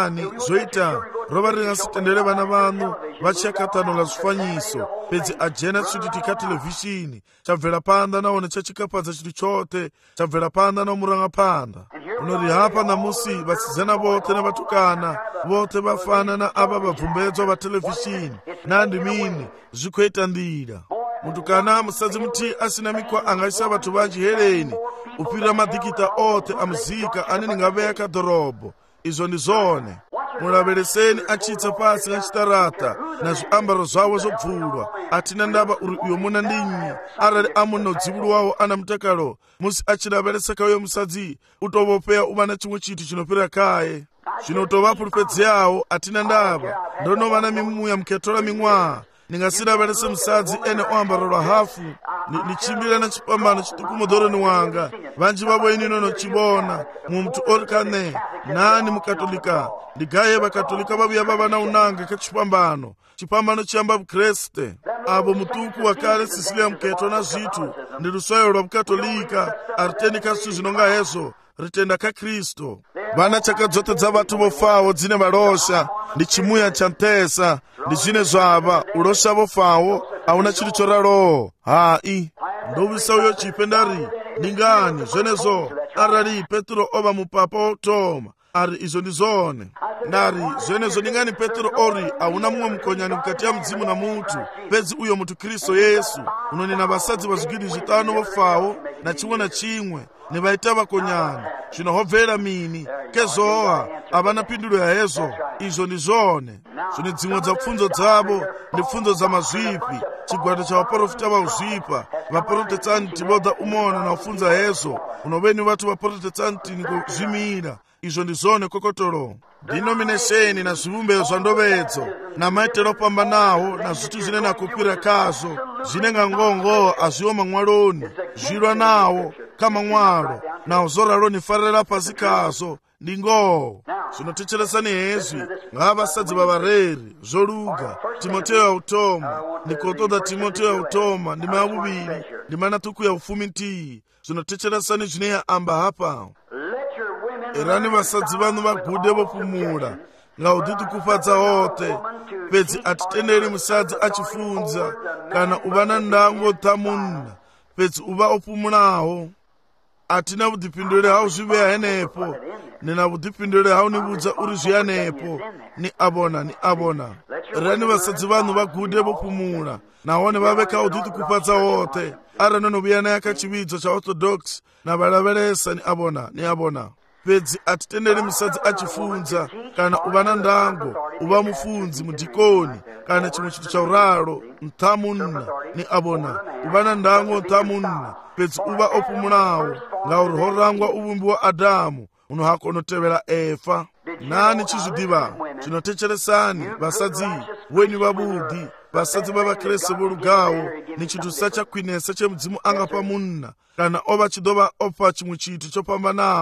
zoita rova ringasitendere vana vanu vachiyakatanula zvifanyiso pedzi ajena chituti ka televhishini chabvela panda naone chachikapadza chitu chote chabvela panda nomurangapanda unori hapa namusi vasizana vote na vatukana vote vafana na ava vabvumbedzwa vatelevhishini nandi mini zvikuita ndira mutukana musadzi muti asina mikwa angaisa vatu vachihereni upira madhikita ote amuzika anini ngaveya kadhorobo izvo ndi zone mulavereseni achitsa pasi ngachitarata na zviambaro zvavo zobvulwa atina ndava uri uyo muna ndinyi arali amunodzivulu wawo ana mutakalo musi achilavereseka uyo musadzi utovopeya uva na chimwe chitu chinopera kaye zvino utovapulupedzeyawo atina ndava ndonova na mimuya muketola ming'wa ningasilaverese musadzi ene oambaro lwa hafu nichimbira na chipambano chituku mudhoroni wanga vanji vavo inino nochivona mumtu orikane nani mukatolika ndigaye vakatolika vavuya vava na unanga kachipambano chiyamba vukreste avo mutuku wakale Sisilia mketo na zvitu ndi luswayo lwa vukatolika ariteni ka zvitu zvinonga hezvo ritenda ka Kristo vana chaka dzote dza vatu vofawo dzine valosha ndi chimuya cha ntesa ndi zvine zvava ulosha vofawo hauna chiri choralowo hai ndovisa uyo chipendari ningani zvenezo arali Petro ova mupapa wotoma ari izvo ndi zone ndari zvenezo ningani Petro ori hauna mumwe mukonyani mukati ya mudzimu na mutu pedzi uyo mutu Kristo Yesu unonena vasadzi vazvigidi zvitano vofawo na chimwe na chimwe nivaita vakonyani zvino hobvera mini kezoha havana pindulo ya hezo izvo ndi zone zvino dzimwe dza pfunzo dzavo ndi pfunzo dza mazvipi chigwado cha vaprofita vauzvipa vaprotestanti voda umona na ufunza hezo unoveni vatu vaprotestanti nikuzvimira izvo ndi zone kokotolo denomination na zvivumbeyo zva ndovedzo na maitelo opambanawo na zvitu zvine nakupira kazvo zvine nga ngongo azviwo mamwaloni zvirwa nawo kamamwalo na uzoralo nifarira pasi kazo ndi ngoho zvinotecheresani hezvi ngavasadzi vavareri zvoluga Timoteyo automa ndikotoda Timoteyo automa ndima yavuviri ndima na tuku ya ufumi ntiyi zvinotecheresani zvine ya amba hapa erani vasadzi vanu vagude vopumula ngaudhiti kufadza hote pedzi atitenderi musadzi achifunza kana uva na ndango tamunna pedzi uva opumulawo atina vudhipindure hau zviveya henepo nina vudhipindure hau nivudza uri zviyanepo ni abona rani vasadzi vanhu vagude vopumula nahone vave kaudhiti kufadza hote ara nonoviyana yakachividzo cha orthodox na valaveresa ni abona pedzi atitenderi musadzi achifunza kana uva na ndango uva mufunzi mudhikoni kana chimwe chitu cha uralo ntamunna ni abona uva na ndango ntamunna pedzi uva opumulawo ngauri horangwa uvumbi wa Adamu uno hako unotevera Efa nani chizvidiva chinotecheresani vasadzi weni vabudi vasadzi vavakreste volugawo ni chitu sachakwinesa chemudzimu anga pamunna kana ova chidova opa chimwe chitu chopambanawo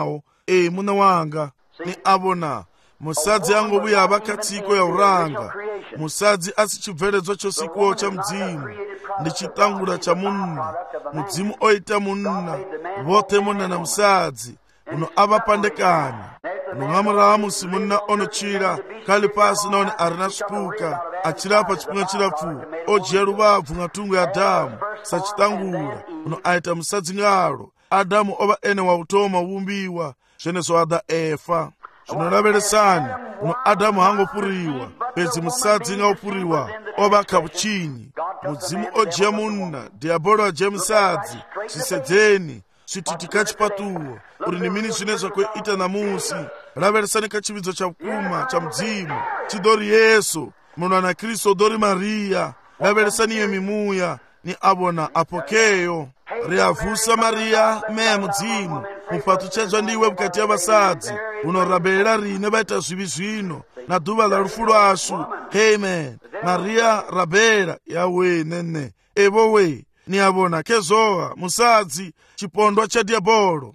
muna wanga ni abona musadzi angobuya abakatsiko ya uranga musadzi asi chibveredzo chosikuwo cha mdzimu ndi chitangula cha munna mudzimu oita munna vote munna na musadzi uno abapandekana uno ng'amuramu si munna onochira kali pasi naone arina supuka achirapa chipunga chirapfu ojiya rubavu ng'atungu ya Adamu sachitangula uno aita musadzi ngalo Adamu oba ene wa utoma ubumbiwa zvenezo ada efa zvinoraveresani uno Adamu hangopuriwa bedzi musadzi ngaupuriwa oba kapuchini mudzimu ojiya munna diabolo ajiya musadzi zvisedzeni zvititika chipatuwo uri nimini zvine zvakweita namusi raveresani kachividzo chakuma cha mudzimu chidori Yesu munhu ana Kristu dori Mariya raveresani iye mimuya ni abona apokeyo riavhusa Mariya meya mudzimu mupatuchedzwa ndiwe mukati yavasadzi unorabelera rine vaita zvivi zvino na dhuva la rufu rwashu. Amen. Mariya rabela yawe nene evowe ni abona kezoa musadzi chipondwa cha diabolo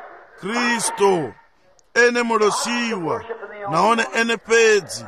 Kristo ene molosiwa naone ene pedzi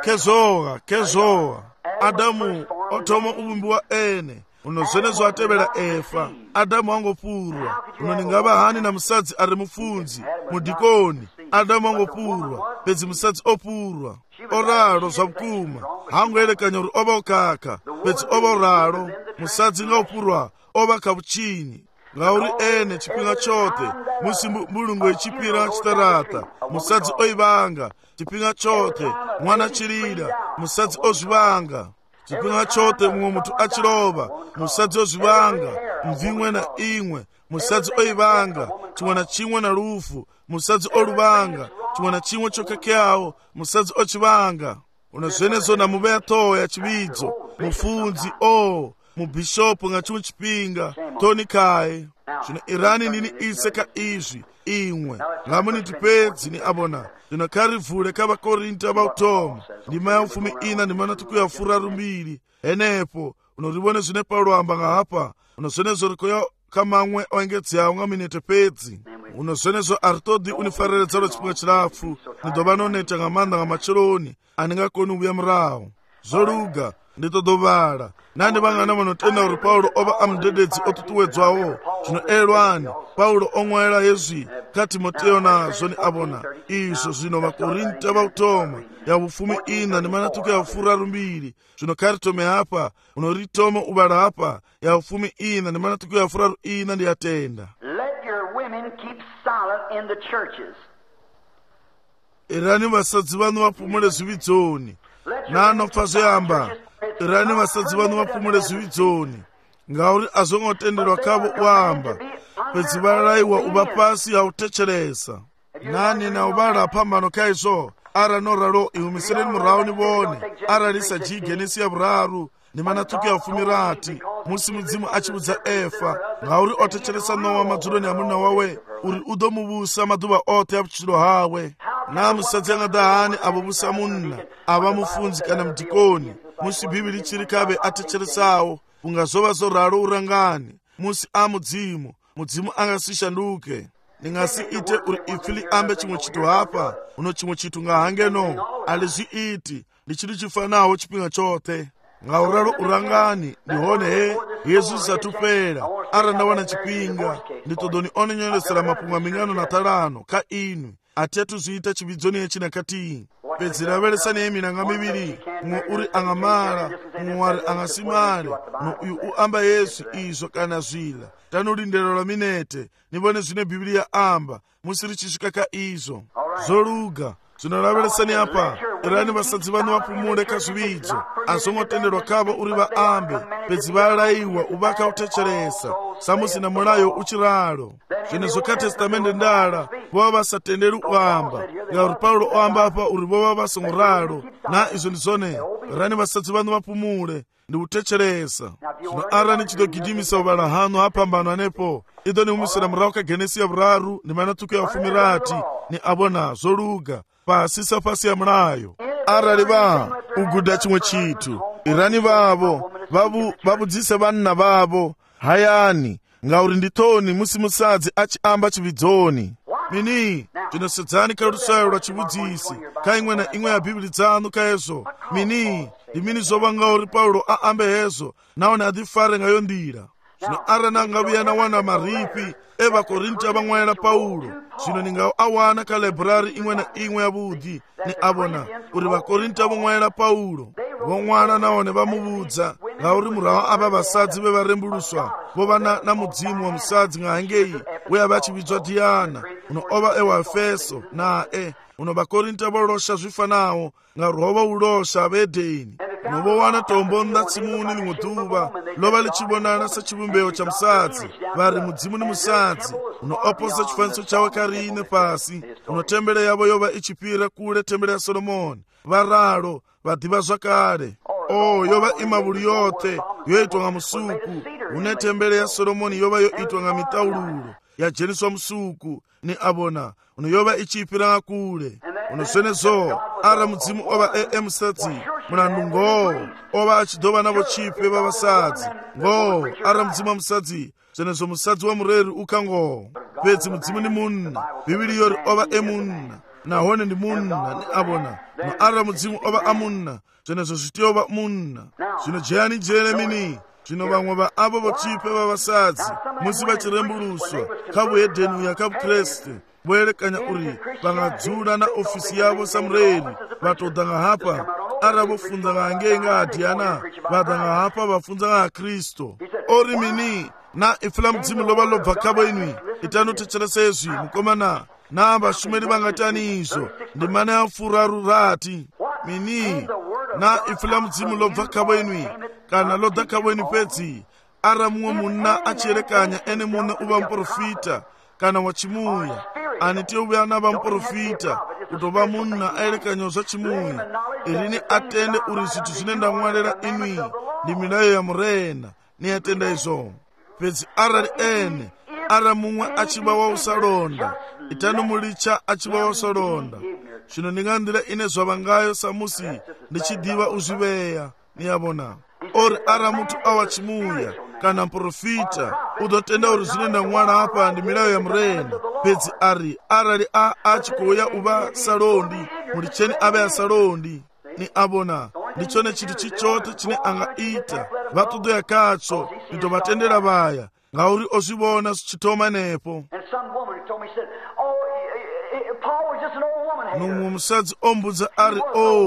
kezoa Adamu otoma ubumbiwa ene unozvenezo atevera efa Adamu angopurwa unoningava hani na musadzi ari mufunzi mudikoni Adamu angopurwa pedzi musadzi opurwa oraro zvakuma hangoerekanya uri ova ukaka pedzi ova uraro musadzi ngaupurwa ova kapuchini ngauri ene chipinga chote musi mulungu echipira chitarata musadzi oivanga chipinga chote mwana chirira musadzi ozvivanga chipinga chote mumwe mutu achirova musadzi ozvivanga mvimwe na imwe musadzi oivanga chimwe na chimwe na rufu musadzi oruvanga chimwe na chimwe chokakeawo musadzi ochivanga unozvenezo na muveto ya chividzo mufunzi mubhishopu nga chimwe chipinga tonikai zvino irani nini ise ka izvi imwe ngamuniti pedzi ni abona zvino karivhule kavakorinta vautoma ndima ya 14 ndima na tuku ya 22 enepo unorivone zvine Paulo amba ngahapa unozvenezo rikoya kamamwe oengedzeawo ngaminete pedzi unozvenezo aritodi unifareredzaro chipinga chirapfu ndidova noneta ngamanda ngamachironi aningakoni ubuya murawo zoluga nditodovala nandi vangana vanotenda uri Paulo ova amudededzi otutuwedzwawo zvino elwani Paulo omwela yezvi ka Timoteo nazvo ni abona izvo zvino vakorinta vautoma ya 14 ndima na tuku ya 22 zvino karitome hapa unoritoma uvala hapa ya 14 ndima na tuku ya 24 ndiyatenda. Let your women keep silent in the churches. Irani vasadzi vanu vapumule zvividzoni nanopfa zveyamba irani vasadzi vanu vapumule zvividzoni ngauri azongotenderwa kavo uamba pedzi varaiwa uva pasi hautecheresa nani na uvala apambano kaizvo ara noraro ihumisereni murawo nivone ara risa jigenesi ya vuraru ndima na tuku ya 10 musi mudzimu achibudza efa ngauri otecheresa Nowa madzuloni amuna wawe uri udomuvusa maduva ote apuchiro hawe na musadzi angadahani avovusa munna ava mufunzi kana mudikoni musi bhibhiri chiri kabe atecheresawo ungazova zoraro urangani musi mudzimu angasishanduke ningasiite uri ifili ambe chimwe chitu hapa uno chimwe chitu ngahangeno alizviiti ndichiri chifanawo chipinga chote ngauraro urangani ndihone Yesu satupera ara ndawana chipinga nditodoni onenyoresera mapunga mingano na talano ka inu atetu zviita chividzoni yechina kati pedzi raveresani yeminanga miviri mumwe uri angamara mumwe wari angasimare uyu uamba Yesu izvo kana zvila tanolindero minete nivone zvine Biblia amba musiri chisvika ka izvo zoluga zvinoraveresani apa irani vasadzi vanu vapumule kazvividzo azongotenderwa kavo uri vaambe pedzi varaiwa uvaka utecheresa samusina mulayo uchiralo zvino zvoka testamende ndala vova vasatenderi uamba ngauri Paulo oamba apa uri vova vasongoralo na izvo ndizvone irani vasadzi vanu vapumule ndi utecheresa zvino arani chidogidimisa uvala hano apambano anepo idoni humisira murawo ka Genesi ya vuraru ndima na tuku ya 10 ni abona zoluga pasisa pasi ya mulayo arali va uguda chimwe chitu irani vavo vabudzise vanna vavo hayani ngauri nditoni musi musadzi achiamba chividzoni mini tinosedzani kha lusayo lwa chivudzisi kha imwe na imwe ya bhibhili dzanu kha hezo mini ndi mini zopanga uri paulo aambe hezo naone adifare ngayo ndira zvino arana angavuya na wana maripi evakorinta vamwayela paulo zvino ninga awana kha librari imwe na imwe ya vudhi ni avona uri vakorinta vamwayela paulo vomwana naone vamuvudza ngauri murahu apa vasadzi vevarembuluswa vova na mudzimu wa musadzi ngahangeyi weya vachividzwa Diana uno ova ewaefeso nae uno vakorinta volosha zvifanawo ngauri hova ulosha vedheni uno vowana tombo mnatsimuni limwe dhuva lova lichivonana sachivumbeo cha musadzi vari mudzimu ni musadzi uno oposa chifaniso chawo karine pasi uno tembele yavo yova ichipira kule tembele ya Solomoni varalo vadhiva zvakare yova imavuli yothe yoitwa nga musuku une tembele ya Solomoni yova yoitwa nga mitaululo yajeniswa musuku ni avona uno yova ichipira nga kule uno zvenezo ara mudzimu ova musadzi mulandu ngoo ova achidhova navo chipe vavasadzi ngoo ara mudzimu wa musadzi zvenezo musadzi wa mureri ukangoo pedzi mudzimu ni munna bhibhili yori ova emunna nahone ndi munna ni avona no ara mudzimu ova amunna zvenezo zvitiyova munna zvino jeyani jene mini zvino vamwe va avo vochipe vavasadzi musi vachirembuluswa kha vuhedheni uya kha vukreste voelekanya uri vangadzula na ofisi yavo samureri vatodha nga hapa ara vofunza nga hangeyi nga Diana vadha nga hapa vafunza nga Kristo ori mini na ifula mudzimu lova lobva khavo inwi itanotechelesa ezwi mukomana na vashumeri vangatani izvo ndi mane afuraru rati mini na ifula mudzimu lobva khavo inwi kana lodha khavo inwi pedzi ara mumwe munna achierekanya ene mune uva muprofita kana wachimuya anitiye uvuya na vamuprofita kutova munna aerekanyawo zva chimuya irini atende uri zvithu zvine ndamwalela inwi ndi milayo ya murena ni atenda izvo pedzi arali ene ara mumwe achiva wa usalonda itano mulicha achiva wa usalonda zvino ndingandira ine zvavangayo samusi ndichidiva uzviveya niyavona ori ara mutu awa chimuya kana mprofita udotenda uri zvine ndamwala apa ndi milayo ya murena pedzi arali achikoya uva salondi mulicheni ave ya salondi ni avona ndichone chinthu chichote chine angaita vatudoya kacho nditovatendera vaya ngauri ozvivona zvichitoma nepo nomwe musadzi ombudza ari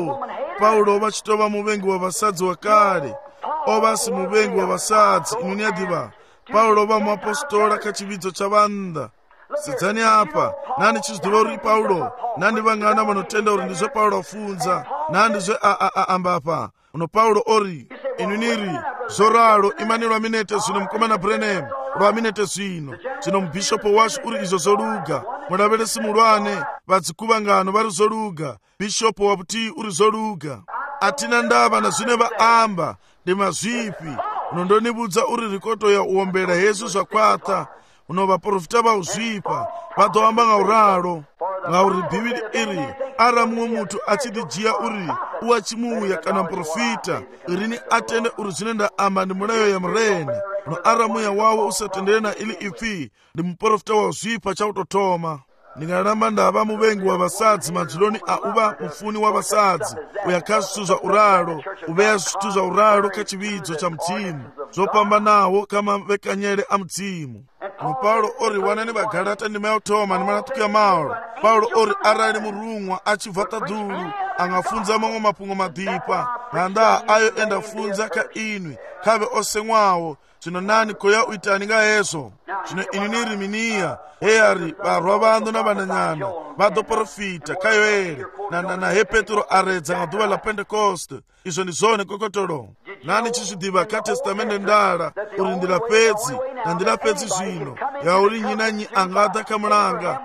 paulo vachitova muvengi wa vasadzi wakale ovasi muvengi wa vasadzi inuni yadiva paulo va muapostola kha chividzo cha vanda sedzani apa nani chizidiva uri paulo nandi vangana vanotenda uri ndizvo paulo afunza nandizve amba apa uno paulo ori inuniri zoralo imani lwaminete zvino mukomana Branham lwaminete zvino mubhishopu washu uri izvo zoluga mulavele simulwane vadzikuvangano vari zoluga bhishopu waputi uri zoluga atina ndava na zvine vaamba ndi mazvipi unondonivudza uri rikoto ya uombera hezvi zvakwata uno vaprofita vauzvipa vadoamba ngauralo ngauri bhibhili iri ara mumwe mutu achidijiya uri uwachimuya kana mprofita irini atende uri zvine ndaamba ndi mulayo ya murena uno ara muya wawo usatendere na ili ifi ndi muprofita wauzvipa chautotoma ndingaramba ndava muvengi wa vasadzi madziloni uva mufuni wa vasadzi uyakha zvithu zva uralo uveya zvithu zva uralo kha chividzo cha mudzimu zopambanawo kha mavekanyere a mudzimu no paulo ori wanani vagalata ndima yautoma ndi manatuku ya maolo paulo ori arali murumwa achibva tadulu angafunza mamwe mapungo madhipa nanda ayo endafunza kha inwi khave osemwawo zvino nani koya uitani nga hezvo zvino inini riminiya heyari varwa vandu na vananyana vadoprofita kayo ere nahe petro aredza nga dhuva la pentekoste izvo ndi zone kokotolo nani chizvidiva kha testamende ndala uri ndilapedzi na ndilapedzi zvino yauri nyinanyi angadha kha mulanga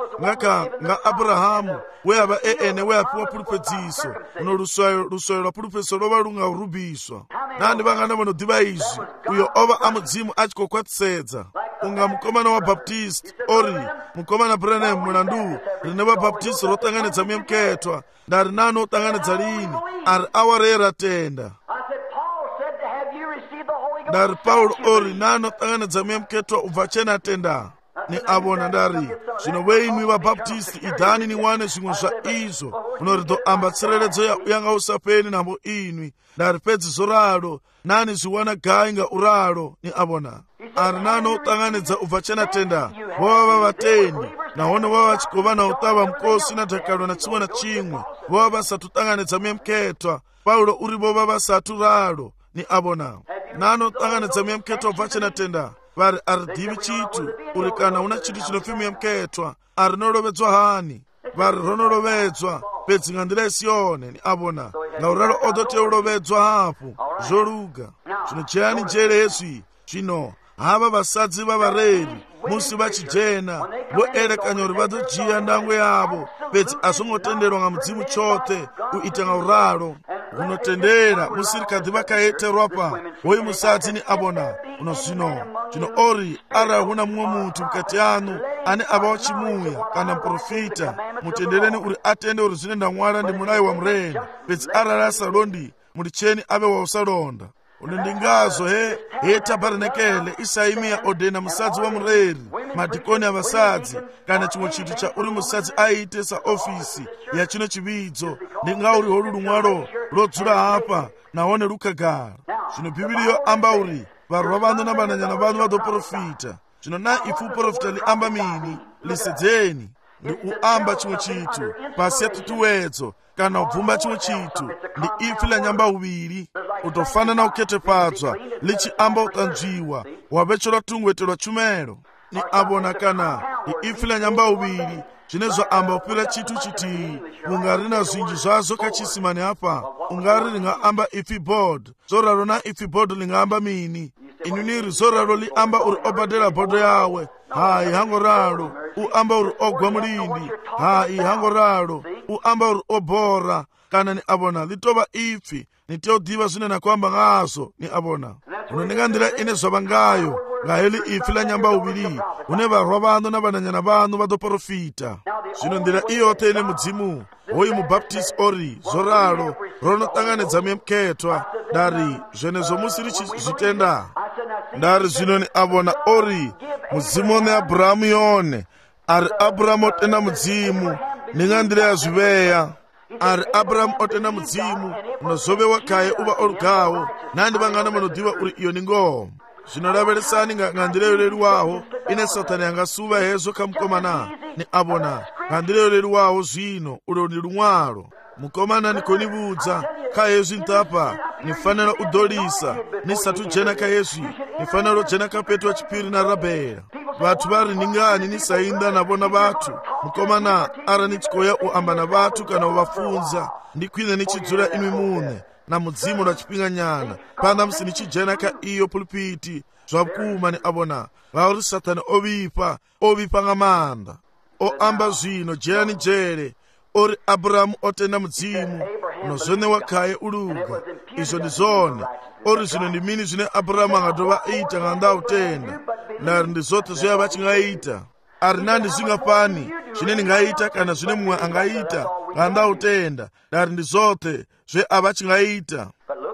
nga abrahamu weyava ene weyapiwa pulupedziso uno luswayo lwa pulupeso lova lunga urubiswa nandi vangana vanodiva izvi uyo ova amudzimu achikokwatisedza unga mukomana wa baptist ori mukomana Branham mulandu rine vabaptist rotanganidza muyemuketwa ndari nani otanganidza lini ari awarera tenda ndari paulo ori nani otanganidza muyemuketwa ubva chena tenda ni avona ndari zvino venyu vabaptisti idhani ni wane zvimwe zvaizvo kuno ri ḓo amba tsireledzo yanga usapeni nambo inwi ndari fhedzi zwo ralo nani zwi wana gai nga uralo ni avona ari nano u ṱanganedza u bva tshena tenda vho vha vha vhatendi nahone vho vha vha tshi khou vha na u ṱavha mukosi na dakalo na tshiṅwe na tshiṅwe vho vha vha sathu ṱanganedza muyemkhethwa paulo uri vho vha vha sathu ralo ni avona nano u ṱanganedza muyemkhethwa u bva tshena tenda vari a ri ḓivhi tshithu uri kana hu na tshithu tshi no pfi muyemkhethwa a ri no lovhedzwa hani vari ro no lovhedzwa fhedzi nga nḓila i si yone ni avona ngauralo o ḓo tea u lovhedzwa hafhu zwo luga zwino dzhiani nzhele hezwi zwino hava vhasadzi vha vhareli musi vha tshi dzhena vho elekanya uri vha ḓo dzhia ndango yavho fhedzi a zwo ngo tendelwa nga mudzimu tshoṱhe u ita nga uralo uno tendela musi ri kha ḓi vha khayeterwa pa hoyu musadzi ni avona uno zwino ori arali hu na muṅwe muthu vhukati hanu ane a vha wa tshimuya kana muprofita mutendeleni uri a tende uri zwine nda ṅwala ndi mulayo wa murena fhedzi arali a sa londi mulitsheni ave wa u sa londa uno ndi ngazwo he tabaranekele isaimiya odena musadzi wa mureri madikoni a vhasadzi kana tshiṅwe tshithu tsha uri musadzi a ite sa ofisi ya tshino tshividzo ndi ngauri holu luṅwalo lo dzula hafha nahone lu khagala zwino bivhili yo amba uri varwa vhaṋu na vhananyana vhaṋu vha ḓo profita zwino na ifu uprofita li amba mini lisedzeni ndi u amba tshiṅwe tshithu pasi ya ṱhuṱhuwedzo kana u bvumba tshiṅwe tshithu ndi ipfi la nyambahuvhili u ḓo fana na u khethefhadzwa li tshi amba u ṱanzwiwa wa vhetshelwa thungo itelwa tshumelo ni avona kana ndi ipfi la nyambahuvhili zwine zwa amba u fhira tshithu tshithihi unga ri na zwinzhi zwazwo kha tshisimani hafha ungari ri nga amba ipfi board zwo ralo na ipfi board li nga amba mini inu ni ri zwo ralo li amba uri o badela bodo yawe hayi hango ralo u amba uri o gwa mulindi hayi hango ralo u amba uri o bora kana ni avona li tovha ipfi ni tea u ḓivha zwine na khou amba ngazwo ni avona uno ndi nga nḓila ine zwa vha ngayo nga heḽi ipfi la nyambahuvhili hune varwa vhaṋu na vhananyana vhaṋu vha ḓo profita zwino nḓila i yoṱhe ine mudzimu hoyu mubaptist ori zwo ralo ro no ṱanganedza muyemkhethwa ndari zwenezwo musi ri tshi zwi tenda ndari zwino ni avona ori mudzimu one aburahamu yone ari aburahamu o tenda mudzimu ndi nga nḓila ya zwivhea ari aburahamu o tenda mudzimu no zwo vhewa khaye u vha o lugaho nandi vhangana vha no ḓivha uri iyo ni ngoho zwino lavhelesani nga nḓila yo leluwaho ine sathani anga suvha hezwo kha mukomana ni avona nga nḓila yo leluwaho zwino ulo ndi luṅwalo mukomana ni khou ni vhudza kha hezwi nṱhapa ni fanela u ḓo lisa ni sathu dzhena kha hezwi ni fanela u dzhena kha fhethu wa tshiphiri na rabela vhathu vha ri ndi ngani ni sa inda na vhona vhathu mukomana arali ni tshi khou ya u amba na vhathu kana u vha funza ndi khwine ni tshi dzula inwi muṋe na mudzimu lwa tshifhinga nyana phanḓa musi ni tshi dzhena kha iyo pulpiti zwa vhukuma ni avona ngauri sathani o vhifha nga maanḓa o amba zwino dzhelani dzhele ori aburahamu o tenda mudzimu no zwo ṋewa khaye u luga izwo ndi zwone ori zwino ndi mini zwine aburahamu anga dovha ita nga nnḓa ha u tenda ndari ndi zwoṱhe zwe a vha tshi nga ita ari na ndi zwingafhani zwine ni nga ita kana zwine muṅwe a nga ita nga nnḓa ha u tenda ndari ndi zwoṱhe zwe a vha tshi nga ita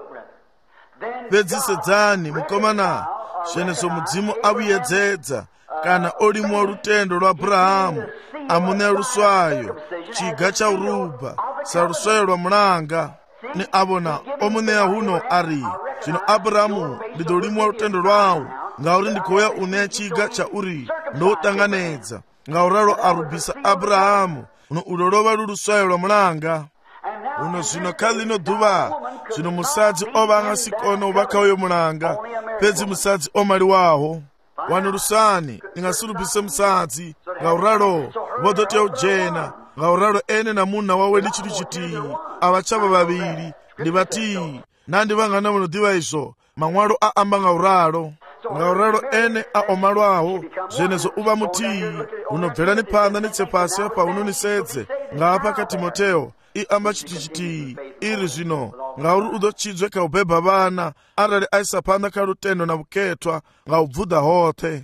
fhedzi sedzani mukomana zwenezwo mudzimu a vhuyedzedza kana o limuwa lutendo lwa aburahamu a mu ṋea luswayo tshiga tsha u ruba sa luswayo lwa mulanga ni avona o mu ṋea huno ari zwino aburahamu ndi ḓo limuwa lutendo lwawu ngauri ndi khou ya u ṋea tshiga tsha uri ndo u ṱanganedza ngauralo a rubisa aburahamu uno ulo lovha lu luswayo lwa mulanga uno zwino kha ḽino ḓuvha zwino musadzi o vha nga si kone u vha kha uyo mulanga fhedzi musadzi o maliwaho wanulusani ni nga si rubise musadzi ngauralo vho ḓo tea u dzhena ngauralo ene na munna wawe ndi tshithu tshithihi a vha tshavha vhavhili ndi vhathihi na ndi vhangana vho no ḓivha izwo maṅwalo a amba ngauralo ngauralo ene a o malwaho zwenezwo u vha muthihi uno bvelani phanḓa ni tse fhasi hafha uno ni sedze nga hafha kha Timoteo i amba tshithu tshithihi iri zwino ngauri u ḓo tshidzwe kha u beba vhana arali a isa phanḓa kha lutendo na vhukhethwa nga u bvuḓa hoṱhe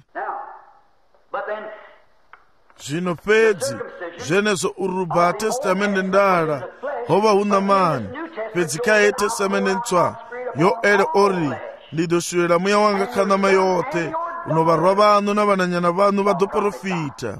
zwino fhedzi zwenezwo u ruba ha testamende ndala ho vha hu ṋamani fhedzi kha he testamende ntswa yo ele ori ndi ḓo shulela muya wanga kha ṋama yoṱhe uno varwa vanu na vananyana vanu va do porofita.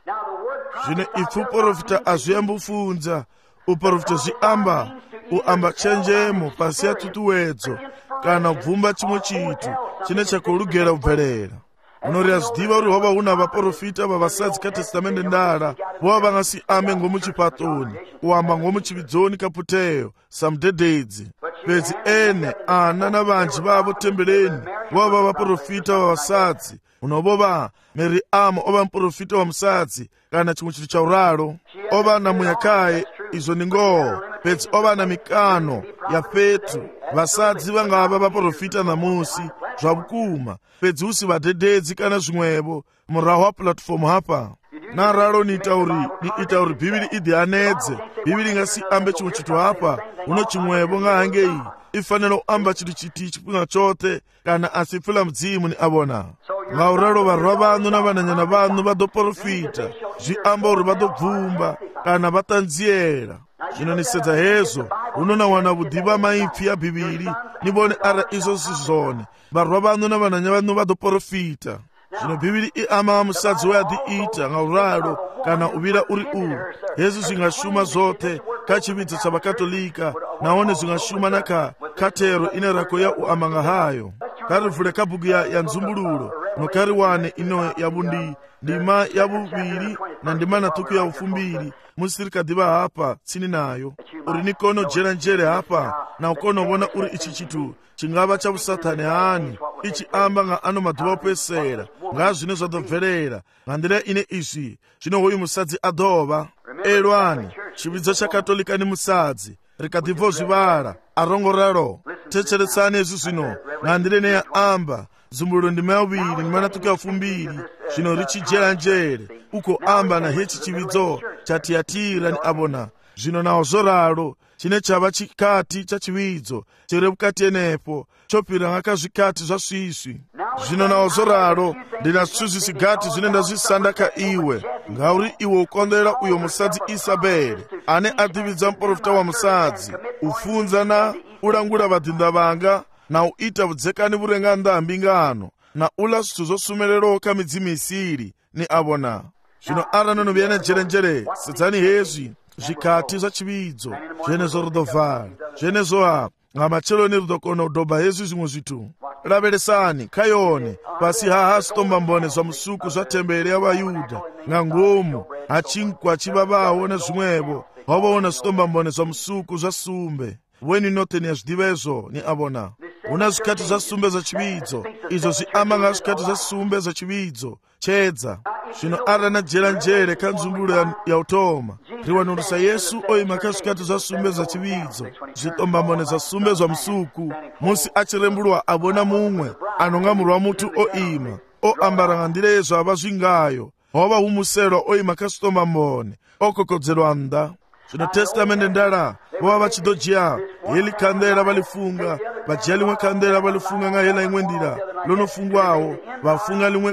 Zvino ife uporofita hazviyambi ufunza. Uporofita zviamba uamba chenjemo pasi ya tutuwedzo kana kubvumba chimwe chitu chine chakulugera kubverera. Unori zvidiva uri hwava una vaporofita vavasadzi katestamende ndara vova vangasi ambe ngomuchipatoni uamba ngomuchividzoni kaputeyo samudhedhedzi bedzi ene ana na vanji vavo tembeleni vova vaporofita vavasadzi unovova Miriamu ova muporofita wa musadzi kana chimwe chitu cha uralo ova na muyakaye izvo ningoho bedzi ova na mikano ya fetu vasadzi vangava vaporofita namusi zvavukuma pedzi usi vadhedhedzi kana zvimwevo muraho wa pulatifomu hapa naralo niita uri bhibhiri idhianedze bhibhiri ingasi ambe chimwe chitu hapa uno chimwevo ngahange iyi ifanira kuamba chitu chiti chipinga chote kana asipfula mudzimu ni avona ngauralo varwa vanu na vananyana vanu vadoporofita zviamba uri vadobvumba kana vatanziera. Zvino nisedza hezo unona wana vudhiva maipfi ya bhibhiri nivone ara izo sizvone varwa vanu na vananyana vanu vadoporofita. Zvino bhibhiri iama musadzi weadhiita ngauralo kana uvira uri uwu hezo zvingashuma zote kachividzo chavakatolika naone zvingashuma naka katero ine rako ya uamanga hayo karivhule kabhuku ya nzumbululo nokari wane ino yabundi ndima yavuviri na ndima na tuku ya ufumbiri musiri kadiva hapa tsini nayo uri nikono jera njere hapa na ukono vona uri ichi chitu chingava chavusatani hani ichi amba nga ano madhuva opesera nga zvine zvadobverera nga ndira ine izvi zvino hoyu musadzi adova elwani chividzo chakatolika ni musadzi rikadhibvo zvivara arongoraro techeretsani ezvi zvino nga ndire neya amba zumbululo ndima yaviri ndima natuku yafumbiri zvino richijera njere uko amba na hechi chividzo chatiyatira ni avona zvino nawo zvoraro chine chava chikati chachividzo chiri mukati enepo chopira ngakazvikati zvasvisvi zvino nawo zvoraro ndina zvisvi zvisigati zvine ndazvisanda kaiwe ngauri iwe ukondera uyo musadzi Isabheri ane adhividza muprofita wa musadzi ufunza na ulangula vadhinda vanga na uita vudzekani vurenga ndambi ngano na ula zvithu zvosumerero kamidzimu isiri ni avona. Zvino ara nonoviyana njerenjere sedzani hezvi zvikati zvachividzo zvenezvo rudovhara zvenezvo apa nga macheloni rudokona kudhobha hezvi zvimwe zvitu raveresani kayone pasi haha zvitombambone zvamusuku zvatemberi yavayudha nga ngomu hachinkwa chivavawo nezvimwevo wavaona zvitombambone zvamusuku zvasumbe weni noteni yazvidiva izvo ni avona una zvikati zvasumbe zvachividzo izvo zviamba nga zvikati zvasumbe zvachividzo chedza zvino ara najera njere kanzumbululo ya utoma riwanurisa Yesu oima kazvikati zvasumbe zvachividzo zvitombambone zvasumbe zvamusuku musi achirembulwa avona mumwe anongamurwa mutu oima oambara nga ndira yezvo ava zvingayo hova humuserwa oima kazvitombambone okokodzerwa nda. Zvino testamende ndara vova vachidojiya heli kandera valifunga vajiya limwe kandera valifunga nga hela imwe ndira lonofungwawo vafunga limwe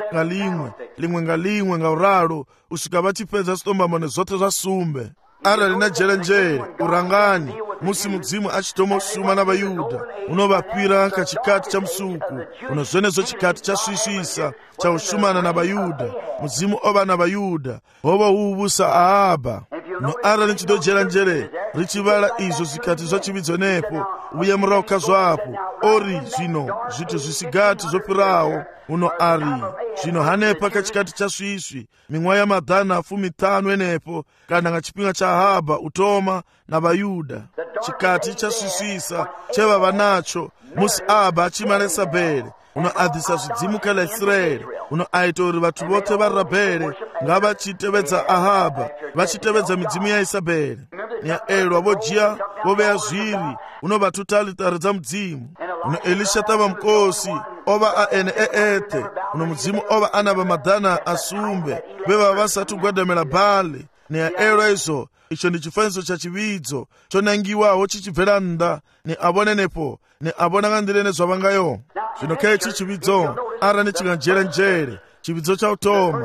nga limwe nga uralo usvika vachipedza zvitombambone zvote zvasumbe ara rina jera njere urangani musi mudzimu achitomosuma navayudha unovapira kachikati cha musuku uno zvenezvo chikati chasvisvisa chaushumana navayudha mudzimu ova navayudha hova huuvusa Ahabha no ara nichidojera njere richivala izvo zvikati zvachividzo nepo uye murawo kazvapo ori zvino zvito zvisigati zvopirawo uno ari zvino hanepa kachikati chasvisvi mimwe yamadhana 15 enepo kana nga chipinga cha Ahabha utoma navayudha chikati chasvisvisa chevava nacho musi Ahabha achimana Isabheri uno adhisa zvidzimu kala Israeri uno aita uri vatu vote varabhere ngavachitevedza Ahabha vachitevedza midzimu ya Isabheri niyaelwa vojiya voveya zviri uno vatutalitari dza mudzimu uno Elisha tava mukosi ova aene eete uno mudzimu ova anava madhana asumbe veva vasati kugwadamela Bhali niyaelwa izvo icho ndi chifaniso cha chividzo chonangiwawo chichibvera nda ni avonenepo ni avona nga ndire nezvavangayo. Zvino kechi chividzo ara nichinganjera njere chividzo cha utoma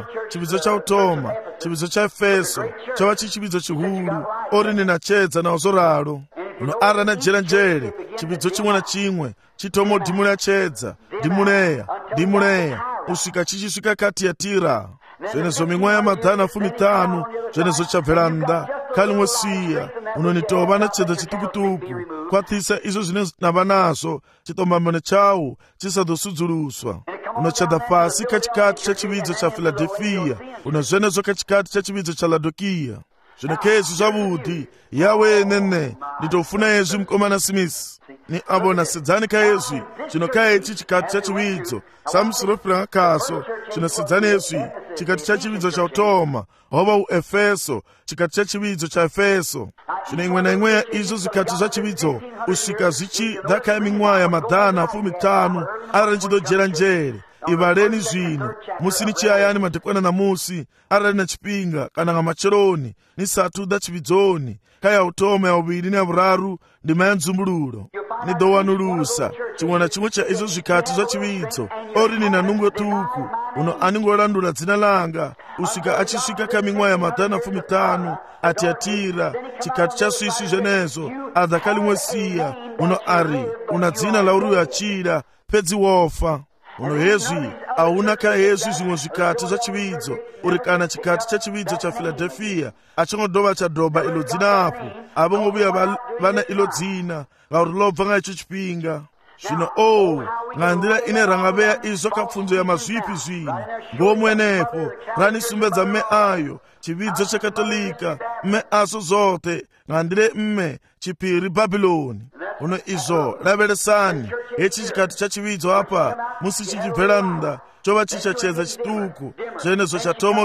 chividzo cha Efeso chava chichividzo chihuru ori ninachedza nawo zoralo uno ara najera njere chividzo chimwe na chimwe chitomo dimuleya chedza dimuleya usvika chichisvika Tiatira. Zvenezo mimwe yamadhana 15 zvenezo chabvera nda kalimwe siya unonitova nechedzo chitukutuku kwatisa izvo zvine nava nazvo chitombamano chawo chisadosudzuluswa. Unochadha pasi kachikati chechividzo chaFiladelfiya, unozvenezvo kachikati chechividzo chaLaodikiya. Zvino kezi zvavudi yawe nene nditofuna yezvi mukomana Smith ni abona sedzani kaezvi zvino kaechi chikati chechividzo samusirofira kaso zvino sedzani yezvi chikati chechividzo chautoma hova uEfeso chikati chechividzo chaEfeso. Zvino imwe naimwe yaizvo zvikati zvachividzo usvika zvichida kaemimwe yamadhana 15 ari nchidojera njere. Ivareni zvino musini chiyayani madekwana namusi arali nachipinga kana ngamacheroni nisatuda chividzoni kaya utoma yauviri neyavuraru ndima yanzumbululo nidowanulusa chimwe na chimwe cha izvo zvikati zvachividzo ori nina nungo tuku uno aningolandula dzina langa usvika achisvika kamimwe yamadhana 15 atiatira chikati chasvisvi zvenezo adha kalimwe siya uno ari una dzina lauri uyachira pedzi wofa. Uno hezvi hauna kahezvi zvimwe zvikati zvachividzo uri kana chikati chechividzo chaFiladelfiya achingodova chadhobha ilo dzina apo avongovuya vana ilo dzina ngauri lobva ngaicho chipinga. Zvino ngandira ine rangaveya izvo kapfunzo yamazvipi zvino ngomwenepo ranisumbedza mme ayo chividzo chekatolika mme aso zote ngandire mme chipiri Bhabhiloni. Uno izvo laveresani hechi chikati chachividzo apa musi chichibvera nda chova chichachedza chituku zvenezo chatoma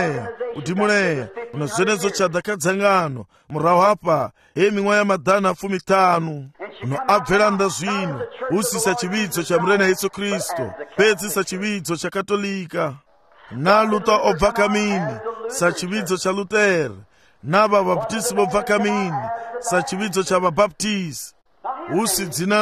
udhimuleya uno zvenezo chadha kadzangano murahu apa hemimwe yamadhana 15 uno abvera nda zvino usisa chividzo chamurena Yesu Kristu pedzi sachividzo chakatolika na Luther obva kamini sachividzo chaLuther na vabaptisi vobva kamini sachividzo chavabaptisi. Usi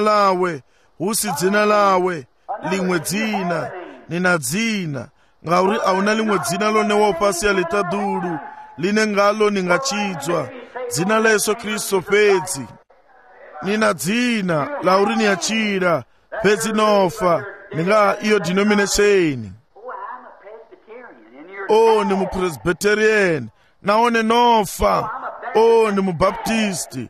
dzina lawe limwe dzina nina dzina ngauri auna limwe dzina lonewo pasi alitadulu line ngalo ningachidzwa dzina la Yesu Kristu pedzi. Nina dzina lauri niyachira pedzi nofa ninga iyo denomination. Ni mupresbyterian naone nofa. Ni mubaptisti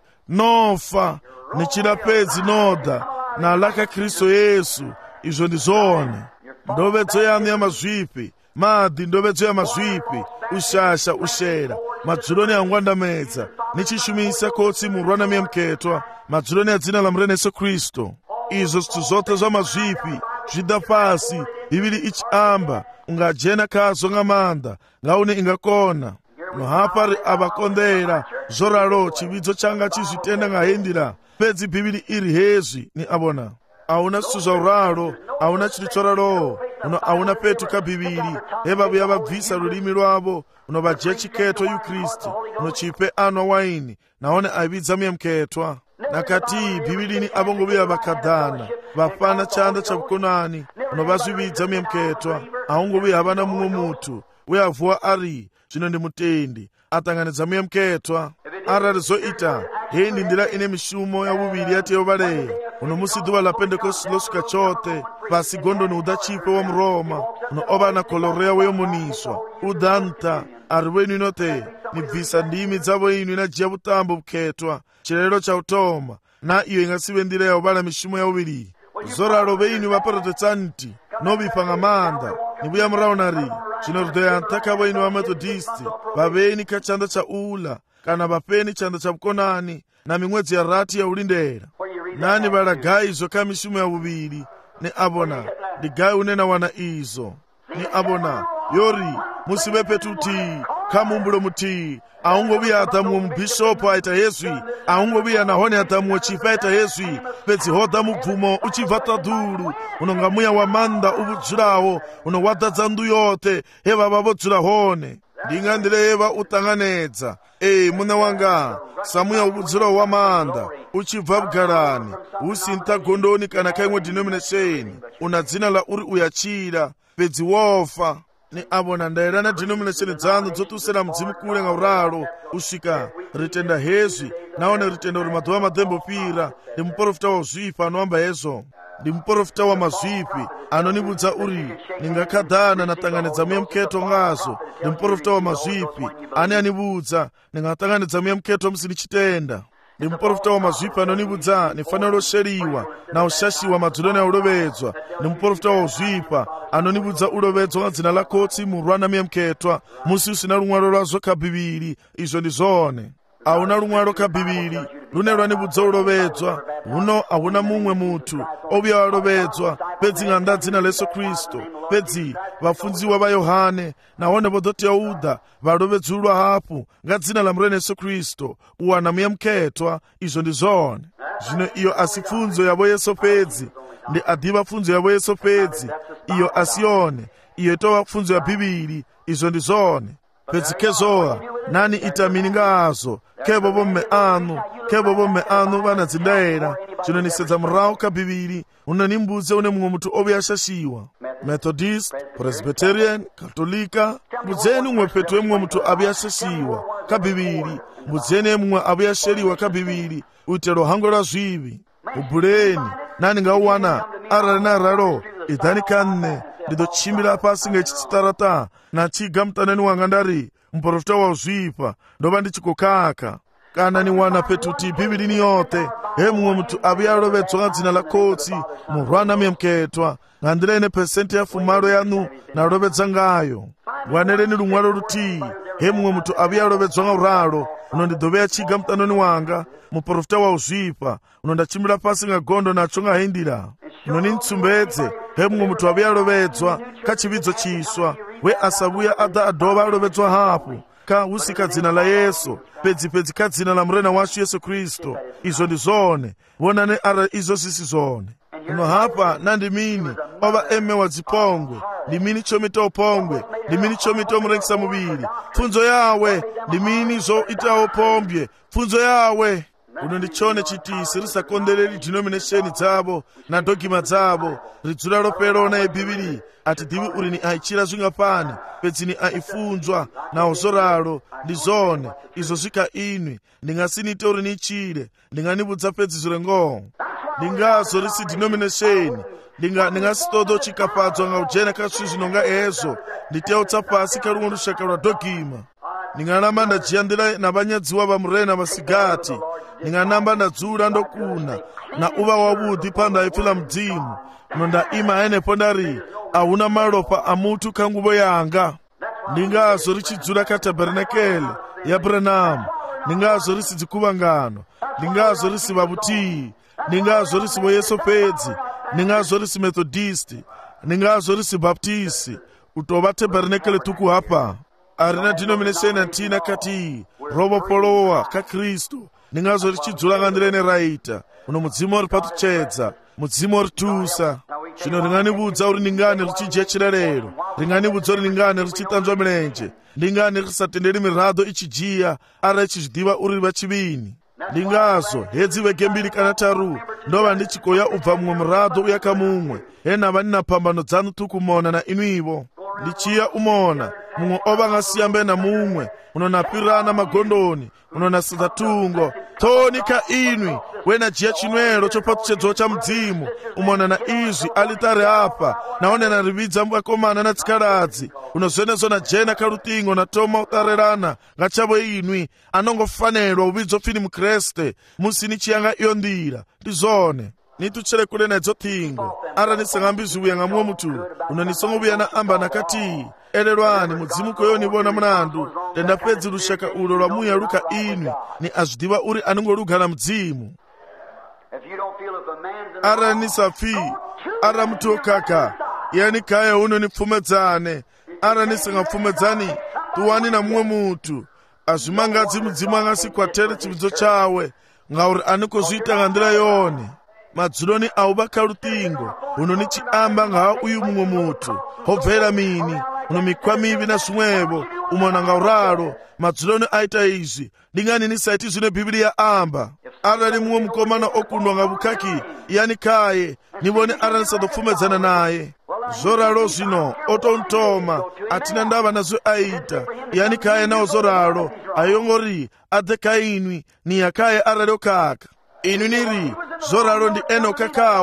nofa nichira pedzi noda na laka Kristo Yesu. Izvo ndizvone ndovedzo yanu yamazvipi madhi ndovedzo yamazvipi ushasha ushera madzuloni angwandamedza nichishumisa kotsi murwana miyemuketwa madzuloni ya dzina la murena Yesu Kristu. Izvo zvithu zvote zvamazvipi zvida pasi Bibili ichiamba ungajena kazo ngamanda ngaune ingakona nohapari avakondera zoralo chividzo changa chizvitenda ngahendira pedzi Bibili iri hezvi ni abona auna zvithu zvauralo auna chiri choralo uno auna petu kabhibhiri evavuya vabvisa rurimi rwavo unovadya chiketo yuKristu unochipe anwa waini naone aividza muyemuketwa nakati Bibhilini avongovuya vakadhana vapana chanda chavukonani unovazvividza muyemuketwa aungovuya havana mumwe mutu uye avuwa ari zvino ndimutendi atanganidza muyemuketwa arali zoita hei ndi ndira ine mishumo yavuviri yatiyovaleya uno musi dhuva la Pentekosti losvika chote pasi gondo ni uda chipe wa muroma uno ova na kolorea weyomuniswa udanta ari wenu inote nibvisa ndimi dzavo inu inajiya vutambo vuketwa chirero chautoma na iyo ingasive ndira yaovala mishumo yavuviri zoralo veinu vaprotestanti novipa ngamanda nivuya muraunari zvino ridoyantaka veinu vametodisti vaveni kachanda chaula kana vapeni chanda chavukonani na mimwedzi ya rati ya ulindera nani valagai zvoka mishumo yavuviri ni abona ndigai unena wana izo ni abona yori musive petuti kamumbulo muti aungoviya atamuwe mubhishopu aita yezvi aungoviya nahone atamuwe chifa aita yezvi pedzi hodha mubvumo uchibva tadhuru unonga muya wamanda uvudzurawo unowadhadza ndu yote heva vavodzura hone ndingandireva utanganedza muna wanga samuya uvudzurawo wamanda uchibva bugarani usinta gondoni kana kaimwe denomination una dzina la uri uyachira pedzi wofa ni abona ndaera na denomination dzanu dzotusera mudzimu kule ngauralo usvika ritenda hezvi naone ritenda uri madhuva madhembo pira ndi muprofita wozvipa anoamba hezvo ndi mprofita wa mazvipi anonibudza uri ndingakhadhana natanganidza muye mukheto ngazo. Ndi mprofita wa mazvipi ane anibudza ndingatanganidza muye mukheto musini chitenda. Ndi mprofita wa mazvipi anonibudza nifanira usheriwa na ushashiwa madzuloni aulovedzwa. Ndi mprofita wa uzvipa anonibudza ulovedzwa nga dzina la kotsi murwana muye mukhetwa musi usina lumwalo lwazo kabiviri. Izvo ndi zone. Auna lumwalo kabiviri lune lwanibudza ulovedzwa. Huno ahuna mumwe muthu obuya walovedzwa pedzi ng'anda dzina la Yesu Kristo. Pedzi vafunziwa va Yohane nawone vodoti yaudha valovedzulwa hapo nga dzina la murene Yesu Kristo uwana muye mukhetwa. Izvo ndi zone. Zvino iyo asi pfunzo yavo Yesu pedzi ndi adiva pfunzo yavo Yesu pedzi iyo asiyone iyo itova pfunzo ya Bibili. Izvo ndi zone. Pedzi kezowa nani itamini ngazo kevo vomme anu vana dzindayera. Zvino nisedza murawo kabiviri unanimbuze une mumwe mutu obuya ashashiwa Methodist, Presbyterian, Katolika. Mbudzeni umwe petwe mumwe mutu abuya ashashiwa kabiviri. Mbudzeni mumwe abuya asheriwa kabiviri uitelo hango la zvivi. Ubuleni nani ngauwana arali naralo idhani kanne ndidochimbira pasi ngechitstarata nachiga mutanani wanga ndari mprofita wa uzvipa ndova ndichikokaka. Kana niwana petuti Bibili yote mumwe mutu abuya alovedzwa nga dzina la kotsi murwana muye mukhetwa ngandira ine pesenti ya fumaro yanu nalovedza ngayo. Ngwaneleni lumwalo luti mumwe mutu abuya alovedzwa nga uralo uno ndidoveya chiga mutanani wanga muprofita wa uzvipa uno ndachimbira pasi nga gondo nacho ngahindira. Uno nintsumbedze mumwe mutu abuya alovedzwa kachividzo chiswa we asabuya ada adova alovedzwa hapo ka usika dzina la Yesu pedzi ka dzina la murena wacho Yesu Kristo. Izvo ndi zone. Vonane ara izo sisi zone. Uno hapa nandimini ova eme wa dzipongwe ndimini chomita upongwe ndimini chomita umurengisa muviri. Pfunzo yawe ndimini zo itawo pombye. Pfunzo yawe uno ndichone chitisi risakondereri denomination dzavo na dogima dzavo ridzula roperona yeBhibili ati divi uri ni aichira zvingapani pedzi ni aifunzwa na uzoralo ndi zone. Izo zvika inwi ndingasinite uri nichire ndinganibudza pedzi zvirengo ndingazo risi denomination ndingasitodo chikapadzwa nga ujena kasvi zvinonga ezo nditeutsa pasi karumwe rushaka rwa dogima. Ndinganamba ndajiyandira navanyadziwa vamurena vasigati. Ndinganamba ndadzura ndokuna na uva wavudhi pandaifila mdzimu uno ndaima enepo ndari ahuna malopa amutu kanguvo yanga. Ndingazo richidzura katabernakele ya Branham. Ndingazo risi dzikuvangano. Ndingazo risi vavutii. Ndingazo risi voyeso pedzi. Ndingazo risi Methodist. Ndingazo risi Baptist. Utova tabernakele tuku hapa arina denomination antina kati robo polowa ka Kristo. Ndingazo richidzula ngandirene raita uno mudzimu uri patuchedza mudzimu uri tusa. Zvino ringanibudza uri ndingani richijechera lero. Ringanibudza uri ndingani richitanzwa milenje. Ndingani risatenderi mirado ichijiya ara ichizvidiva uri vachivini. Ndingazo hedzi vege mbiri kana taru ndova ndichikoya ubva mumwe murado uya kamumwe henava nina pambano dzanu tukumona na inwivo. Ndichiya umona mumwe ova ngasiyambe na mumwe unonapirana magondoni unonasidza tungo tonika inwi wena jiya chinwelo chopatuchedzwa cha mdzimu umona na izvi alitari apa naone na rividza vakomana na tsikaladzi unozvenezo na jena karutingo na toma utarerana ngachavo inwi anongofanelwa uvidzo pfini mukreste musini chiyanga iyo ndira ndizone nituchere kule na idzo tingo ara nisangambi zviuya nga mumwe mutu uno nisongovuya na amba nakati elelwani mudzimu koyonivona mrandu denda pedzi rushaka ulo lwa muya luka inwi ni azvidiva uri anongolugana mdzimu. Ara nisapfi ara mutu okaka yani kaya uno nipfumedzane ara nisingapfumedzani tuwani na mumwe mutu azvimangadzi mudzimu angasikwatere chividzo chawe ngauri anikozviita ngandira yone. Madzuloni auva karutingo uno nichiamba ngaha uyu mumwe mutu hobvera mini uno mikwa mivi na zvimwevo umona ngauralo madzuloni aita izvi ndingani nisaiti zvine Bhibili yaamba. Arali mumwe mukomana okundwa nga vukaki yani kaye nivone ara nisadopfumedzana naye zoralo zvino otontoma atina ndava nazvo aita yani kaye nawo zoralo ayongori adhe kainwi ni yakaye arali okaka inwi niri zoralo ndi eno kakao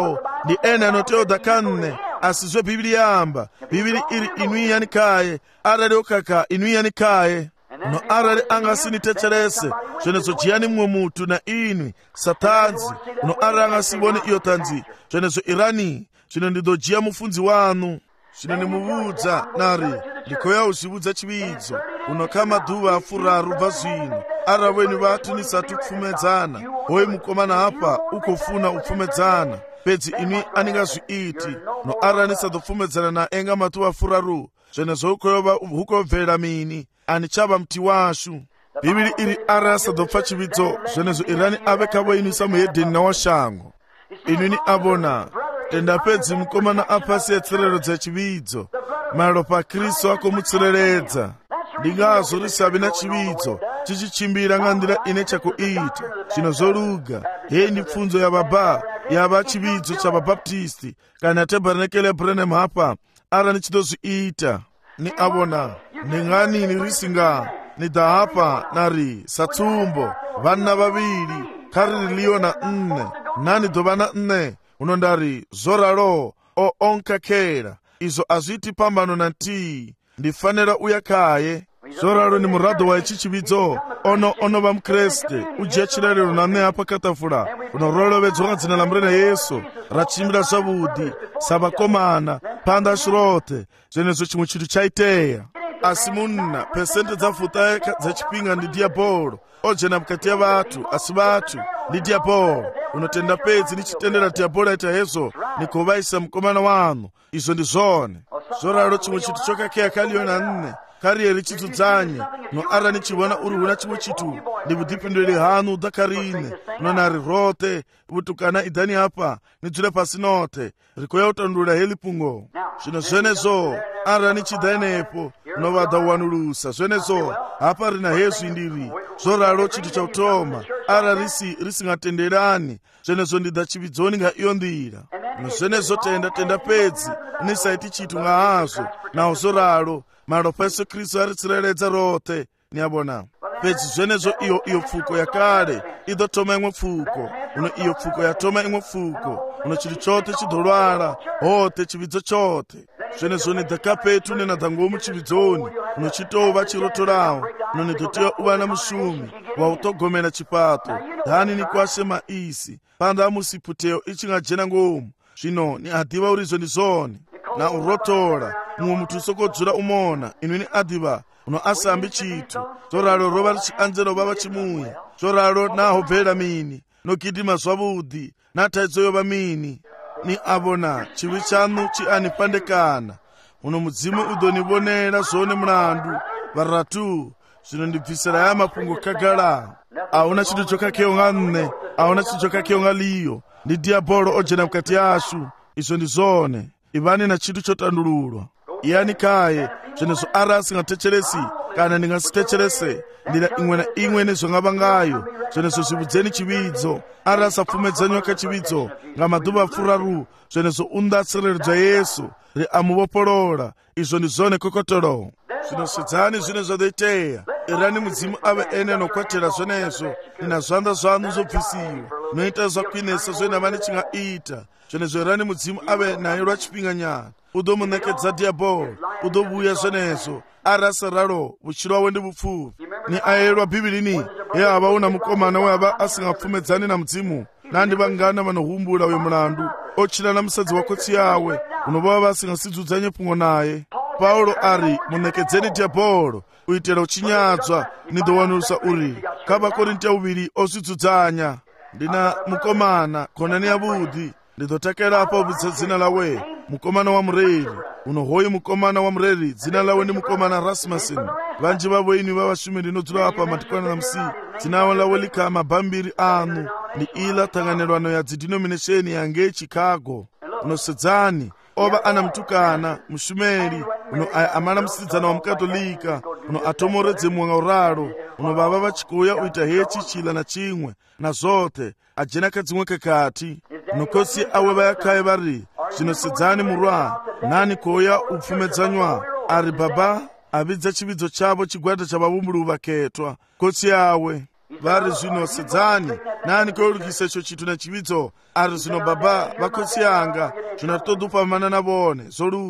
ndi ene anoteoda kanne asizwe bibili yamba bibili iri inuiyani kaye arali okaka inuiyani kaye no arali angasinitecherese zvenezo jiyani mumwe mutu na inwi satanzi no arali angasibone iyo tanzi zvenezo irani zvino ndidojiya mufunzi wanu zvino ndimuvudza nari ndikoya uzivudza chividzo unoka madhuva afuraru bva zvino ara wenyu vatunisatu kupfumedzana hoyi mukomana apa ukofuna upfumedzana pedzi inwi aningazviiti no ara nisadopfumedzana naenga matuva afuraru zvenezvo ukobvera mini anichava muti washu bhibhiri iri ara asadopfa chividzo zvenezvo irani ave kavo inwi samuhedheni nawashango inwini avona tenda pedzi mukomana apasi etserero dzechividzo malo pa kristu akomutsireredza ndingazo risavi na chividzo chichichimbira ngandira ine chakuita zvino zoluga hei ndi pfunzo ya baba yava chividzo cha vabaptisti kana tabernacle Branham hapa ara nichidozviita ni avona ndinganini risinga nida hapa nari satsumbo vana vaviri kari liyo na nne nani dovana nne unondari zoralo o onkakera izo azviti pambano na ntii ndifanira uya kaye zoralo ni murado wa ichi chividzo onova mukreste ujiya chirerero nane apa katafura unorolovedzoka dzina la murena yesu rachimbira zvavudi savakomana panda shirote zvenezvo chimwe chinhu chaiteya asi munna pesente dzafuta dzechipinga ndi diabolo ojena mukati ya vatu asi vatu ndi diabolo unotenda pedzi nichitendera diabolo aita hezvo nikovaisa mukomana wanu izvo ndi zvone zoralo chimwe chinthu chokakeya kaliyo na nne kariye richidzudzanye no ara nichivona uri huna chimwe chinthu ndi vudhipinduliri hanu dakarine nonari rote vutukana idhani apa nidzule pasi note rikoya utandula heli pungo zvino zvenezvo ara nichidhanepo novada uwanulusa zvenezvo hapa rina hezvi ndiri zoralo chinthu chautoma ara risingatenderani zvenezvo ndida chividzoni nga iyo ndira zvenezvo tenda pedzi nisaiti chinthu nga hazvo nawo zoralo malo pa Yesu Kristu aritsireredza rote niyabona pedzi zvenezvo iyo pfuko yakale idotoma imwe pfuko uno iyo pfuko yatoma imwe pfuko uno chili chote chidolwala hote chividzo chote zvenezvo nidhakapetu nenadhango muchividzoni uno chitova chirotorawo uno nidotiwa uvana mushumi wautogomera chipato dhani nikwashe maisi panda musiputeo ichingajena ngomu zvino ni adhiva urizo ni zone na urotora mumwe mutu usokodzura umona inwi ni adhiva uno asambi chitu zoralo rova richianzero vava chimuya zoralo nahobvera mini nogidhima zvavudi nataidzo yova mini ni avona chivi chanu chianipandekana uno mudzimu udonivonera zvone mulandu varatu zvinondibvisira ya mapungo kagala auna chinthu chokakeyo nga nne auna chinthu chokakeyo nga liyo ndi diabolo ojena mukati yashu izvo ndi zone ivani na chinthu chotandululwa iyani kaye zvenezvo ara asingatecheresi kana ndingasitecherese ndira imwe na imwe nezvangava ngayo zvenezvo zvivudzeni chividzo ara asapfumedzanywa kachividzo nga madhuva afuraru zvenezvo undatsireredzwa yesu ri amuvopolola izvo ndi zone kokotolo zvinosvedzani zvine zvadoiteya irani mudzimu ave ene anokwatira zvenezvo nina zvanda zvanu zobvisiwa noita zvakwinesa zvenavane chingaita zvenezvo irani mudzimu ave naye lwachipinganyana udomunekedza diabolo udovuya zvenezvo arasa ralo vuchiro hwawe ndi vupfupi ni ayelwa bhibhilini yehava una mukomana wehava asingapfumedzani na mudzimu nandi vangana vanohumbula uyo mulandu ochina na musadzi wakotsi yawe unovava vasingasidzuzanye pfungo naye paulo ari munekedzeni diabolo uitira uchinyadzwa nidowanulusa uri kavakorinti uviri ozvidzudzanya ndina mukomana konani yavudi ndidotakerapo ubvisa dzina lawe mukomana wa mureri unohoyi mukomana wa mureri dzina lawe ndi mukomana Rasmussen vanji vavo inwi vavashumi ndinodzula apa matikwana na musi dzina lawe lika mabhambiri anu ndi ila tanganirwano ya dzidenomination yange Chicago unosedzani ova ana mutukana mushumeri uno amala musidzana wa mukatolika uno atomoredze mwenga uralo uno vava vachikuya uita hechi chila na chimwe na zote ajena kadzimwe kakati nokosi awe vayakaye vari zvinosedzani murwa nani koya upfumedzanywa ari baba avidza chividzo chavo chigwada chavavumbulu vaketwa kotsi yawe vari zvino sedzani nani koulukisa icho chithu na chividzo ari zvino baba vakhotsi anga zvino totopamana navone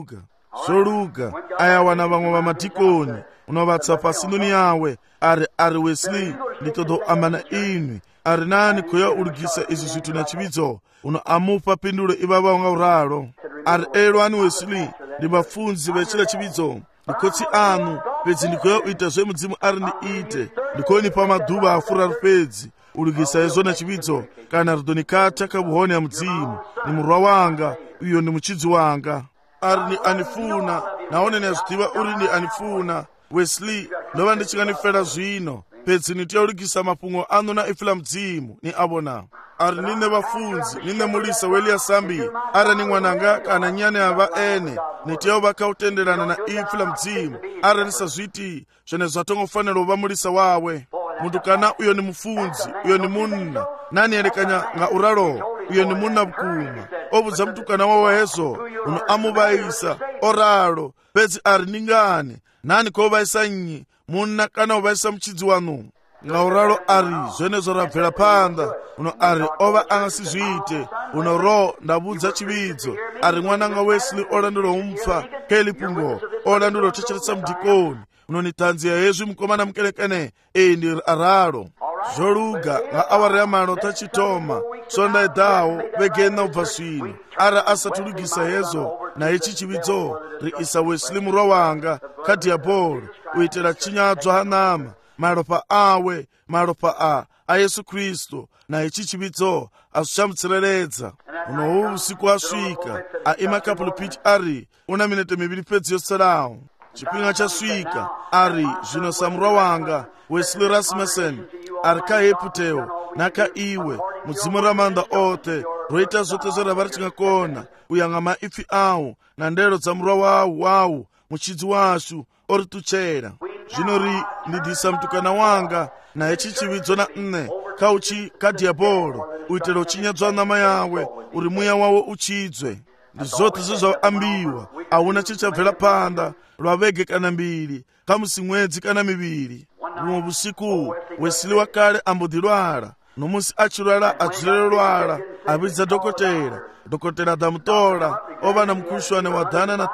zoluka aya wana vamwe va madhikoni unovatsa pasindoni yawe ari Wesley nditoto amana inwi ari nani kuya ulukisa izvi zvithu na chividzo uno amupa pindulo ivava unga uralo ari elwani Wesley ndi vafunzi vechila chividzo ndikhotsi anu pedzi ndikuya uita zve mudzimu ari ndiite ndikoni pa maduva afurari pedzi ulukisa izo na chividzo kana ridonikata kabuhoni ya mudzimu ni murwa wanga uyo ndi muchidzi wanga ari ni anifuna naone nezvitiva uri ni anifuna Wesley ndova ndichinganifera zvino pedzi nitiyaulukisa mapungo anu na ife la mudzimu ni abona ari nine vafunzi nine mulisa welia sambi ari ni mwananga kana nyane ava ene nitiyawo vakautenderana na ife la mudzimu ari nisazviti zvene zvatongofanira uva mulisa wawe mundu kana uyo ni mufunzi uyo ni munna nani elekanya nga uralo uyo ni munna bukuma obudza mutukana wawe hezo uno amuvaisa oralo pedzi ari ningane nani kovaisa nyi munna kana uvaisa muchidzi wanu nga uralo ari zvenezvo rabvera panda uno ari ova angasizviite uno ro ndabudza chividzo ari mwananga Wesley olandula umupfa kelipungo olandula utecheretsa mudhikoni unonitanziya hezvi mukomana mukerekene ndi aralo zvoluga nga awara ya malo tachitoma sonda edawo vegena ubva zvino ara asatulugisa hezo na ichi chividzo riisa Wesley murwa wanga kadhiabholo uitira chinyadzwa hanama maropa awe maropa a Yesu Kristu na ichi chividzo azvichamutsireredza unowu usiku asvika aima kapulpiti ari una minete miviri pedzi yotsalawo chipinga chasvika ari zvino samurwa wanga Wesley Rasmussen ari kaheputeo naka iwe mudzimu ramanda ote roita zvote zvoravari chingakona uyanga maipfi awo na ndero dzamurwa wawu muchidzi washu orituchera zvino ndidisa mutukana wanga na ichi chividzo na nne kauchi kadhiabholo uitira uchinyadzwa nama yawe uri muya wawo uchidzwe ndi zote zvezvaambiwa auna chichabvera panda lwavege kana mbiri kamusi mwedzi kana miviri rumwe vusiku Wesley wakale ambodilwala nomusi achilwala adzilelelwala avidza dhokotera adamutola ova na mukhushwane wa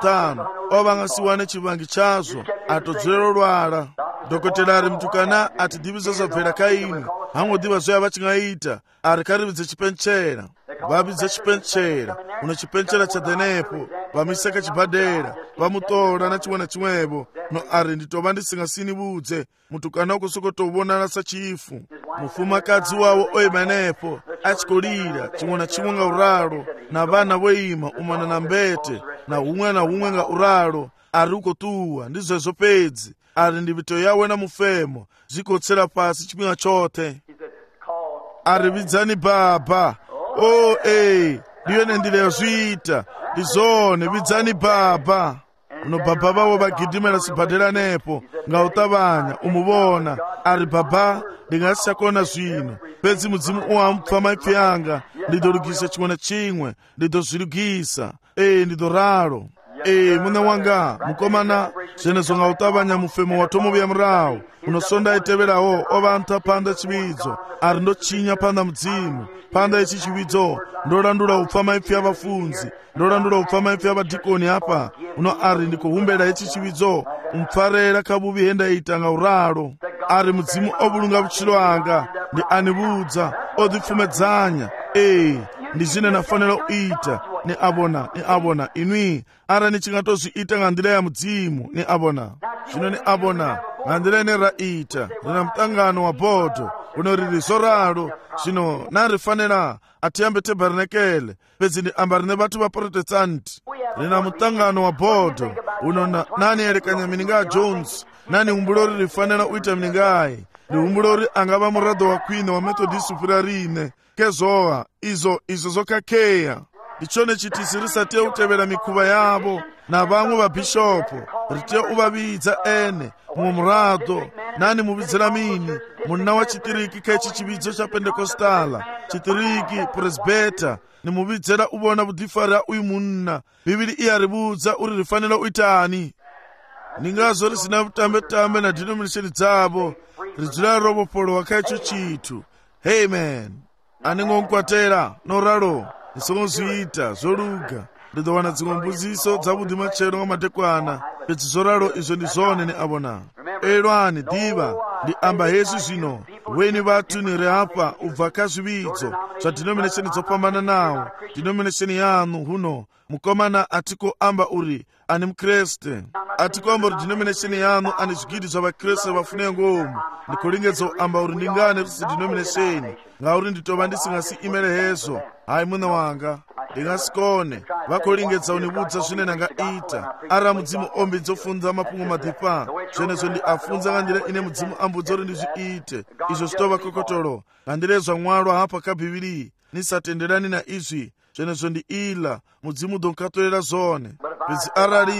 5 ova angasiwane chivangi chazvo atodzilelelwala dhokotera ari mutukana ati divizo zabvera kaini hangodiva zvoya vachingaita ari karividze chipenchera vavidza chipenchera uno chipenchera chadenepo vamiseka chibhadhera vamutola na chimwe na chimwevo no ari nditova ndisingasini budze mutukana ukusokotovonana sachifu mufumakadzi wawo oimanepo achikolira chimwe na chimwe nga uralo na vana voima umana na mbete na humwe nga uralo ari ukotuwa ndizvezvo pedzi ari ndivito yawe na mufemo zvikotsera pasi chipinga chote ari vidzani baba ndiyo nendile yazviita ndizone vidzani baba uno baba vavo vagidimela sibhadhera nepo nga utavanya umuvona ari baba ndingasisakona zvino pedzi mudzimu uwamupfa maipfi anga ndidolugisa chimwe na chimwe ndidozvilugisa ndidoralo muna wanga mukomana zvenezvo nga utavanya mufemo watomuviya murawo unosonda iteverawo ovanta panda chividzo ari ndochinya panda mudzimu panda ichi chividzo ndolandula upfa maipfi avafunzi ndolandula upfa maipfi avadhikoni apa uno ari ndikuhumbela ichi chividzo umpfarera kabuvi hendaita nga uralo ari mudzimu ovulunga vuchilo anga ndi anivudza odipfumedzanya ndi zvine nafanira uita ni abona inwi ara nichingatozviita nga ndila ya mudzimu ni abona zvino ni abona nga ndila ine raita rina mutangano wa bhodho uno riri zoralo zvino narifanira atiyambe tabernacle pedzi ndi amba rine vatu vaprotestanti rina mutangano wa bhodho uno nani elekanya mininga Jones nani umbulori rifanira uita miningayi ndi umbulori angava murado wa kwine wa Methodist Superiorine kezowa izo zokakeya ndichone chitisi risatiye utevera mikhuva yavo na vamwe vabhishopo ritiye uvavidza ene mumwe murado nani muvidzera mini munna wa chitiriki kechi chividzo cha Pentekostala chitiriki presbeta ni muvidzera uvona vudifari ya uyu munna bibili iyarivudza uri rifanira uitani ningazo risina vutambe-tambe na denomination dzavo ridzula rovopolowa kaicho chitu. Amen. Aningonkwatera noralo nisongozviita zvoluga ndidowana dzimwe mbuziso dzavudi machero ngamadekwana pedzi zoralo izvo ndi zone ni avona. Elwani diva ndi amba Yesu zvino weni vatu ni reapa ubva kazvividzo zva denomination dzopambana nawo. Denomination yanu huno mukomana atiko amba uri ani mkreste, atiko amba uri denomination yanu ani zvigidi zva vakreste vafune ngomu ndikulingedzo amba uri ndingane risi denomination ngauri nditova ndisingasi imere hezo. Hai muna wanga ndingasikone vakolingedza univudza zvine nangaita ara mudzimu ombi dzofunza mapungo madhipa zvenezvo ndi afunza ngandira ine mudzimu ambudza uri ndizviite izvo zvitova kokotolo ngandirezva mwalo hapa kabhiviri nisatenderani na izvi zvenezvo ndi ila mudzimu donkatorera zone pedzi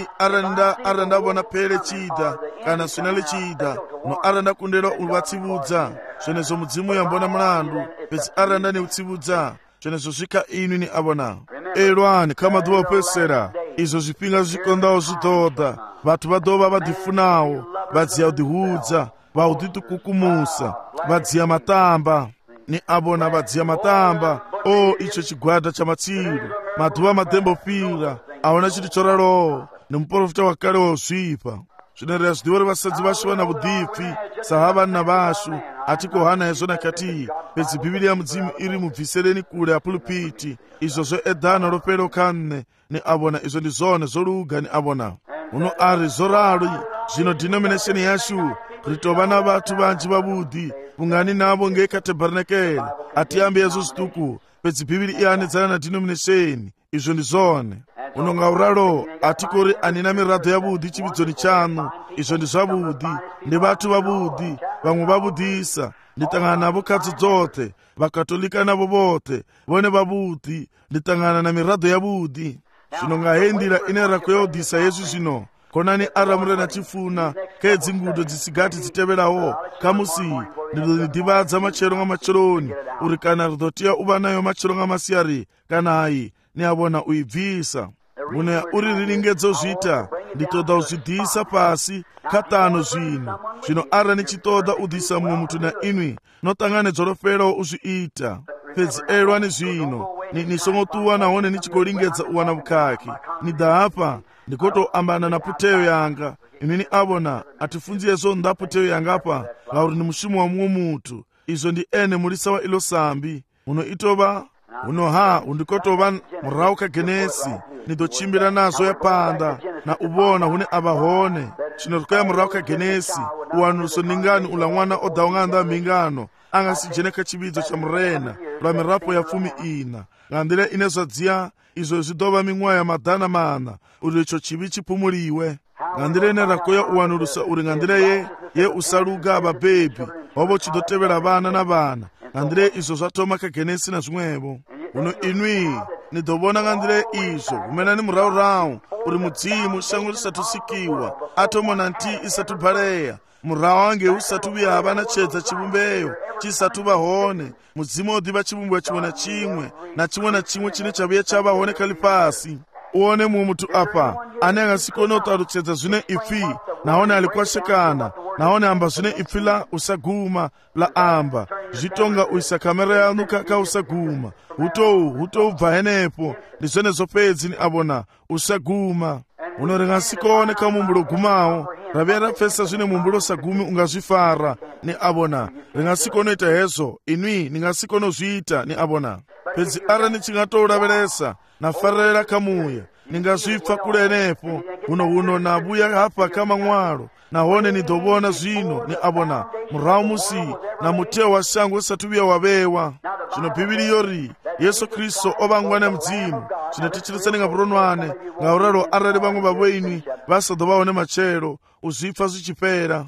ara ndavona pele chida kana swinali chida no ara ndakundera uvatsivudza zvenezvo mudzimu yambona mlandu pedzi ara ndani utsivudza zvenezvo zvika inu ni avona. Elwani kamadhuva opesera izvo zvipinga zvikondawo zvidhodha vatu vadova vadifunawo vadziya udihudza vaudhitukukumusa vadziya matamba ni avona vadziya matamba. O icho chigwada cha matsiru madhuva madembopira aona chiti choralowo ni muprofita wakale wozvipa zvinoreva zvidivo revasadzi vashu vana vudhipfi sahavani na vashu atiko hana hezvo nakati pedzi bhibhiri ya mudzimu iri mubvisereni kure apulpiti izvo zvoedhana ropero kanne ni avona izvo ndi zone zoluga ni avona. Uno ari zorali zvino denomination yashu ritova na vatu vanji vavudi ungani navo ngekatabernakel atiyambi yezo zvituku pedzi bhibhiri iyanedzana na denomination izvo ndi zone. Uno ngauralo atikori anina miradho yavudi chividzoni chanu izvo ndi zvavudi ndi vatu vavudi vamwe vavudisa nditangana navo kadzi dzote vakatolika navo vote vone vavudi nditangana na miradho yavudi zvino ngahendira ine rako yaudhisa Yesu zvino konani aramurana chifuna kedzi ngudo dzisigati dziteverawo kamusi ndidodivadza machero ngamacheroni uri kana ridotiya uva nayo machero ngamasiyari kana hai ni avona uibvisa mune uri riringedzo zvita nditoda uzvidhisa pasi katano zvino ara nichitoda udhisa mumwe mutu na inwi notanganedzwa roferawo uzviita pedzi elwani zvino nisongotuwa nahone nichikolingedza uwana vukaki nidahapa ndikotoambana na puteyo yanga inini avona atifunziyezo nda puteyo yangapa ngauri ni mushumo wa mumwe mutu izvo ndi ene mulisa wa ilo sambi uno itova uno undikotova murau kagenesi nidochimbira nazo yapanda na uvona hune avahone chinorikaya murau kagenesi uwanuliso ningani ula mwana odawanganda mbingano angasijene kachividzo cha murena lwa mirapo ya 14 ngandire ine zvadziya izvo zvidova mimwe ya madhana mana uri icho chivi chipumuliwe ngandire ine rakoya uwanuliso uri ngandire ye usaluga ababhebi wavo chidotevera vana na vana ngandire izvo zvatoma kagenesi na zvimwevo. Uno inwi nidovona ngandire izvo humena ni muraurau uri mudzimu shangu risatusikiwa atomona nti isatubhareya murau wange usatu vyava na chedza chivumbeyo chisatu vahone mudzimu odiva chivumbeyo chimwe na chimwe chine chavuya chavahone kali pasi. Uone mumwe mutu apa ane angasikone utaruchedza zvine ipfi nahone alikwashekana nahone amba zvine ipfi la usaguma la amba zvitonga uisa kamera yanu ka usaguma hutoubva henepo ndizvene zopedzi ni avona usaguma uno ringasikone kamumbulo gumawo raviya rapfesa zvine mumbulo sagumi ungazvifara ni avona ringasikonoita hezvo inwi ningasikono zviita ni avona pedzi ara nichingatouraveresa nafarira kamuya ningazvipfa kule enepo uno nabuya hapa kama mwalo nahone nidovona zvino ni avona murau musi na muteo wa shangu usatuviya wavewa zvino bhibhiri yori Yesu Kristo ovangwana mudzimu zvinotichirisani ngapuronwane ngauralo arali vamwe vavoinwi vasadova one machero uzvipfa zvichipera.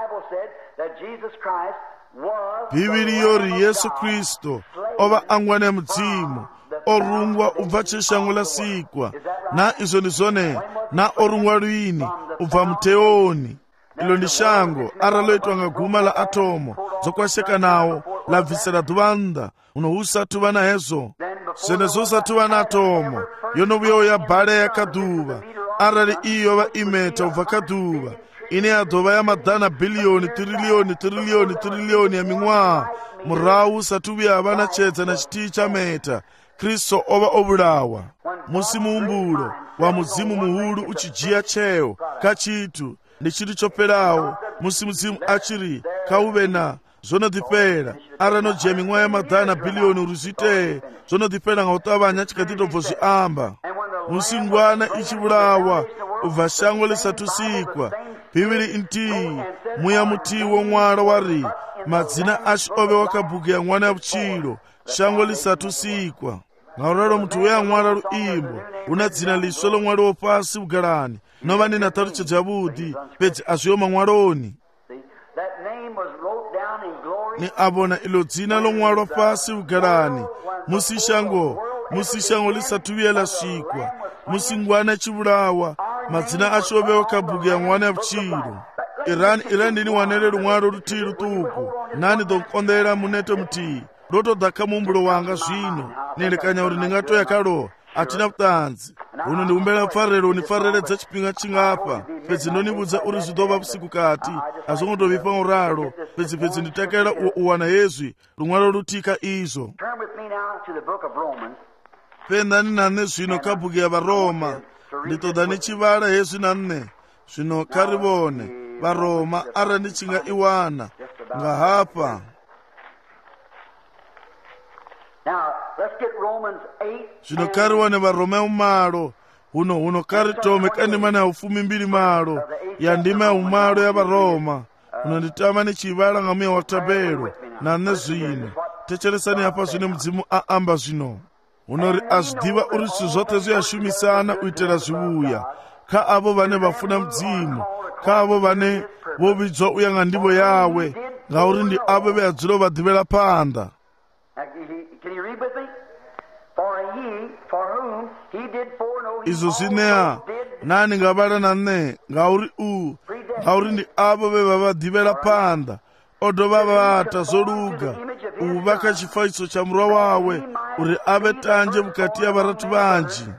Bhibhiri yori Yesu Kristo ova angwana mudzimu orungwa ubva chishangu lasikwa na izvo ndizvone na orungwa lwini ubva muteoni ilo ndi shango araloitwa ngaguma la atomo zokwasheka nawo labvisira dhuvanda uno usatuva na hezo zvenezo usatuva na atomo yonovuyo yabhale yakadhuva arali iyo vha imeta ubva kha ḓuvha ine ya ḓo vha ya maḓana biḽioni tirilioni ya miṅwaha murahu sathu vhuya vha na tshedza na tshithihi tsha meta, Kristo o vha o vhulawa. Musi muhumbulo wa mudzimu muhulu u tshi dzhia tsheo kha tshithu ndi tshithu tsho fhelaho, musi mudzimu a tshi ri kha u vhe na, zwo no ḓifhela. Arali no dzhia miṅwaha ya maḓana biḽioni uri zwi itee, zwo no ḓifhela nga u ṱavhanya tshi kha ḓi tou bvo zwi amba. Musi ngwana i tshi vhulawa u bva shango ḽi sathu sikwa, Bivhili nthihi muya muthihi wo ṅwala wa ri madzina ashu o vhewa kha bugu ya ṅwana ya vhutshilo shango ḽi sathu sikwa. Ngauralo muthu we a ṅwala luimbo hu na dzina ḽiswa ḽo ṅwaliwa fhasi vhugalani, no vha ndi na ṱhalutshedzo yavhuḓi, fhedzi a zwiho maṅwaloni. Ni a vhona iḽo dzina ḽo ṅwalwa fhasi vhugalani musi shango ḽi sathu vhuya ḽa sikwa, musi ngwana i tshi vhulawa madzina ashu o vhewa kha bugu ya ṅwana ya vhutshilo. Irani ni wanele luṅwalo luthihi luṱuku, nani ḓo konḓela muneto muthihi. Ndo to ḓa kha muhumbulo wanga zwino, ni lekanya uri ni nga to ya khalo, a thina vhuṱanzi. Huno ndi humbela pfarelo ni pfareledza tshifhinga tshingafha, fhedzi ndo ni vhudza uri zwi ḓo vha vhusiku kati, a zwo ngo tou vhifha ngauralo, fhedzi ndi takalela u wana hezwi luṅwalo luthihi kha izwo. Pfendani na nṋe zwino kha bugu ya Vharoma, ndi ṱoḓa ni tshi vhala hezwi na nṋe. Zwino kha ri vhone Vharoma, arali ndi tshi nga i wana nga hafha. Zwino kha ri wane Vharoma ya malo, huno kha ri tome kha ndima ya 12 ya ndima ya 8 ya Vharoma. Huno ndi tama ni tshi vhala nga muya wa thabelo na nṋe zwino. Thetshelesani hafha zwine mudzimu a amba zwino. Huno ri a zwi ḓivha uri zwithu zwoṱhe zwi a shumisana u itela zwivhuya kha avho vhane vha funa mudzimu, kha avho vhane vho vhidzwa u ya nga ndivho yawe, ngauri ndi avho vhe a dzula vha ḓivhela phanḓa. Izwo zwinea nani nga vhala na nṋe, ngauri ndi avho vhe vha vha ḓivhela phanḓa, o dovha vhata zwo luga u vha kha tshifaiso tsha murwa wawe uri a vhe tanzhe vhukati ha vharathu vhanzhi.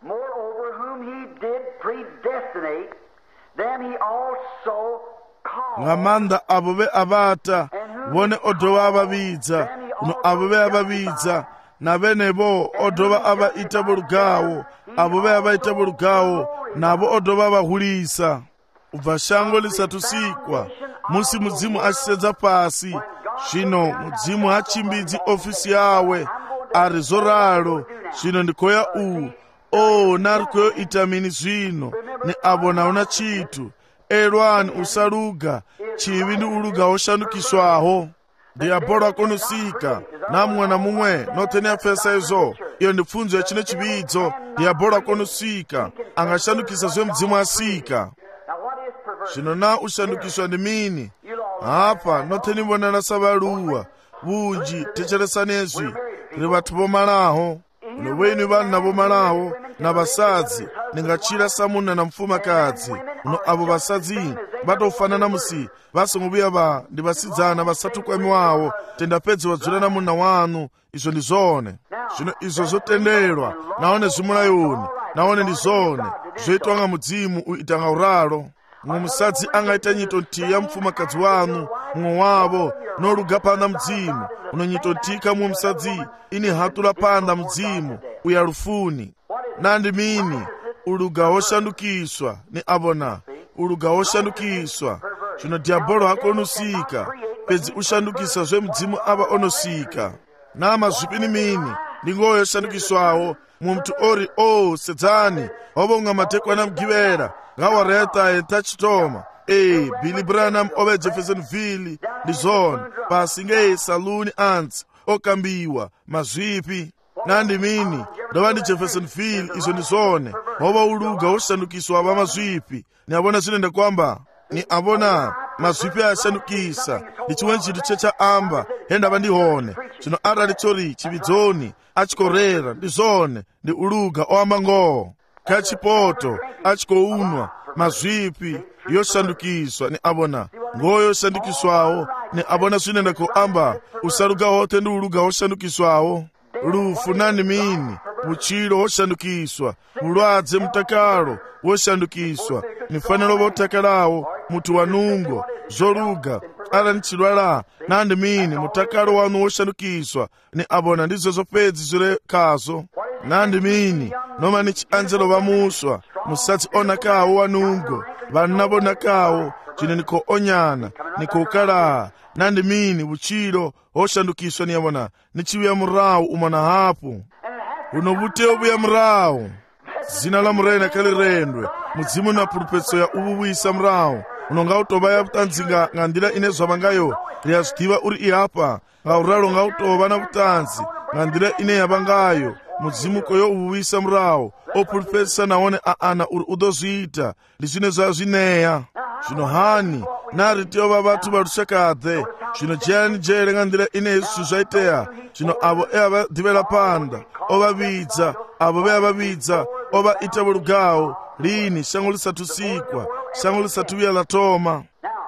Nga maanḓa avho vhe a vhata, vhone o dovha a vha vhidza. Uno avho vhe a vha vhidza, na vhenevho o dovha a vha ita vho lugaho. Avho vhe a vha ita vho lugaho, navho o dovha a vha hulisa. U bva shango ḽi sathu sikwa, musi mudzimu a tshi sedza fhasi, zwino mudzimu ha tshimbidzi ofisi yawe, a ri zwo ralo, zwino ndi khou ya na ri khou yo ita mini zwino? Ni a vhona hu na tshithu. Elwani u sa luga, tshivhi ndi u luga ho shandukiswaho. Ndi a bola kona u sika, na muṅwe na muṅwe, noṱhe ni a pfesa izwo. Iyo ndi pfunzo ya tshine tshivhidzo, ndi a bola kona u sika, a nga shandukisa zwe mudzimu a sika. Zwino na u shandukiswa ndi mini? Hafha noṱhe ni vhonala sa vhaaluwa vhunzhi. Thetshelesani hezwi, ri vhathu vho malaho. Uno vheni vhanna vho malaho na vhasadzi, ni nga tshila sa munna na mufumakadzi. Uno avho vhasadzi vha tou fana na musi vha songo vhuya ndi vhasidzana vha sathu kwamiwaho, tenda fhedzi wa dzula na munna wanu. Izwo ndi zwone. Zwino izwo zwo tendelwa, nahone zwi mulayoni, nahone ndi zwone zwo itwa nga mudzimu u ita nga uralo. Muṅwe musadzi a nga ita nyito nthihi ya mufumakadzi wanu, muṅwe wavho no luga phanḓa mudzimu. Uno nyito nthihi kha muṅwe musadzi ini hatula phanḓa mudzimu u ya lufuni. Na ndi mini? U luga ho shandukiswa. Ni a vhona, u luga ho shandukiswa. Zwino diabolo ha koni u sika, fhedzi u shandukisa zwe mudzimu a vha o no sika. Na mazwifhi ni mini? Ndi ngoho yo shandukiswaho. Muṅwe muthu ori, sedzani, ho vha unga madekwana mugivhela nga awara ya ṱahe ṱha tshithoma. Billy Branham o vha Jeffersonville, ndi zwone, fhasi ngei Saloon Ants o kambiwa mazwifhi. Na ndi mini? Ndo vha ndi Jeffersonville, izwo ndi zwone. Ho vha u luga ho shandukiswa vha mazwifhi. Ni a vhona zwine nda kwamba? Ni a vhona mazwifhi a shandukisa. Ndi chiṅwe tshithu tshe tsha amba he nda vha ndi hone. Zwino arali tsori chividzoni a tshi khou rera, ndi zwone, ndi u luga o amba ngoho. Kha chipoto a tshi khou unwa, mazwifhi yo shandukiswa. Ni a vhona ngoho yo shandukiswaho. Ni a vhona zwine nda khou amba, u sa luga hoṱhe ndi u luga ho shandukiswaho. Lufu na ndi mini? utchiro woshandukiswa, ulwadze, mtakalo woshandukiswa, ni fanelo votakalawo, mutu wanungo, zoluga, ala nchilwala, nandi mini, mutakalo wanu woshandukiswa, ni abona ndizo zopedzi zile kazo, nandi mini, noma ni chianjelo vamuswa, musatsi onakawo wanungo, vanabonakawo, chine niko onyana, niko ukala, nandi mini, uchiro, woshandukiswa ni abona, ni chiwi ya murau umana hapu, unobute obu ya murau, zina la murena kalirendwe, mudzimu na pulupetso ya ubuwisa murau, unonga utoba ya butanzinga ngandira inezwa bangayo, liyazitiwa uri iapa, nga uralo nga utoba na butanzi, ngandira ine ya bangayo, mudzimu koyo ubuwisa murau, opulupetsa naone aana uri udozita, lizine za zineya, zino hani, nari tioba batu barushakadhe, zino jani jere ngandira ine yesu zaitea, zino abo eba divela panda, oba bidza, abo beba bidza, oba itabulugao, lini, shangu lisatusikwa, shangu lisatuwia la toma.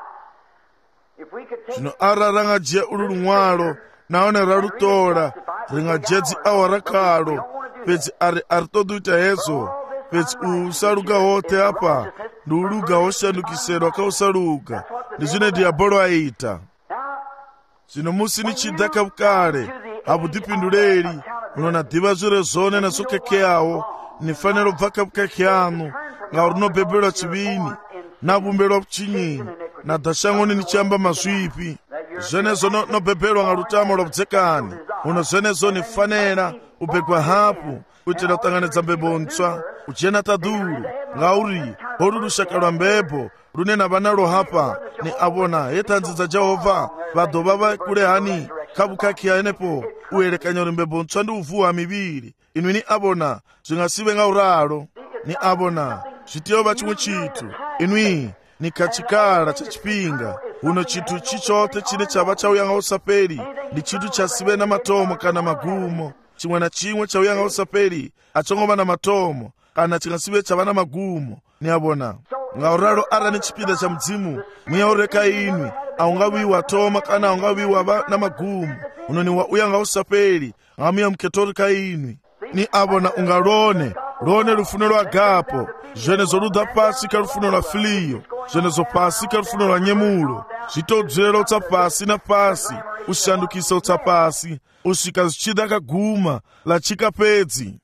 Zino araranga je ululungwalo, naone ralutola, ringa jedzi awarakalo, pezi aritoduita hezo, pezi usaluga hote hapa, nduluga hoshandukisero kausaluga, nizine diabolo aita. Zino musi ni chidaka bukale, abu dipinduleli, unona diva zure zone na sokekeawo, nifanelo vaka bukakeanu, nga uruno bebelo chibini, na bumbelo chinyini, na dashangoni ni chamba maswipi, zenezo no bebelo nga lutamo lobzekani, uno zenezo ni fanela, ubegwa hapu, utela utanganeza mbebontswa, uchena taduru, nga uri, horuru shakalwa mbebo, runena banalo hapa, ni abona, yetanziza Jehova, vado baba kule hani, kabuka kiaenepo, uele kanyori mbebontswa ndi uvuwa mibiri, inwi ni abona, zingasibe nga uralo, ni abona, chitioba chimwe chitu, inwi, ni kachikala chachipinga, uno chitu chichote chine chaba chauyanga usapeli, ni chitu chasibe na matomo kana magumo, chimwe na chimwe chauyanga usapeli, achongoma na matomo, kana chingasibe chaba na magumo, ni abona. Nga uralo ara ni chipida cha mdzimu, mwiya ureka inwi, aungawiwa toma kana aungawiwa na magumu, uno ni wa uyanga usapeli, ngamia mketorika inwi, ni abona ungalone, lone lufuno lwa gapo, jenezo luda pasi ka lufuno lwa filiyo, jenezo pasi ka lufuno lwa nyemulo, zitodzelo tsa pasi na pasi, ushandukisa utsa pasi, ushika zichida kaguma, la chika pedzi,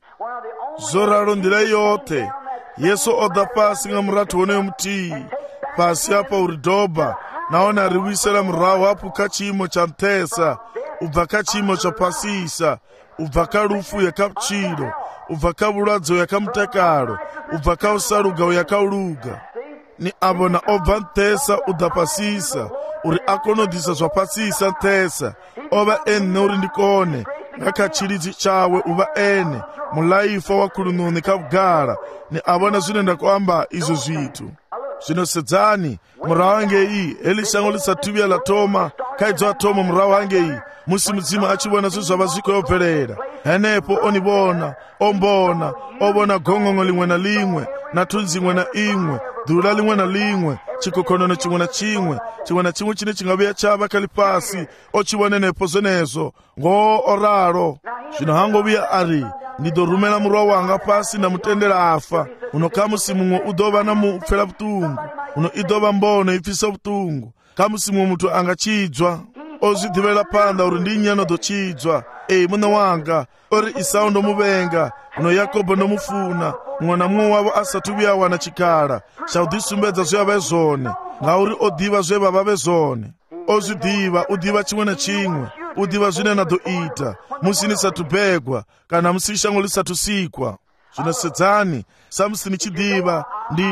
zoralo ndila yote, Yesu oda pasi nga mratu one mti, pasi hapa uridoba, naona riwisela mrao hapu kachimo cha mtesa, uva kachimo cha pasisa, uva karufu ya kapchilo, uva kabuladzo ya kamtekalo, uva kausaluga ya kauluga. Ni abona oba ntesa udapasisa, uri akonodisa zwa pasisa ntesa, oba ene uri ndikone, ngakachilizi chawe uba ene, mulaifa wakulununi kabgara, ni abona zinenda kwamba izo zitu. Zino sedzani, murawange hii, elishango lisatubia la toma, kaidzo atoma murawange hii, musi mzima achibona zuzo abaziko yoperera. Henepo onibona, ombona, obona gongongo lingwe na lingwe, na tunzi ngwe na ingwe, dula lingwe na lingwe, chikokonono chingwe na chingwe chine chingabia chaba kalipasi, ochibone nepo zenezo, ngo oraro. Zino hango bia ari, ndidorumela murwa wanga pasi na mutendela afa, uno kamusimungo udoba na mufela butungu, uno idoba mbono ifisa butungu, kamusimungo mutu anga chidzwa, ozi divela panda uri ndinyano do chidzwa, muna wanga, ori isaundo mubenga, uno Yakobo no mufuna, ngona muwabo asatubia wana chikala, shaudisumbedza zwe bezone, nga uri odiva zwe baba bezone, ozi diva, udiva chimwe na chimwe, udiva zine na do ita, musini satubegwa, kana musishango lisatusikwa. Zino sedzani, samusini chidiva,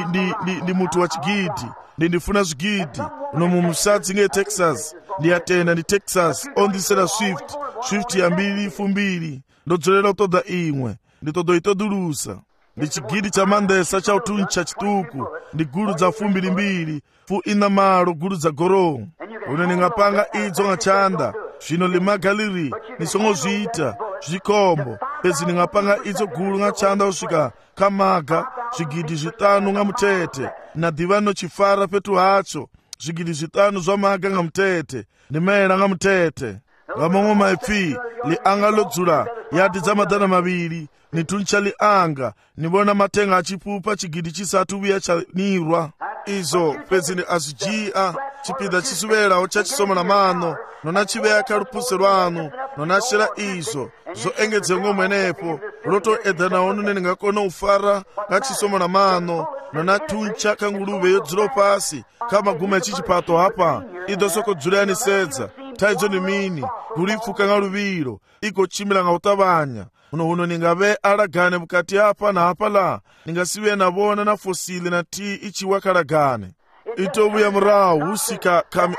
ndi mutu wa chigidi, ndifuna zgidi, uno mumusatsi nge Texas, ndi atenda ndi Texas, ondisela Swift ya mbili fumbili, ndodzolera utoda imwe, nditodo itodulusa, ndi chigidi cha mandesa cha utuncha chituku, ndi gulu za fumbili mbili, fu ina malo gulu za goro, uno ningapanga idzo nga chanda, zvino limagaliri, nisongo zviita, zvikombo, pezi ningapanga idzo gulu nga chanda usvika kamaga, zvigidi zvitanu nga mutete, na divano chifara petu hacho, zvigidi zvitanu zvamaga nga mutete, nimaera nga mutete. nga momwe maipfi lianga lodzula yadi dza madana maviri ni tuncha lianga nibona matenga achipupa chigidi chisatu uya chanirwa izo pezini azijiya chipida chisuvelawo cha chisomo na mano nona chiveya kalupuse lwanu nona shera izo zoengedze ngomwenepo loto edanawo nune ningakona ufara nga chisomo na mano nona tuncha kanguluve yodzula pasi kamaguma echichipato hapa ido soko dzulani sedza taidzo ni mini kulifuka nga luvilo iko chimila nga utavanya uno ningave alagane bukati hapa na hapa la ningasiwe nabona na fosili na ti ichiwa kalagane itovu ya mrao usika kami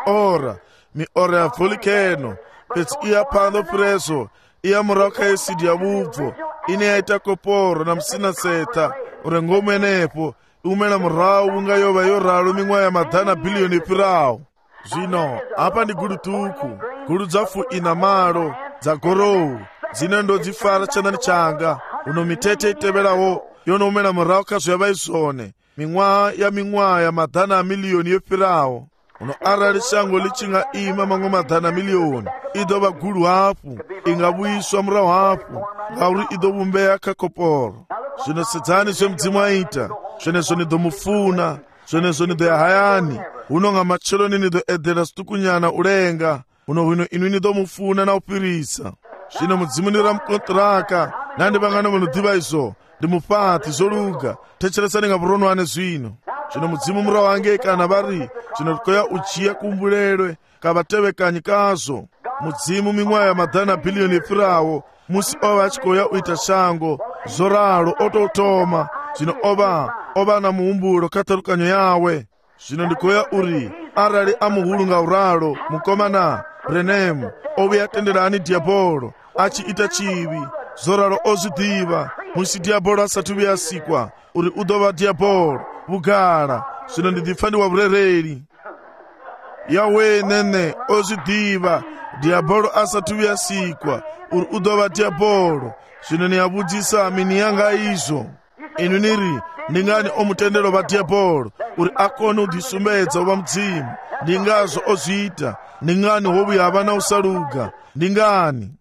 ora ya volcano peti iya pando preso iya mrao kaesidi ya bubvo ine ya itakoporo na msina seta urengome nepo umela mrao unga yoba yoralo mingwa ya madana bilioni pirao zino hapa ndi gulu tuku gulu zafu inamaro za gorowu zine ndo dzifara chanani changa uno mitete itebelawo yono umela mrao kazo ya baizone mingwa ya madana milioni yopirawo uno arali shango lichinga ima mango madana milioni idoba gulu hapu ingabuyiswa mrao hapu ngauri idobumbeya kakoporo zvino sedzani zve mdzimu aita zvenezo nidomufuna zvenezo nidoyahayani uno nga macheloni nidoedera situkunyana ulenga uno hwino inwi nidomufuna na upirisa zvino mudzimu niramukontraka nandi vangana vanodiva izo ndimupati zoluga techeresani nga vuronwane zvino mudzimu mura wange kana vari zvinokoya uchiya kumbulelwe kavatevekanyi kazo mudzimu mingwa ya madana bilioni epirawo musi ova achikoya uita shango zoralo ototoma zvino ova na muumbulo katarukanyo yawe zvino ndikoya uri arali amuhulu nga uralo mukomana renemu ovi atenderani diabolo achiita chivi zoralo ozvidiva musi diabolo asati uyasikwa uri udova diabolo vugara zvino ndidifaniwa vurereri yawe nene ozvidiva diabolo asati uyasikwa uri udova diabolo zvino niyavudzisa mini yanga izo inu niri ndingani omutendero va diabolo uri akone udisumbedza uva mudzimu ndingazo ozviita ndingani hovu yava na usaluga ndingani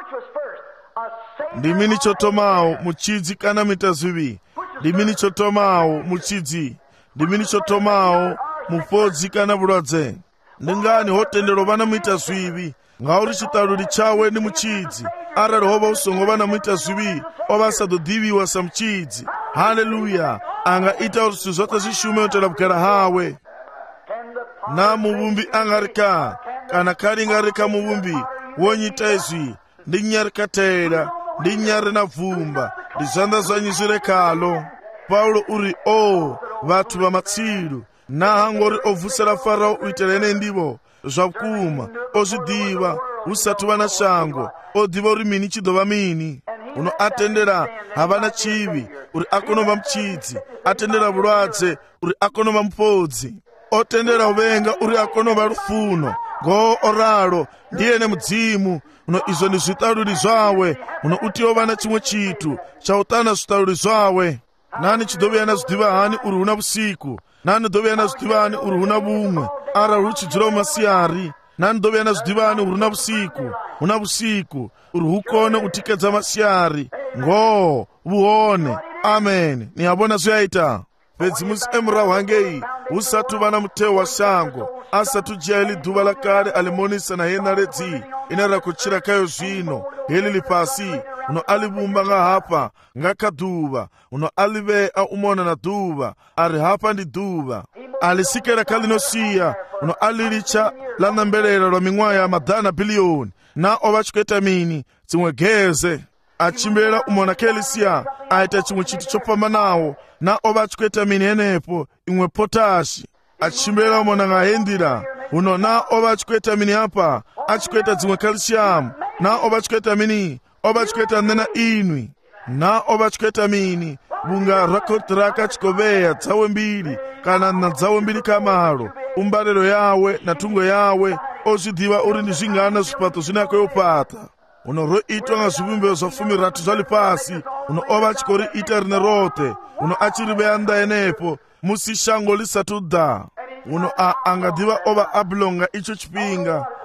ndimini chotomawo muchidzi kana mita zivi ndimini chotomawo muchidzi ndimini chotomawo mufodzi kana vulwadze ndingani hotendero vana muita zvivi ngauri chitaluli chawe ndi muchidzi arali hova usongo vana muita zvivi ovasadzodiviwa sa muchidzi haleluya angaita kuti zvinhu zvose zvishume utela kugara hawe na muvumbi angarika kana karingarika muvumbi wonyita izvi ndinyarikatera ndinyari na bvumba ndizvanda zvanyu zvirekalo paulo uri vathu va matsilu nahangori obvusera farao uitela ene ndivo zvakuma ozvidiva usati vana shango odiva uri mini chidova mini uno atendera havana chivi uri akonova muchidzi atendera vulwadze uri akonova mupodzi otendera uvenga uri akonova rufuno ngoo oralo ndiyene mudzimu uno izvo ndi zvitaluli zvawe uno utiwo vana chimwe chitu chautana zvitaluli zvawe nani chidoviyana zvidiva hani uri huna vusiku nani doviyana zvidiva hani uri huna vumwe arali uchidzura umasiyari nani doviyana zvidiva hani uri huna vusiku uri hukone utikedza masiyari ngoo vuhone amen niyavona zviyaita pedzi musi emurahu hangei usati vana muteo wa shango asati ujiyaili dhuva lakale alimonisa na hena redzi inara kuchira kayo zvino heli lipasi uno alivumba nga hapa nga kadhuva uno alivea umona na dhuva ari hapa ndi dhuva alisikera kalinosiya uno alilicha lanambelera lwa mingwa ya madana bilioni na ova chikweta mini dzimwe geze achimbera umona kelisiya aita chimwe chitu chopambanawo na ova chikweta mini enepo imwe potashi achimbera umona ngahendira uno na ova chikweta mini apa achikweta dzimwe calcium na ova chikweta mini ova chikweta nena inwi na ova chikweta mini bunga rakotraka chikoveya dzawe mbiri kana na dzawe mbiri kamalo umbalelo yawe na tungo yawe ozvidiva uri ndi zvingana zvipato zvinakayopata uno roitwa nga zvivumbeo zva 13 zvali pasi uno ova chikori ita rine rote uno achiriveya nda enepo musi shango lisati uda uno angadiva ova abulonga icho chipinga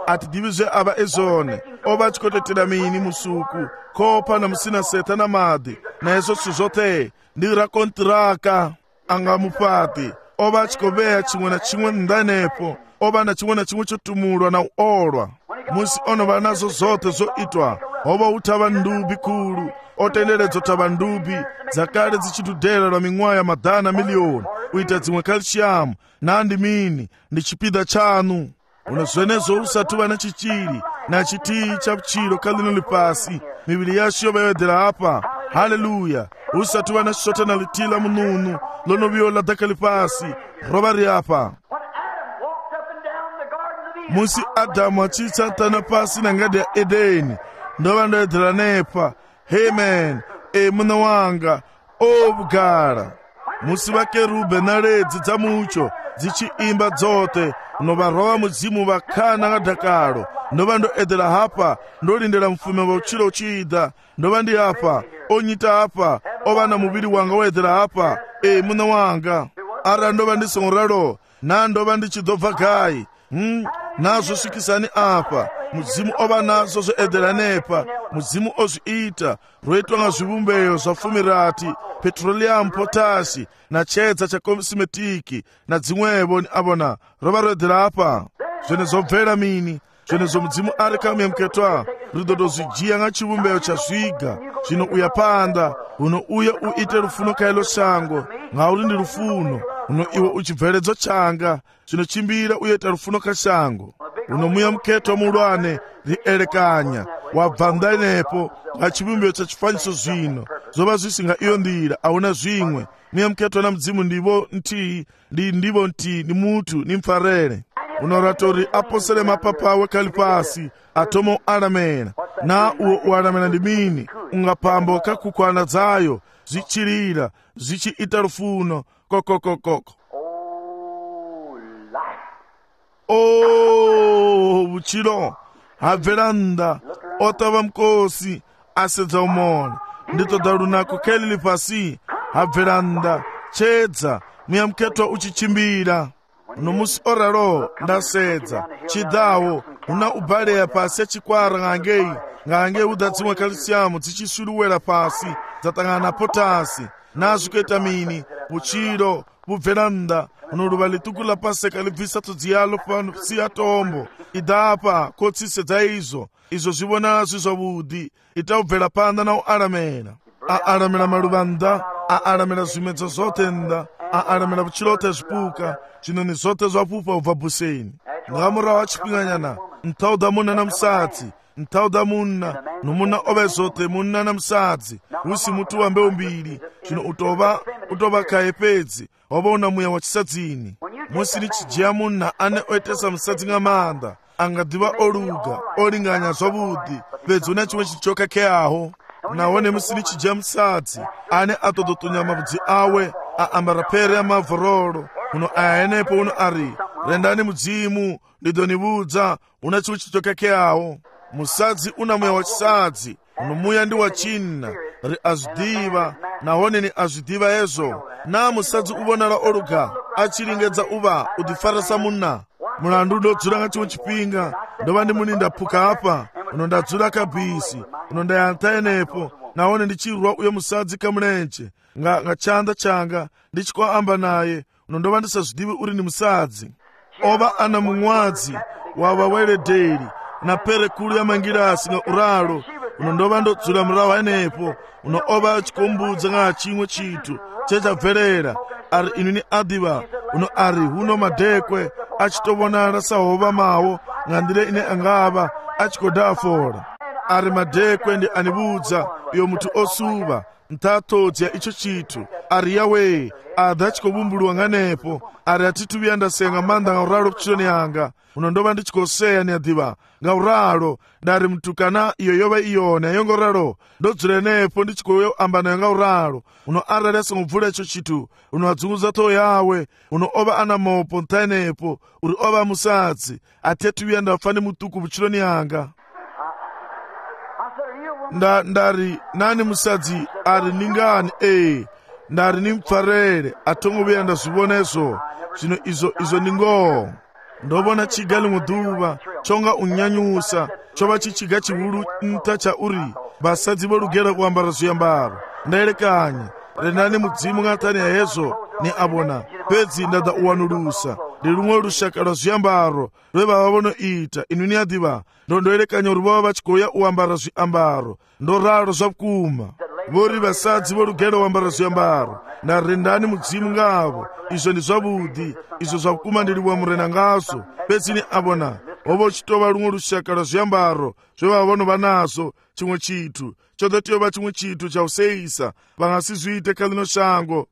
atidivizwe aba ezone oba chikotetera mini musuku kopa na musina seta na madi na ezo suzote ndira kontraka anga mupati oba chikobeya chimwe na chimwe ndanepo oba na chimwe chotumulwa na uolwa musi ono banazo zote zo itwa oba utaba ndubi kulu otenderedzo taba ndubi zakale zichitudera lwa ming'wa ya madana miliyoni uita dzimwe calcium nandi mini ndi chipida chanu unozwenezo usatuba na chichiri na chitii cha chiro kalino lipasi mibili yashi yobayedera apa haleluya usatuba na shota na litila mununu lono viola daka lipasi robari apa musi Adamu achitsatana pasi na ngadi ya Edeni ndova ndoyedera nepa amen muna wanga obugara musi vakerube na redzi dza mucho dzichiimba dzote unovarova mudzimu vakana kadhakaro ndova ndoedera hapa ndolindera mfume wa uchilo uchida ndova ndi hapa onyita hapa ova na muviri wanga woedera hapa muna wanga ara ndova ndisongoralo na ndova ndichidobva gai nazo swikisani apa mudzimu ova nazo zoedera nepa mudzimu ozviita roitwa nga zvivumbeyo zva fumirati petroleum potasi na chedza cha kosimetiki na dzimwevo ni avona rova roedera apa zvene zobvera mini zvene zo mudzimu ari kamuyamuketwa ridodozvijiya nga chivumbeyo cha zviga zvino uya panda unouya uite rufuno kailo shango ngauri ndi rufuno uno iwe uchibveredzo changa zvinochimbira uyeita rufuno kashango unomuyamuketwa mulwane rielekanya wabva nepo nga chivumbeyo cha chifanyiso zvino zova zvisinga iyo ndira auna zvimwe muyamuketwa na mudzimu ndivo nti ni mutu ni mfarere unoratori aposele mapapawe kalipasi atomo alamena na uo ualamena ndi mini ungapambo kakukwana dzayo zichirira zichiita rufuno kokokokoko uchilo habveranda otava mkosi asedza umona nditoda lunako kelili pasi habveranda chedza muyamuketwa uchichimbira nomusi oraro ndasedza chidawo una ubaleya pasi yachikwara ngangei uda dzimwe calcium dzichisuluwera pasi dzatangana potasi nazo kuita mini uchilo bubveranda unoluva litukula paseka libvisa tudziyalo pasi ya tombo idapa kotsisedza izo zvivona zvizvavudi itaubvera panda na ualamena aalamena maluvanda aalamena zvimedzo zote nda aalamena vuchilote zvipuka zvinoni zote zvapupa ubva buseni ngamurawo achipinganyana ntauda muna na musadzi ntauda muna nomuna ove zote muna na musadzi usi mutu wa mbeu mbiri zvino utova kaepedzi wava una muya wa chisadzini musi lichijiya muna ane oitesa musadzi ng'amanda angadiva oluga olinganya zvavudi bedzi una chimwe chichoka keaho nawone musi lichijiya musadzi ane atodotonya mavudzi awe aambara pere ya mavorolo uno ayaenepo uno ari rendani mudzimu ndidonivudza una chimwe chichoka keaho musadzi una muya wa chisadzi uno muya ndi wachina ri azvidiva nahone ni azvidiva ezo na musadzi uvonala oluga achilingedza uva udifarisa muna mulandu ndodzula nga chimwe chipinga ndova ndi muni ndapuka apa uno ndadzula kabisi uno ndayanta enepo nahone ndichirwa uyo musadzi kamulenje nga chanda changa ndichikoamba naye uno ndova ndisazvidivi uri ni musadzi ova ana mumwadzi wava welederi na pere kulu ya mangirasi nga uralo uno ndova ndodzula murawo enepo uno ova achikombudza nga chimwe chitu chechabverera ari inu ni adiva uno ari huno madekwe achitovonala sahova mawo ngandire ine angava achikodafora ari madekwe ndi anivudza iyo mutu osuva ntatodzi ya icho chitu ari yawe adha achikovumbuluwa nganepo ari atituviya ndasenga manda nga uralo kuchiloni yanga uno ndova ndichikoseya ni adiva nga uralo ndari mtukana iyo yova iyona yongoralo ndodzule nepo ndichikoyo ambanayo nga uralo uno arali asingobvula icho chitu uno adzunguza to yawe uno ova ana mopo ntaenepo uri ova musadzi atituviya ndafani mutuku kuchiloni yanga ndari nani musadzi ari ningani ndari nimfarere atongoviya ndazvivonezo zvino izo ningo ndobona chiga limwe duva chonga unyanyusa chova chichiga chihulu nta cha uri vasadzi volugera kuambara zviambaro ndaerekanya rendani mudzimu ng'atani hezvo ni avona pedzi ndada uwanulusa ndi lumwe lushaka lwa zviambaro lwevava vonoita inu ni adiva ndondoerekanya uri vava vachikoya uambara zviambaro ndoralo zvakuma vori vasadzi volugera uambara zviambaro ndarendani mudzimu ngavo izvo ndi zvavudi izvo zvakuma ndiliwa murena ngazvo pedzi ni avona ovo chitova lumwe lushaka lwa zviambaro zvevava vonova nazvo chimwe chitu chodotiyova chimwe chitu chauseisa vangasizviite kalino shango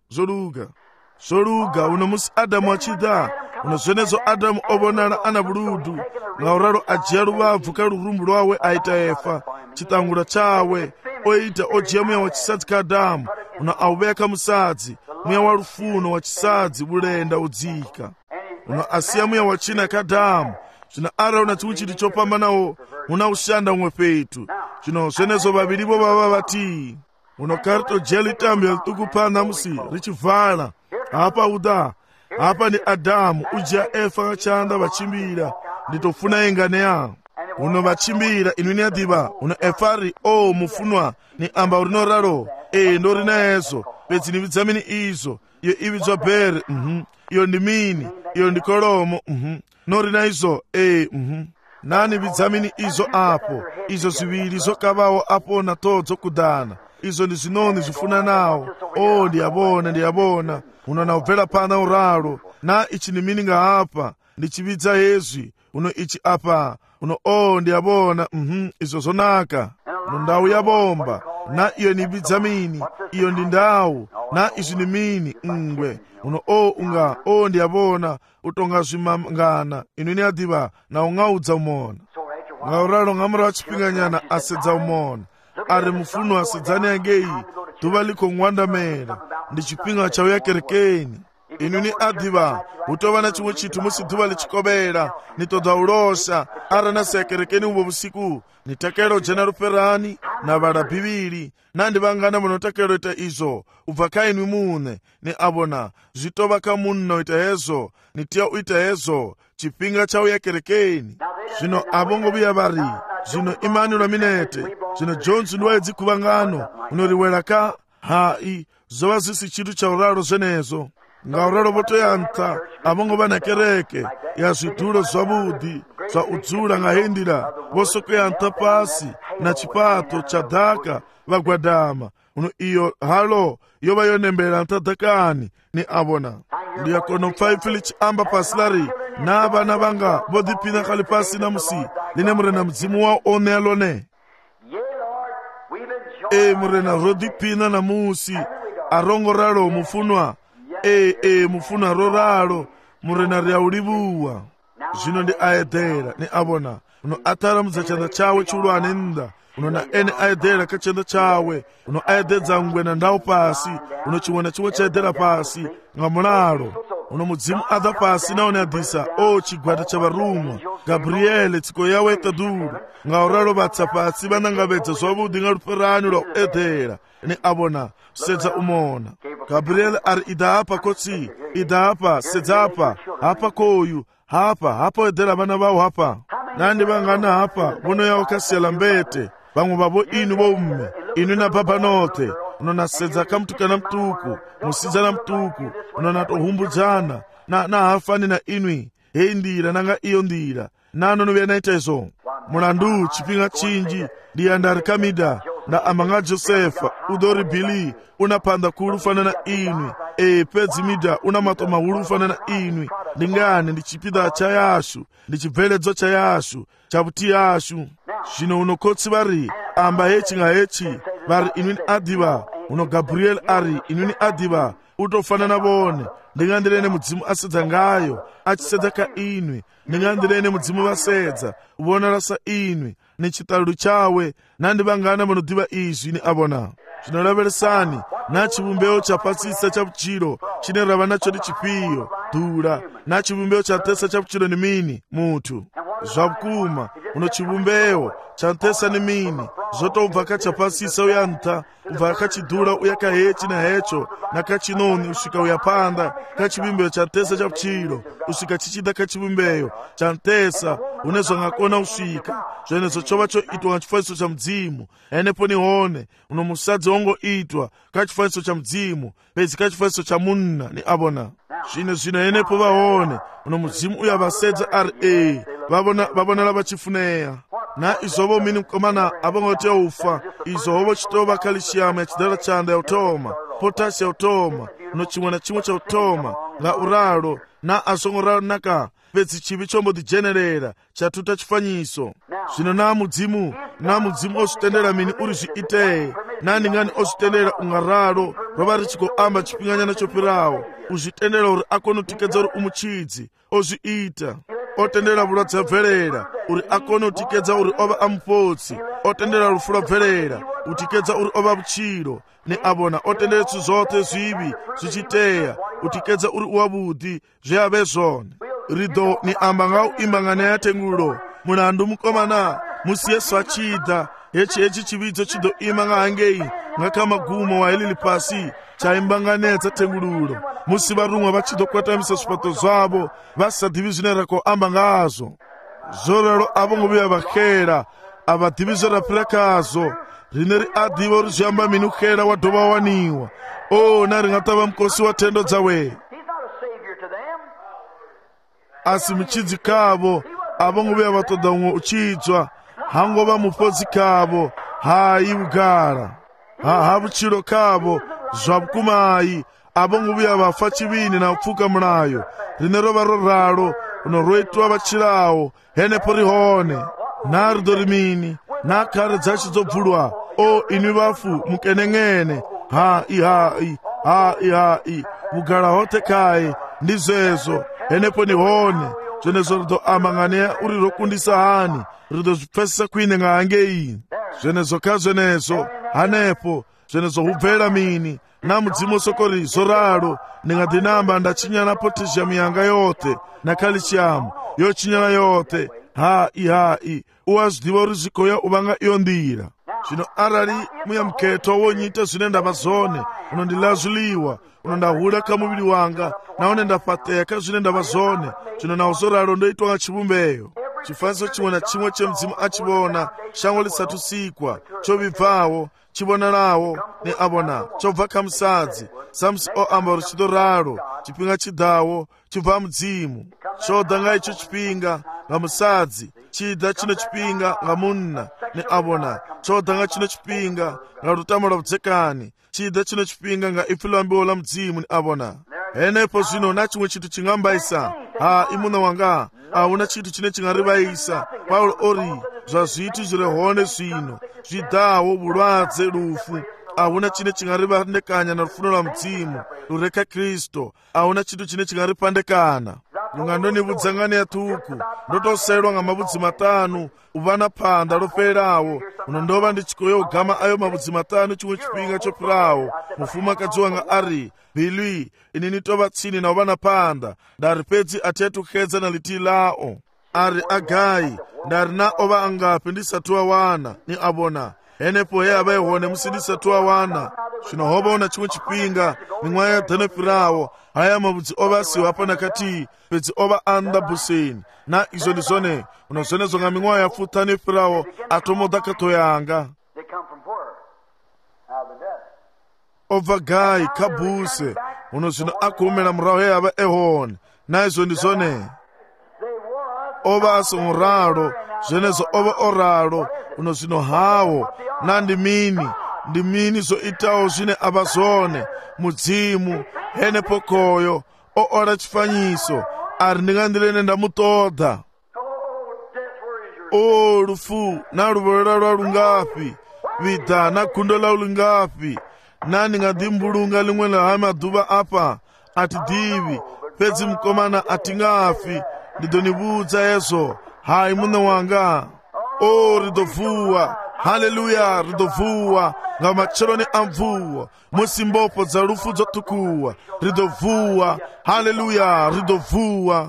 zvoluga uno musi adamu achida uno zvenezo adamu ovonana ana vuludu ngauralo ajiya luvabvu kalurumbu lwawe aita efa chitangula chawe oita ojiya muya wa chisadzi ka adamu uno auveka musadzi muya wa lufuno wa chisadzi vulenda udzika uno asiya muya wa china ka adamu zvino ara una chimwe chitu chopambanawo muna ushanda umwe petu zvino zvenezo vavirivo vava vati uno karito jiya litambi litukupana musi richivhala apa uda apa ni adamu ujiya efa kachanda vachimbira nditofuna enganeya uno vachimbira inu ni adiva uno efari mufunwa ni amba urinoralo ndorina ezo pedzi ni vidzamini izo iyo ividzwa bere iyo ndi mini iyo ndi kolomo norina izo nani vidzamini izo apo izo ziviri zokavawo apo na todzo kudana izo ndi zinoni zifuna nawo ndiyabona uno naubvera pana uralo na ichi ni mini nga apa ndichividza hezvi uno ichi apa uno ndiyabona izo zonaka uno ndawu yabomba na iyo ni vidzamini iyo ndi ndawu na izi ni mini ngwe uno unga ndiyabona utonga zvimangana inu ni adiva na ungaudza umona ngauralo ngamura wachipinganyana asedza umona ari mufuno asedzani yangeyi duva liko ng'wandamela ndi chipinga chauya kerekeni inu ni adiva utova na chimwe chitu musi duva lichikobela nitodza ulosha ara nasiya kerekeni uvo vusiku nitekelo jena luperani na vala bivili nandi vangana munotekelo ita izo ubva kainwi mune ni avona zvitova ka munno ita hezo nitiya uita hezo chipinga chauya kerekeni zvino avongo viya vari zvino imani lwa minete zvino jonzi ndiwaedzi kuvangano unoriwela ka hai zova zisi chitu cha uralo zvenezo ngauralo votoyanta avongo vana kereke ya zvidulo zvavudi zva udzula ngahendira vosokoyanta pasi na chipato cha dhaka vagwadama uno iyo halo yova yonembela ntadhakani ni avona ndiyakono pfaipfili chiamba pasi lari na vana vanga vodipina kali pasi na musi line murena mudzimu wa onelone murena rodipina na musi arongo ralo mufunwa mufunwa roralo murena ryaulivuwa zvino ndi aedhera ni avona uno ataramudza chanda chawe chiulwane nda uno na ene aedhera ka chanda chawe uno aedhedza ngwe na ndawu pasi uno chimwe na chimwe chaedhera pasi nga mulalo uno mudzimu adha pasi naone adisa chigwada cha varumwa gabriele tsiko yawe tadulu nga uralo vatsa pasi vanangavedza zvavudi nga luperanyo lwa kuedhera ni avona sedza umona gabriele ari idapa kotsi idapa sedzapa hapa koyu hapa edhera vana vavo hapa nandi vangana hapa vono yawo kasiyala mbete vamwe vavo inu vomme inu na baba note uno nasedza kamtukana mtuku musidzana mtuku uno natohumbudzana na hafani na inwi hei ndira nanga iyo ndira nano novya naita izo mulandu chipinga chinji ndiyandari kamida na amanga josefa udori bili unapanda kuulufana na inwi pedzi mida una matoma ulufana na inwi ndingani ndichipida cha yashu ndichibveledzo cha yashu chavuti yashu zvino unokotsi vari amba hechi nga hechi vari inwini adiva uno gabriel ari inwini adiva utofanana vone ndingandirene mudzimu asedza ngayo achisedza ka inwi ndingandirene mudzimu vasedza uvonala sa inwi ni chitalu chawe nandi vangana vanodiva izvi ni avona zvinolaveresani na chivumbeo cha pasisa cha vuchiro chine rava nacho ni chipiyo dhula na chivumbeo cha tesa cha vuchiro ni mini mutu zvakuma uno chivumbeyo chantesa nemini zvotobva kachapasisa uya nta ubva kachidhura uya kahechi nahecho nakachinoni usvika uya panda kachivimbeyo chantesa chapuchiro usvika chichida kachivimbeyo chantesa une zvangakona usvika zvenezvo chova choitwa kachifaniso cha mudzimu enepo nihone uno musadzi wangoitwa kachifaniso cha mudzimu pedzi kachifaniso cha munna ni abona zvino enepo vahone uno mudzimu uya vasedza ra vavonela vachifuneya na izovo mini mukomana avongoteya ufa izovo chitova kalisiamu ya chidala chanda ya utoma potasi ya utoma uno chimwe na chimwe cha utoma nga uralo na azongoralo naka pedzi chivi chombodijenerera chatuta chifanyiso zvino na mudzimu ositendera mini uri zviiteye nandingani ositendera ungaralo rova richikoamba chipinganyana chopirawo uzvitendera uri akonotikedza uri umuchidzi ozviita otendera vulwadzi abverera uri akonotikedza uri ova amupotsi otendera rufu rwabverera utikedza uri ova vuchiro ni abona otendera tsu zote zvivi zvichiteya utikedza uri uwavudi zveave zvone rido ni amba ngauimbangana yatengulo mulandu mukomana musi yesu achida hechi chividzo chidoima ngahangei ngakamagumo wailili pasi chaimbanganedza tengululo musi varumwa vachidokwatamisa zvipato zvavo vasadivi zvinera koamba ngazvo zorero avongoviya vakhera avadivi zvorapira kazo rineri adhiva uri zviamba mini ukhera wadhova wawaniwa naringatava mukosi wa tendo dzawe asi muchidzi kavo avongoviya vatoda umwe uchidzwa hangova mupodzi kavo hai ugara havuchiro kavo zvavukumai avongoviya vafa chivini na upfuka mulayo rine rova roralo unoroitwa vachirawo henepo rihone narido rimini nakare dzacho dzobvulwa inwi vafu mukeneng'ene hai vugara hote kai ndizvezvo henepo nihone zvenezvo rido amanganeya uri rokundisa hani rido zvipfesesa kuine ngahangei zvenezvo kazvenezvo hanepo zvenezvo hubvera mini namudzimu sokori zoralo ndingadinamba ndachinyana potasiamu yanga yote na kalisiamu yochinyana yote hai uwazvidiva uri zvikoya uvanga iyo ndira zvino arali muyamuketo wonyita zvine ndava zvone unondilazviliwa unondahula kamuviri wanga naone ndafateka zvine ndava zvone zvino nawo zoralo ndoitwa ngachivumbeyo chifaniso chimwe na chimwe chemudzimu achivona shango lisatusikwa chovibvawo chivonalawo ni abona chobva kamusadzi samusi oamba ruchido ralo chipinga chidawo chibva mudzimu chodha ngaicho chipinga nga musadzi chida chino chipinga nga munna ni abona chodha nga chino chipinga nga rutamo rwa vudzekani chida chino chipinga nga ifi lwambiwo la mudzimu ni abona henepo zvino na chimwe chinthu chingambaisa imuna wanga hauna chinthu chine chingarivaisa paulo ori zvazvitu zviri hone zvino zvidawo vulwadze rufu hauna chine chingarivandekanya na rufuno rwa mudzimu rureka kristu hauna chinthu chine chingaripandekana lungandonivhudzangani yatuku ndotoselwa nga mavudzi matanu uvana panda loferawo unondova ndichikoya ugama ayo mavudzi matanu chimwe chipinga chopirawo mufumakadzi wanga ari bilwi inini tova tsini na uvana panda ndari pedzi atiyatukhedza na liti lao ari agai ndari na ova angapi ndisatu wawana ni abona henepo he avaihone musi ndisatu wawana zvino hovaona chimwe chipinga mimwe yadhanopirawo haya mavudzi ovasiwa apa nakati pedzi ova anda buseni na izvo ndizvone unozvonezvo nga mimwe yafutanopirawo atomodakatoyanga obva gai kabuse uno zvino akuumela murawo heyava ehone naizvo ndizvone ova asongoralo zvenezvo ova oralo uno zvino hawo ndimini zoitawo zvine ava zvone mudzimu henepo koyo oora chifanyiso ari ndingandirene ndamutoda rufu naruvorera rwarungapi vida nagundo laulungapi nandingandimbulunga limwe lahai madhuva apa atidivi pedzi mukomana atingafi ndidonivudza ezvo hai mune wanga ridovhuwa haleluya ridovhuwa nga macheloni amvuwa musimbopo dza rufu dzotukuwa ridovhuwa haleluya ridovhuwa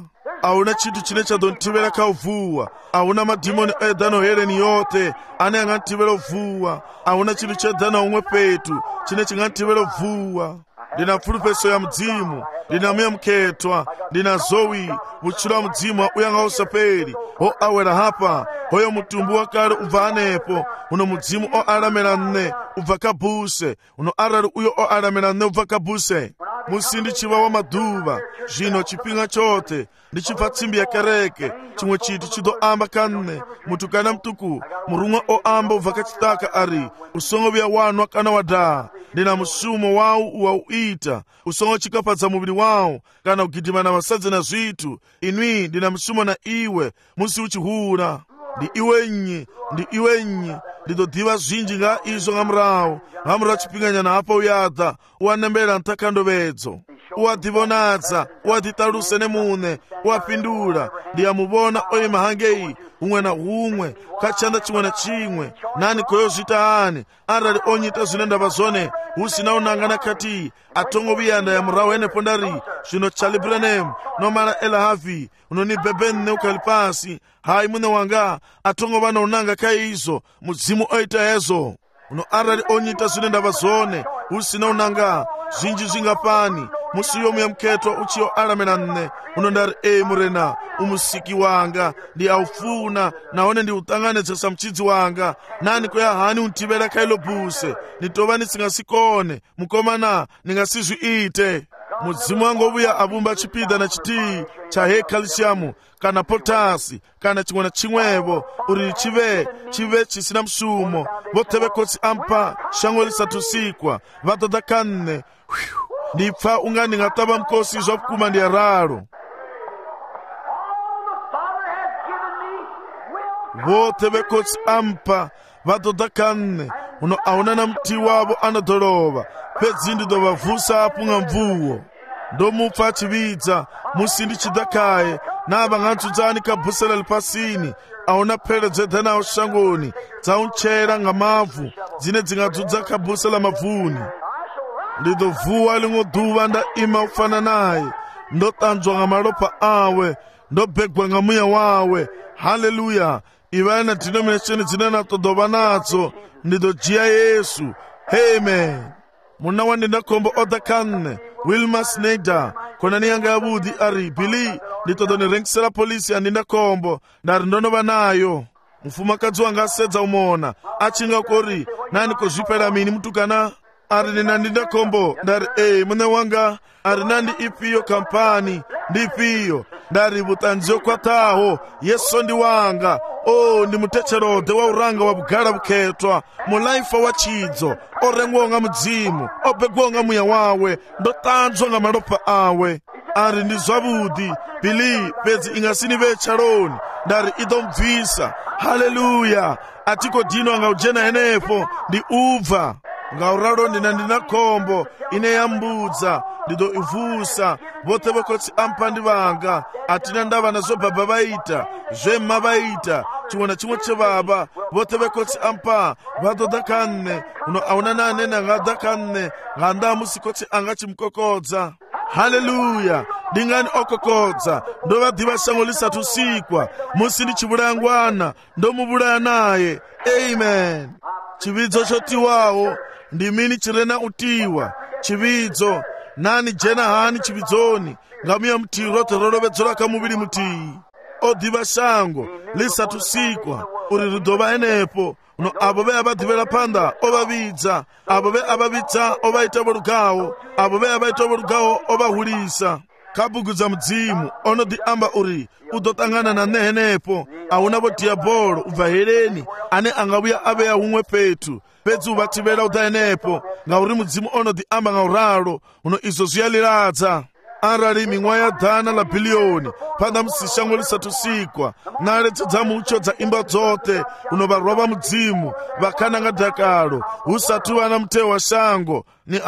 auna chinthu chine chadonthivera kha uvuwa, auna madimoni edano hereni yote ane anganthivera uvuwa, auna chinthu chedana umwe petu chine chinganthivera uvuwa. Ndina mfulupeso ya mdzimu, ndina muyamkhethwa, ndina zowi utchula mdzimu uyanga usaperi o awera hapa, hoyo mutumbu wakale ubva anepo, uno mudzimu o alamera nne ubva kabuse, uno arali uyo o alamera nne ubva kabuse. Musindi chivawa maduva, zvino chipinga chote ndichibva tsimbi ya kereke, chimwe chiti chidoamba kanne, mutu kana mtuku, murumwa o amba ubva kachitaka ari, usongo vya wanwa kana wadaa, ndina musumo wawo uwauita, usongo chikapadza muviri wawo, kana kugidima na vasadzi na zvitu, inwi ndina musumo na iwe, musi uchihura. Ndi iwenyi, ndidodiva zvinji nga izvo ngamurawo, ngamura chipinganyana apa uyadha, uwanembera ntakandovedzo, uwadhivonadza, uwadhitaluse nemune, uwapindula, ndiyamuvona oye mahangei, umwe na umwe, kachanda chimwe na chimwe, nani koyo zvitaani, arali onyita zvine ndava zvone, usina unangana kati, atongo viyanda ya murawo ene pondari, zvino Chalibranem, nomara elahavi, unonibebeni neukalipasi, hai mune wanga, atongo vana unanga kaizo, mudzimu oita ezo, uno arali onyita zvine ndava zvone, usina unanga, zvinji zvingapani, musiyo muyamkhethwa uchiyo alamera nne, unondari murena, umusiki wanga, ndi aufuna, naone ndi utanganedzesa mchidzi wanga, nani koya hani untivera kailo buse, nitova nisingasikone, mukomana, ningasizviite. Mudzimu wangu uya avumba chipida na chitii cha hekalishamu, kana potasi, kana chimwe na chimwevo, uri chive chisina msumo, voteve kotsi ampa, shango lisatusikwa, vatoda kanne, ndipfa unga ningatava mkosi zvakukuma ndiyararo. Voteve kotsi ampa, vatoda kanne, uno auna na mti wavo anodolova, pedzi ndidovavusa apunga mvuwo. Ndomupfa achividza, musindi chidakaye, nava ng'antudzani kabhusela lipasini, auna phele dzedhanawo shangoni, dzaunchera ng'amavu, dzine dzingadzudza kabhusela mavuni. Ndidovuwa lingodhuva ndaima ufana naye, ndotanzwa ng'amalopa awe, ndobhegwa ng'amuya wawe. Haleluya! Ivana denomination dzine natodova nadzo, ndidojiya Yesu. Amen. Muna wandindakombo odakanne, Wilma Snyder, konani yanga yabudi ari, Billy, nditodoni renkisela polisi andindakombo, ndari ndonova nayo. Mfumakazi wanga asedza umona, achinga kori, nani kozvipera mini mutukana? Ari nina ndindakombo, ndari mune wanga, ari nandi ipiyo kampani, ndipiyo, ndari butanzio kwataho, Yesu ndi wanga, ndi mutecherode wa uranga wa bugara buketwa, mulaifa wa chidzo, orengwonga mudzimu, obegwonga muya wawe, ndotanzwa nga malopa awe. Ari ndi zwabudi, Bili, pedzi ingasini vecharoni, ndari idomvisa. Haleluya! Atiko dino anga ujena enepo, ndi ubva. Ngauralo ndinakombo, ine yambudza, ndido ivusa, vote vokotsi ampandi vanga, atina ndava nazo baba vaita, zvemma vaita, chimwe na chimwe chevaba, vote vekotsi ampa, vadoda kanne, uno auna nane nangada kanne, nganda musikotsi anga chimkokodza. Haleluya! Dingani okokodza, ndova diva shango lisatusikwa, musindi chivulangwana, ndomuvulaya naye. Amen. Chividzo chotiwawo, ndimini chirena utiwa, chividzo, nani jena hani chividzoni, ngamuya mtii rote rolovedzora kamuviri mutii. Odiva shango, lisatusikwa, uri ridova enepo, uno abo ve abadivela panda, ovavidza, abo ve abavidza, ovaita vorugawo, abo ve abaita vorugawo, ovahulisa. Kabugudza mudzimu, ono di amba uri, udotangana na nehenepo, aunavo diabolo, ubva hereni, ane angabuya abe ya umwe petu, pedzi uvativela udaenepo, ngauri mudzimu ono di amba ngauralo, uno izo ziyaliradza. Arali ming'wa ya dhana la biliyoni, panda musishango lisatusikwa, naletso dza mucho dza imba dzote, uno varova mudzimu, vakananga dhakalo, usatuva na mteo wa shango,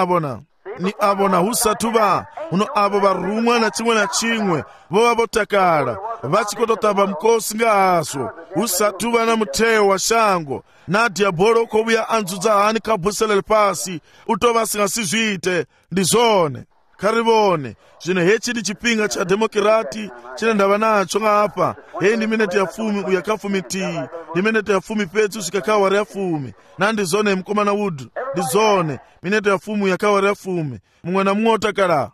ni abona husatuva, uno abo varumwa na chimwe, vova votakala, vachikototava mkosi nga aso, husatuva na mteo wa shango, na diabolo kovuya anzudza hani kabhuselele pasi, utova singasizvite, ndizone. kha ri vhone zwino hetshi ndi tshifhinga tsha demokirati tshine ndavha natsho nga hafha. Heyi ndi minete ya 10 uya kha 11, ndi minete ya 10 fhedzi u swika kha awara ya 10. na ndi zwone mukomana Wood, ndi zwone minete ya 10 uya kha awara ya 10. muṅwe na muṅwe o takala.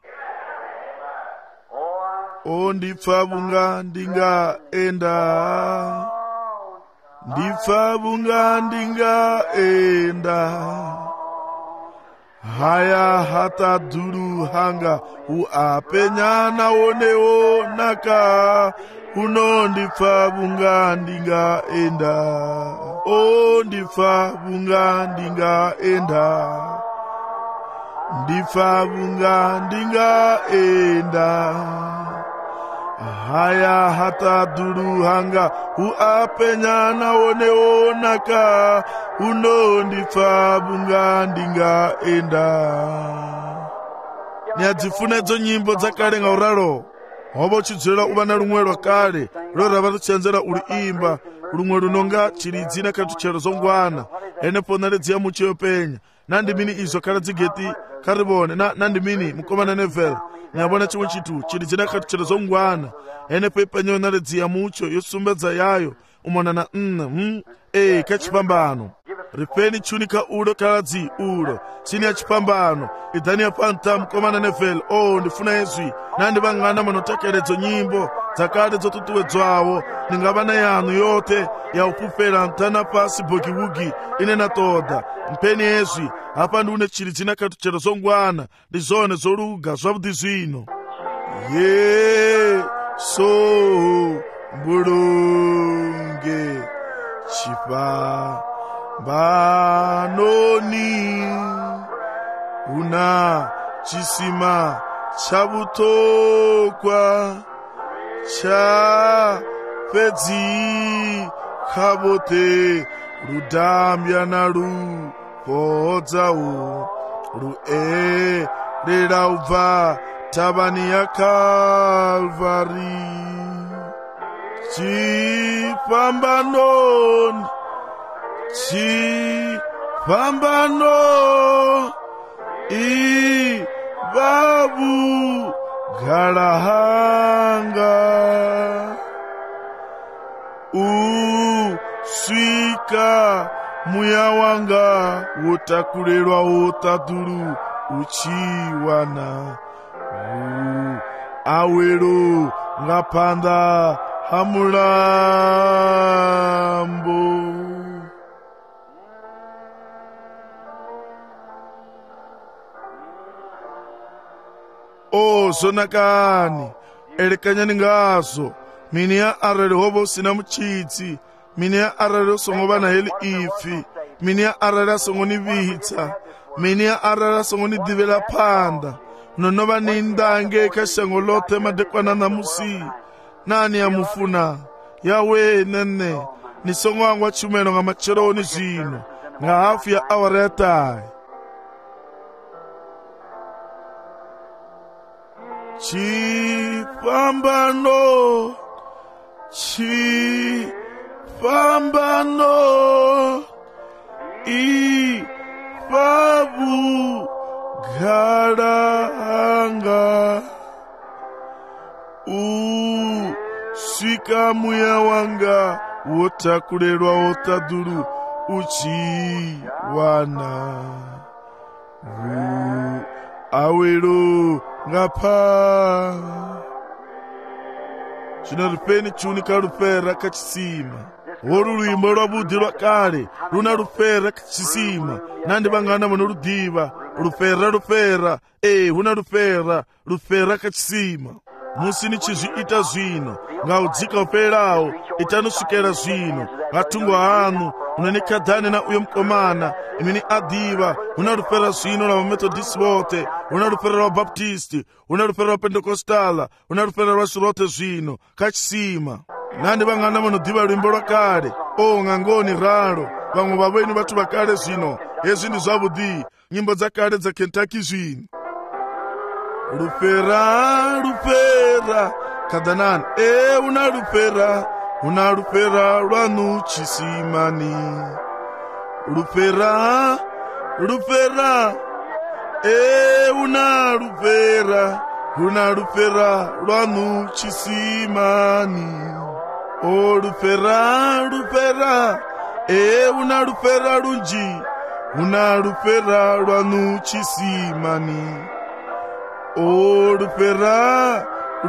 O ndipfa vhunga ndi nga enda, ndipfa vhunga ndi nga enda, haya hata dulu hanga u apenya naonewo naka, uno ndipfa vhunga ndi nga enda. O ndipfa vhunga ndi nga enda, ndipfa vhunga ndi nga enda, haya hata dulu hanga u apenya naonewo naka, uno ndipfa vhunga ndi nga enda. Ni adzifuna idzo nyimbo dzakale nga uralo. Hobo uchidzulela uva na lumwe lwa kale lwe rava ruchenzera uliimba, lumwe lunonga chilidzi na katuchero zongwana enepo naledzi ya mucho yopenya. Nandi mini izo kala dzigeti karibone nandi mini mukomana Neville nyabona chimwe chitu chilidzi na katuchero zongwana enepo ipenyo naledzi ya mucho yosumbedza yayo umona na kachipambano. Ripeni chunika ulo kaladzi ulo chini ya chipambano idhani ya panta mukomana Neville. O ndifuna ezwi nandi vang'ana manotekeledzo nyimbo dzakale dzotutuwedzwawo ningava na yanu yote ya upupela ntana pasi bogiwugi ine natoda. Mpeni ezwi apa ndi une chilidzi na katuchero zongwana ndi zone zoluga zwavudi zwino. Yeso mbulunge chipambanoni una chisima cha butokwa cha pedzi khabote ludambya na luhodzawo luerera ubva tabani ya Kalvari. Chipambanoni, chipambano ibabu galahanga uswika muya wanga wotakulelwa wotadulu uchiwana awelo ngapanda hamulambo. O zonakani elekanyani ngazo mini ya arale hobo sina muchitsi, mini ya arale songo na heli ifi, mini ya arale songo ni vitsa, mini ya arale songo ni divela panda nonova nindange kashango lote madekwana na musi. Nani ya mufuna yawe nene ni songo wangu wa chumeno nga macheroni zino nga hafu ya awaretai. Chipambano, chipambano ibabu galahanga uswika muya wanga wotakulelwa wotadulu uchiwana awelo ngapa. Chino ripeni chunika rupera kachisima woru luimbo lwa budi lwa kale luna rupera kachisima nandi vang'ana mano rudiva rupera huna rupera kachisima. Musi ni chizviita zvino ngaudzika upelawo itanosvikela zvino ngatungo hanu unanikadhani na uyo mukomana imini adiva una rupera zvino lwa Methodist vote, una rupera lwa Baptisti, una rupera lwa Pentecostala, una rupera lwa shurote zvino kachisima. Nandi vang'ana vanodiva luimbo lwa kale o ng'angoni ralo vamwe vavweni vatu vakale zvino hezvi ndi zvavudi nyimbo dzakale dza Kentucky zvino. Rupera kadanani una rupera lwanu chisimani. Rupera unalupera lwanu chisimani. O lupera, unalupera lunji, unalupera lwanu chisimani. O lupera,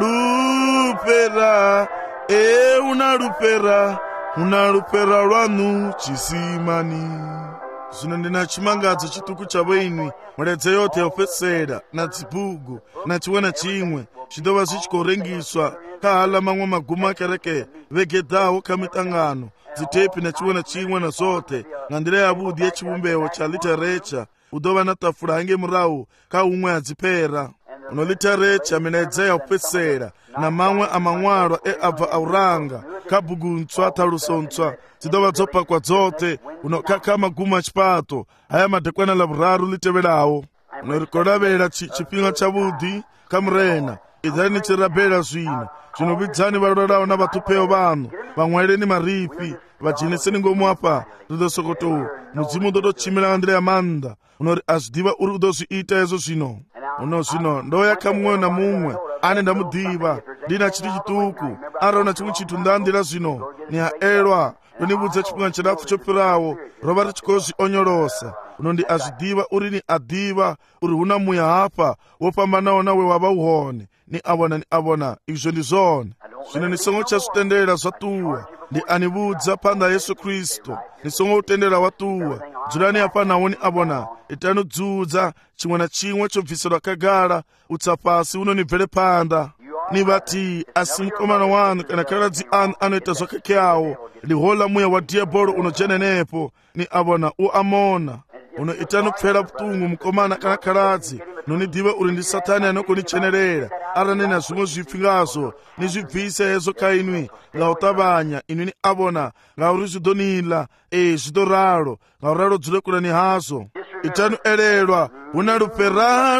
unalupera lwanu chisimani. Zvino ndina chimangadzo chituku chavo inwi muredze yote yaopesera na dzibugu na chiwana chimwe zvidova zvichikorengiswa kahala mamwe magumu akereke vegedhawo kamitangano dzitepi na chiwana chimwe na zote na ndira yavudi yechivumbewo cha literature udova na tafura hange murahu kaumwe adzipera uno literature minedze yaopesera na mamwe amang'walwa abva auranga kabhuguntswa talusontswa dzidova dzopakwa dzote uno kaka magumu achipato haya madekwana lavuraru liteverawo unorikodavera chipinga chavudi kamurena idzani chirabhera zvino zvinovidzani varorarawo na vatupewo vanhu vamwaireni marifi vajiniseni ngomu apa ridosokoto mudzimu udotochimira ndira yamanda unori azvidiva uri kudozviita izvo zvino uno zvino ndoya kamumwe na mumwe ane ndamudiva ndina chiti chituku araona chimwe chitu ndandira zvino ni haelwa unibudza chipinga chadafu chopirawo rova richikozvi onyorosa unondi azvidiva uri ni adiva uri huna muya hapa wopambanawo nawe wava uhone ni avona izvo ndizvone zvino nisongo chazvitendera zvatuwa ndi anibudza panda Yesu Kristu nisongo utendera watuwa dzurani apanawo ni avona itanudzudza chimwe na chimwe chobvisirwa kagara utsapasi unonibvere panda ni vati asi mukomana wanu kana karadzi anu anoita zvakakyawo lihola muya wa diabolo unojenenepo ni avona uamona uno itanupfera putungu mukomana kana karadzi nonidiva uri ndi satani anokonichenerera aranena zvimwe zvipfingazo ni zvibvise hezo kainwi ngautavanya inwi ni avona ngauri zvidonila zvidoralo ngauralo dzule kulani hazo itanuelelwa una lupera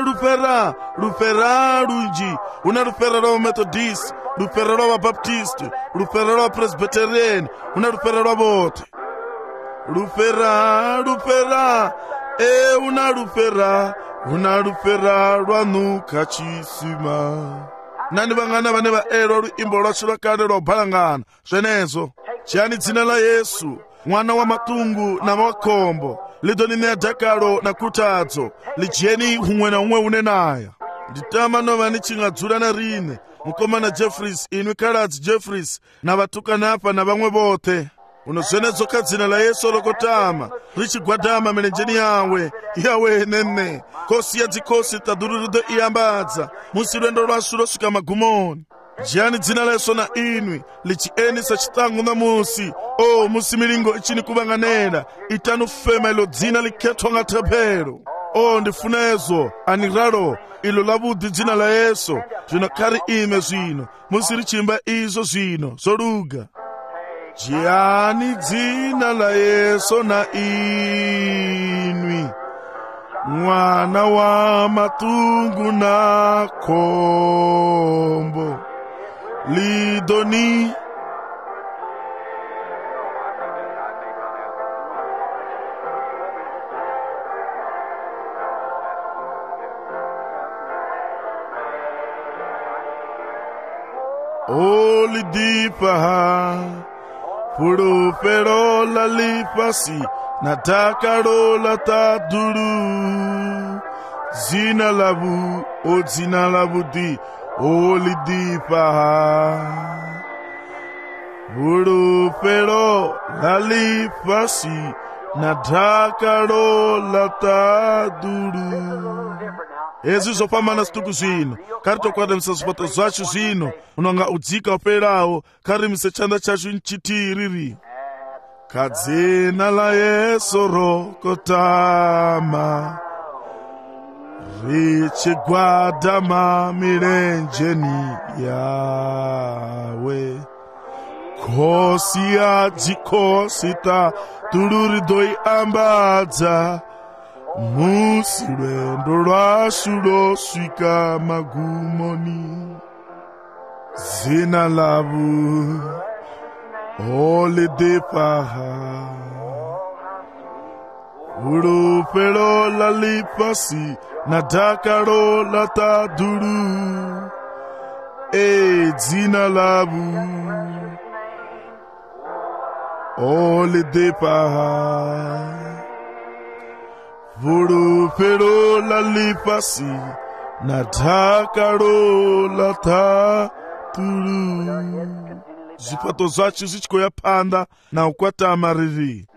lunji una lupera lwa Methodist lupera lwa Baptist lupera lwa Presbyterian una lupera lwa vote lupera una lupera lwanu kachisima nani vangana vane vaelwa luimbo lwacho lwakale lwa ubhalangana zvenezo chiyani dzina la Yesu mwana wa matungu na makombo lidonineya dakalo na kutadzo lijeni humwe na umwe une naya nditama nova nichingadzura na rine mukomana Jeffries inwi kaladzi Jeffries na vatukanapa na vamwe vote unozvenedzo kadzina la Yesu lokotama richigwadama milenjeni yawe nene kosi ya dzikosi tadururido iyambadza musi lwendo lwasu losvika magumoni jiyani dzina la Yesu na inwi lichienisa chitangu na musi musi milingo ichini kuvanganena itanufema ilo dzina likhetwa ngatapelo ndifunezo aniralo ilo lavudi dzina la Yesu zvino kari ime zvino musi richimba izo zvino zoluga jiyani dzina la Yesu na inwi mwana wa matungu na kombo lidoni lidipa purupero la lipasi na takaro la taduru zina labu zina labudi lidipa purupero la lipasi na takaro la taduru ezi zopambana situku zvino kari tokwadamisa zvipato zvacho zvino unonga udzika uperawo karimise chanda chacho nchitiriri kadzina la Yesu rokotama richigwadama milenjeni yawe kosi ya dzikosita tuluridoi ambadza musi lwendo lwasu losvika magumoni zina lavu lidipaha vulufhelo ḽa ḽifhasi na dakalo ḽa ṱaḓulu dzina ḽavu o ḽi ḓifha vulufhelo ḽa ḽifhasi na dakalo ḽa ṱaḓulu. Zwifhaṱo zwashu zwi tshi khou ya phanḓa na u kwatama riri